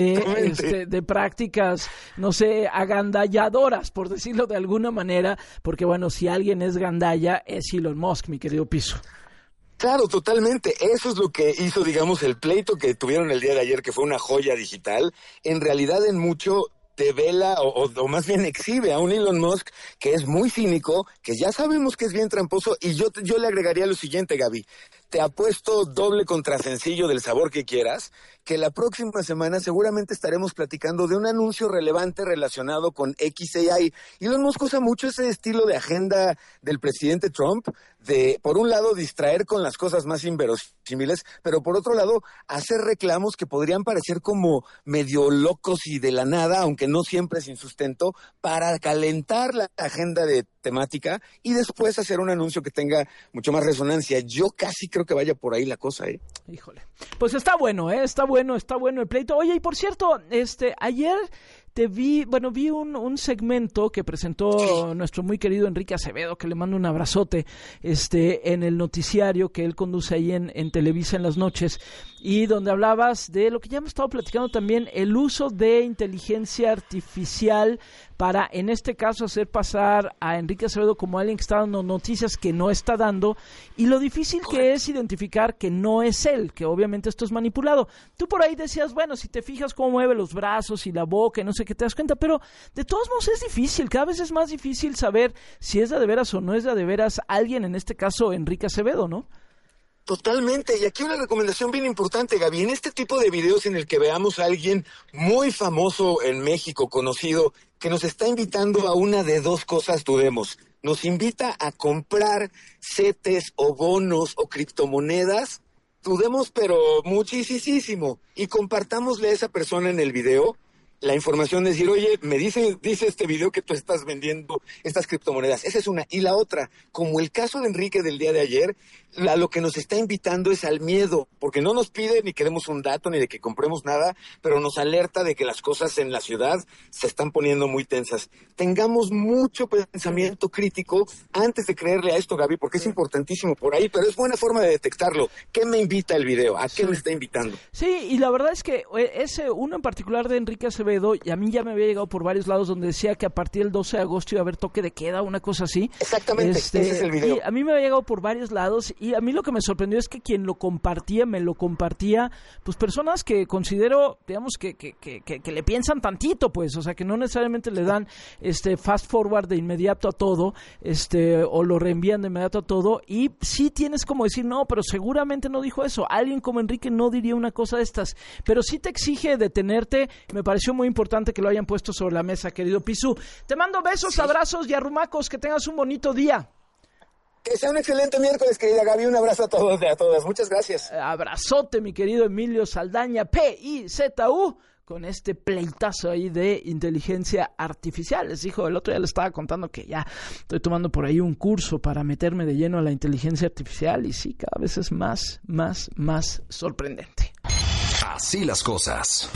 de prácticas, no sé, agandalladoras, por decirlo de alguna manera. Porque, bueno, si alguien es gandalla, es Elon Musk, mi querido Piso. Claro, totalmente. Eso es lo que hizo, digamos, el pleito que tuvieron el día de ayer, que fue una joya digital. En realidad, en mucho devela o más bien exhibe a un Elon Musk que es muy cínico, que ya sabemos que es bien tramposo, y yo le agregaría lo siguiente, Gaby. Te apuesto doble contra sencillo del sabor que quieras, que la próxima semana seguramente estaremos platicando de un anuncio relevante relacionado con XAI. Elon Musk usa mucho ese estilo de agenda del presidente Trump, de, por un lado, distraer con las cosas más inverosímiles, pero por otro lado, hacer reclamos que podrían parecer como medio locos y de la nada, aunque no siempre sin sustento, para calentar la agenda de temática y después hacer un anuncio que tenga mucho más resonancia. Yo casi creo que vaya por ahí la cosa, ¿eh? Híjole. Pues está bueno, está bueno el pleito. Oye, y por cierto, ayer vi un segmento que presentó nuestro muy querido Enrique Acevedo, que le mando un abrazote, en el noticiario que él conduce ahí en Televisa en las noches, y donde hablabas de lo que ya hemos estado platicando también, el uso de inteligencia artificial para, en este caso, hacer pasar a Enrique Acevedo como alguien que está dando noticias que no está dando, y lo difícil que es identificar que no es él, que obviamente esto es manipulado. Tú por ahí decías, bueno, si te fijas cómo mueve los brazos y la boca y no sé qué, te das cuenta, pero de todos modos es difícil, cada vez es más difícil saber si es de veras o no es de veras alguien, en este caso Enrique Acevedo, ¿no? Totalmente, y aquí una recomendación bien importante, Gaby. En este tipo de videos en el que veamos a alguien muy famoso en México, conocido, que nos está invitando a una de dos cosas, dudemos. Nos invita a comprar CETES o bonos o criptomonedas, dudemos pero muchísimo, y compartámosle a esa persona en el video la información de decir, oye, me dice este video que tú estás vendiendo estas criptomonedas. Esa es una. Y la otra, como el caso de Enrique del día de ayer, a lo que nos está invitando es al miedo, porque no nos pide ni que demos un dato ni de que compremos nada, pero nos alerta de que las cosas en la ciudad se están poniendo muy tensas. Tengamos mucho pensamiento crítico antes de creerle a esto, Gaby, porque es importantísimo por ahí, pero es buena forma de detectarlo. ¿Qué me invita el video? ¿A qué me está invitando? Sí, y la verdad es que ese uno en particular de Enrique Acevedo, y a mí ya me había llegado por varios lados donde decía que a partir del 12 de agosto iba a haber toque de queda, una cosa así. Exactamente, ese es el video. Y a mí me había llegado por varios lados, y a mí lo que me sorprendió es que quien lo compartía, pues personas que considero, digamos, que le piensan tantito, pues, o sea, que no necesariamente le dan fast forward de inmediato a todo, o lo reenvían de inmediato a todo, y sí tienes como decir, no, pero seguramente no dijo eso. Alguien como Enrique no diría una cosa de estas, pero sí te exige detenerte. Me pareció muy importante que lo hayan puesto sobre la mesa, querido Pisu. Te mando besos, abrazos y arrumacos, que tengas un bonito día. Que sea un excelente miércoles, querida Gaby. Un abrazo a todos y a todas. Muchas gracias. Abrazote, mi querido Emilio Saldaña, PIZU, con este pleitazo ahí de inteligencia artificial. Les dijo, el otro día le estaba contando que ya estoy tomando por ahí un curso para meterme de lleno a la inteligencia artificial, y sí, cada vez es más sorprendente. Así las cosas.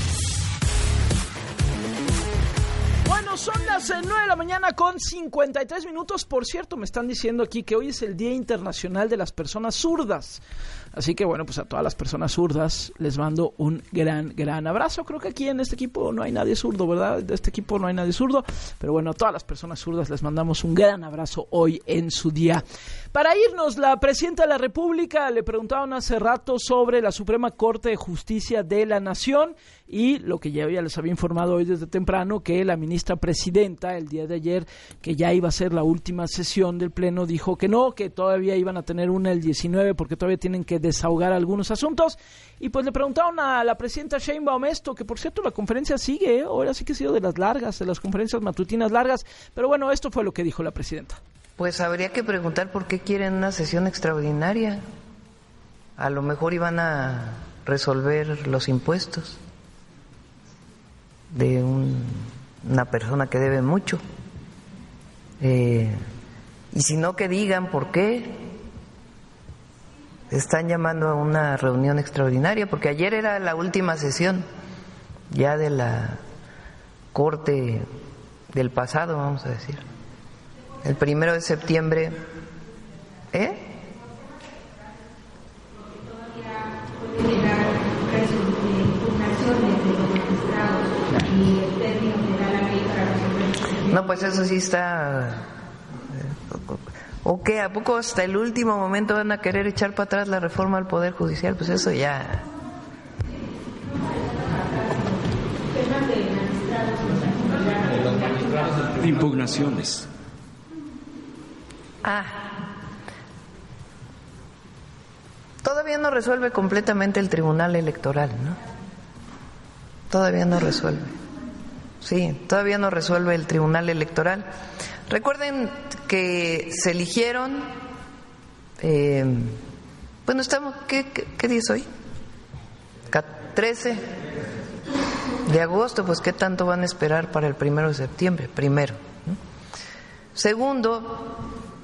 Bueno, son las 9 de la mañana con 53 minutos. Por cierto, me están diciendo aquí que hoy es el Día Internacional de las Personas Zurdas. Así que bueno, pues a todas las personas zurdas les mando un gran abrazo. Creo que aquí en este equipo no hay nadie zurdo, ¿verdad? De este equipo no hay nadie zurdo. Pero bueno, a todas las personas zurdas les mandamos un gran abrazo hoy en su día. Para irnos, la presidenta de la República le preguntaban hace rato sobre la Suprema Corte de Justicia de la Nación, y lo que ya les había informado hoy desde temprano, que la ministra presidenta el día de ayer, que ya iba a ser la última sesión del Pleno, dijo que no, que todavía iban a tener una el 19 porque todavía tienen que desahogar algunos asuntos. Y pues le preguntaron a la presidenta Sheinbaum esto, que por cierto la conferencia sigue, ahora sí que ha sido de las largas, de las conferencias matutinas largas, pero bueno, esto fue lo que dijo la presidenta. Pues habría que preguntar por qué quieren una sesión extraordinaria. A lo mejor iban a resolver los impuestos de una persona que debe mucho. Y si no, que digan por qué están llamando a una reunión extraordinaria, porque ayer era la última sesión ya de la Corte del pasado, vamos a decir. El 1 de septiembre. No, pues eso sí está. ¿O qué? ¿A poco hasta el último momento van a querer echar para atrás la reforma al Poder Judicial? Pues eso ya. Impugnaciones. Todavía no resuelve completamente el Tribunal Electoral, ¿no? Todavía no resuelve. Sí, todavía no resuelve el Tribunal Electoral. Recuerden que se eligieron, bueno, estamos, ¿qué día es hoy? 13 de agosto, pues ¿qué tanto van a esperar para el 1 de septiembre? Primero, ¿no? Segundo,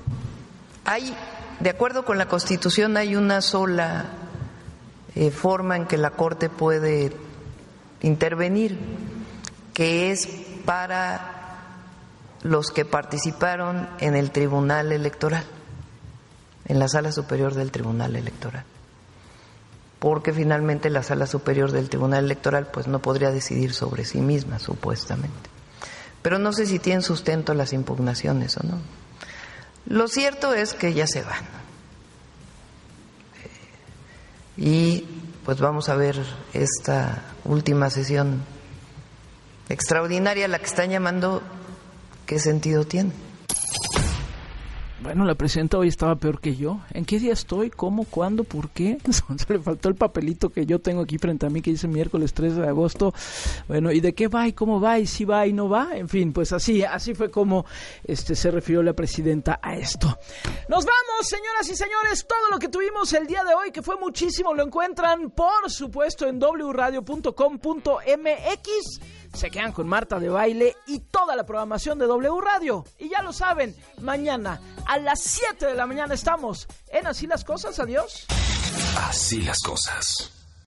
de acuerdo con la Constitución, hay una sola forma en que la Corte puede intervenir, que es para los que participaron en el Tribunal Electoral, en la Sala Superior del Tribunal Electoral, porque finalmente la Sala Superior del Tribunal Electoral pues no podría decidir sobre sí misma, supuestamente. Pero no sé si tienen sustento las impugnaciones o no. Lo cierto es que ya se van. Y pues vamos a ver esta última sesión extraordinaria, la que están llamando, ¿qué sentido tiene? Bueno, la presidenta hoy estaba peor que yo. ¿En qué día estoy? ¿Cómo? ¿Cuándo? ¿Por qué? Se le faltó el papelito que yo tengo aquí frente a mí que dice miércoles 3 de agosto. Bueno, ¿y de qué va? ¿Y cómo va? ¿Y si va y no va? En fin, pues así fue como se refirió la presidenta a esto. Nos vamos, señoras y señores. Todo lo que tuvimos el día de hoy, que fue muchísimo, lo encuentran, por supuesto, en wradio.com.mx. Se quedan con Marta de Baile y toda la programación de W Radio. Y ya lo saben, mañana a a las 7 de la mañana estamos en Así las Cosas. Adiós. Así las cosas.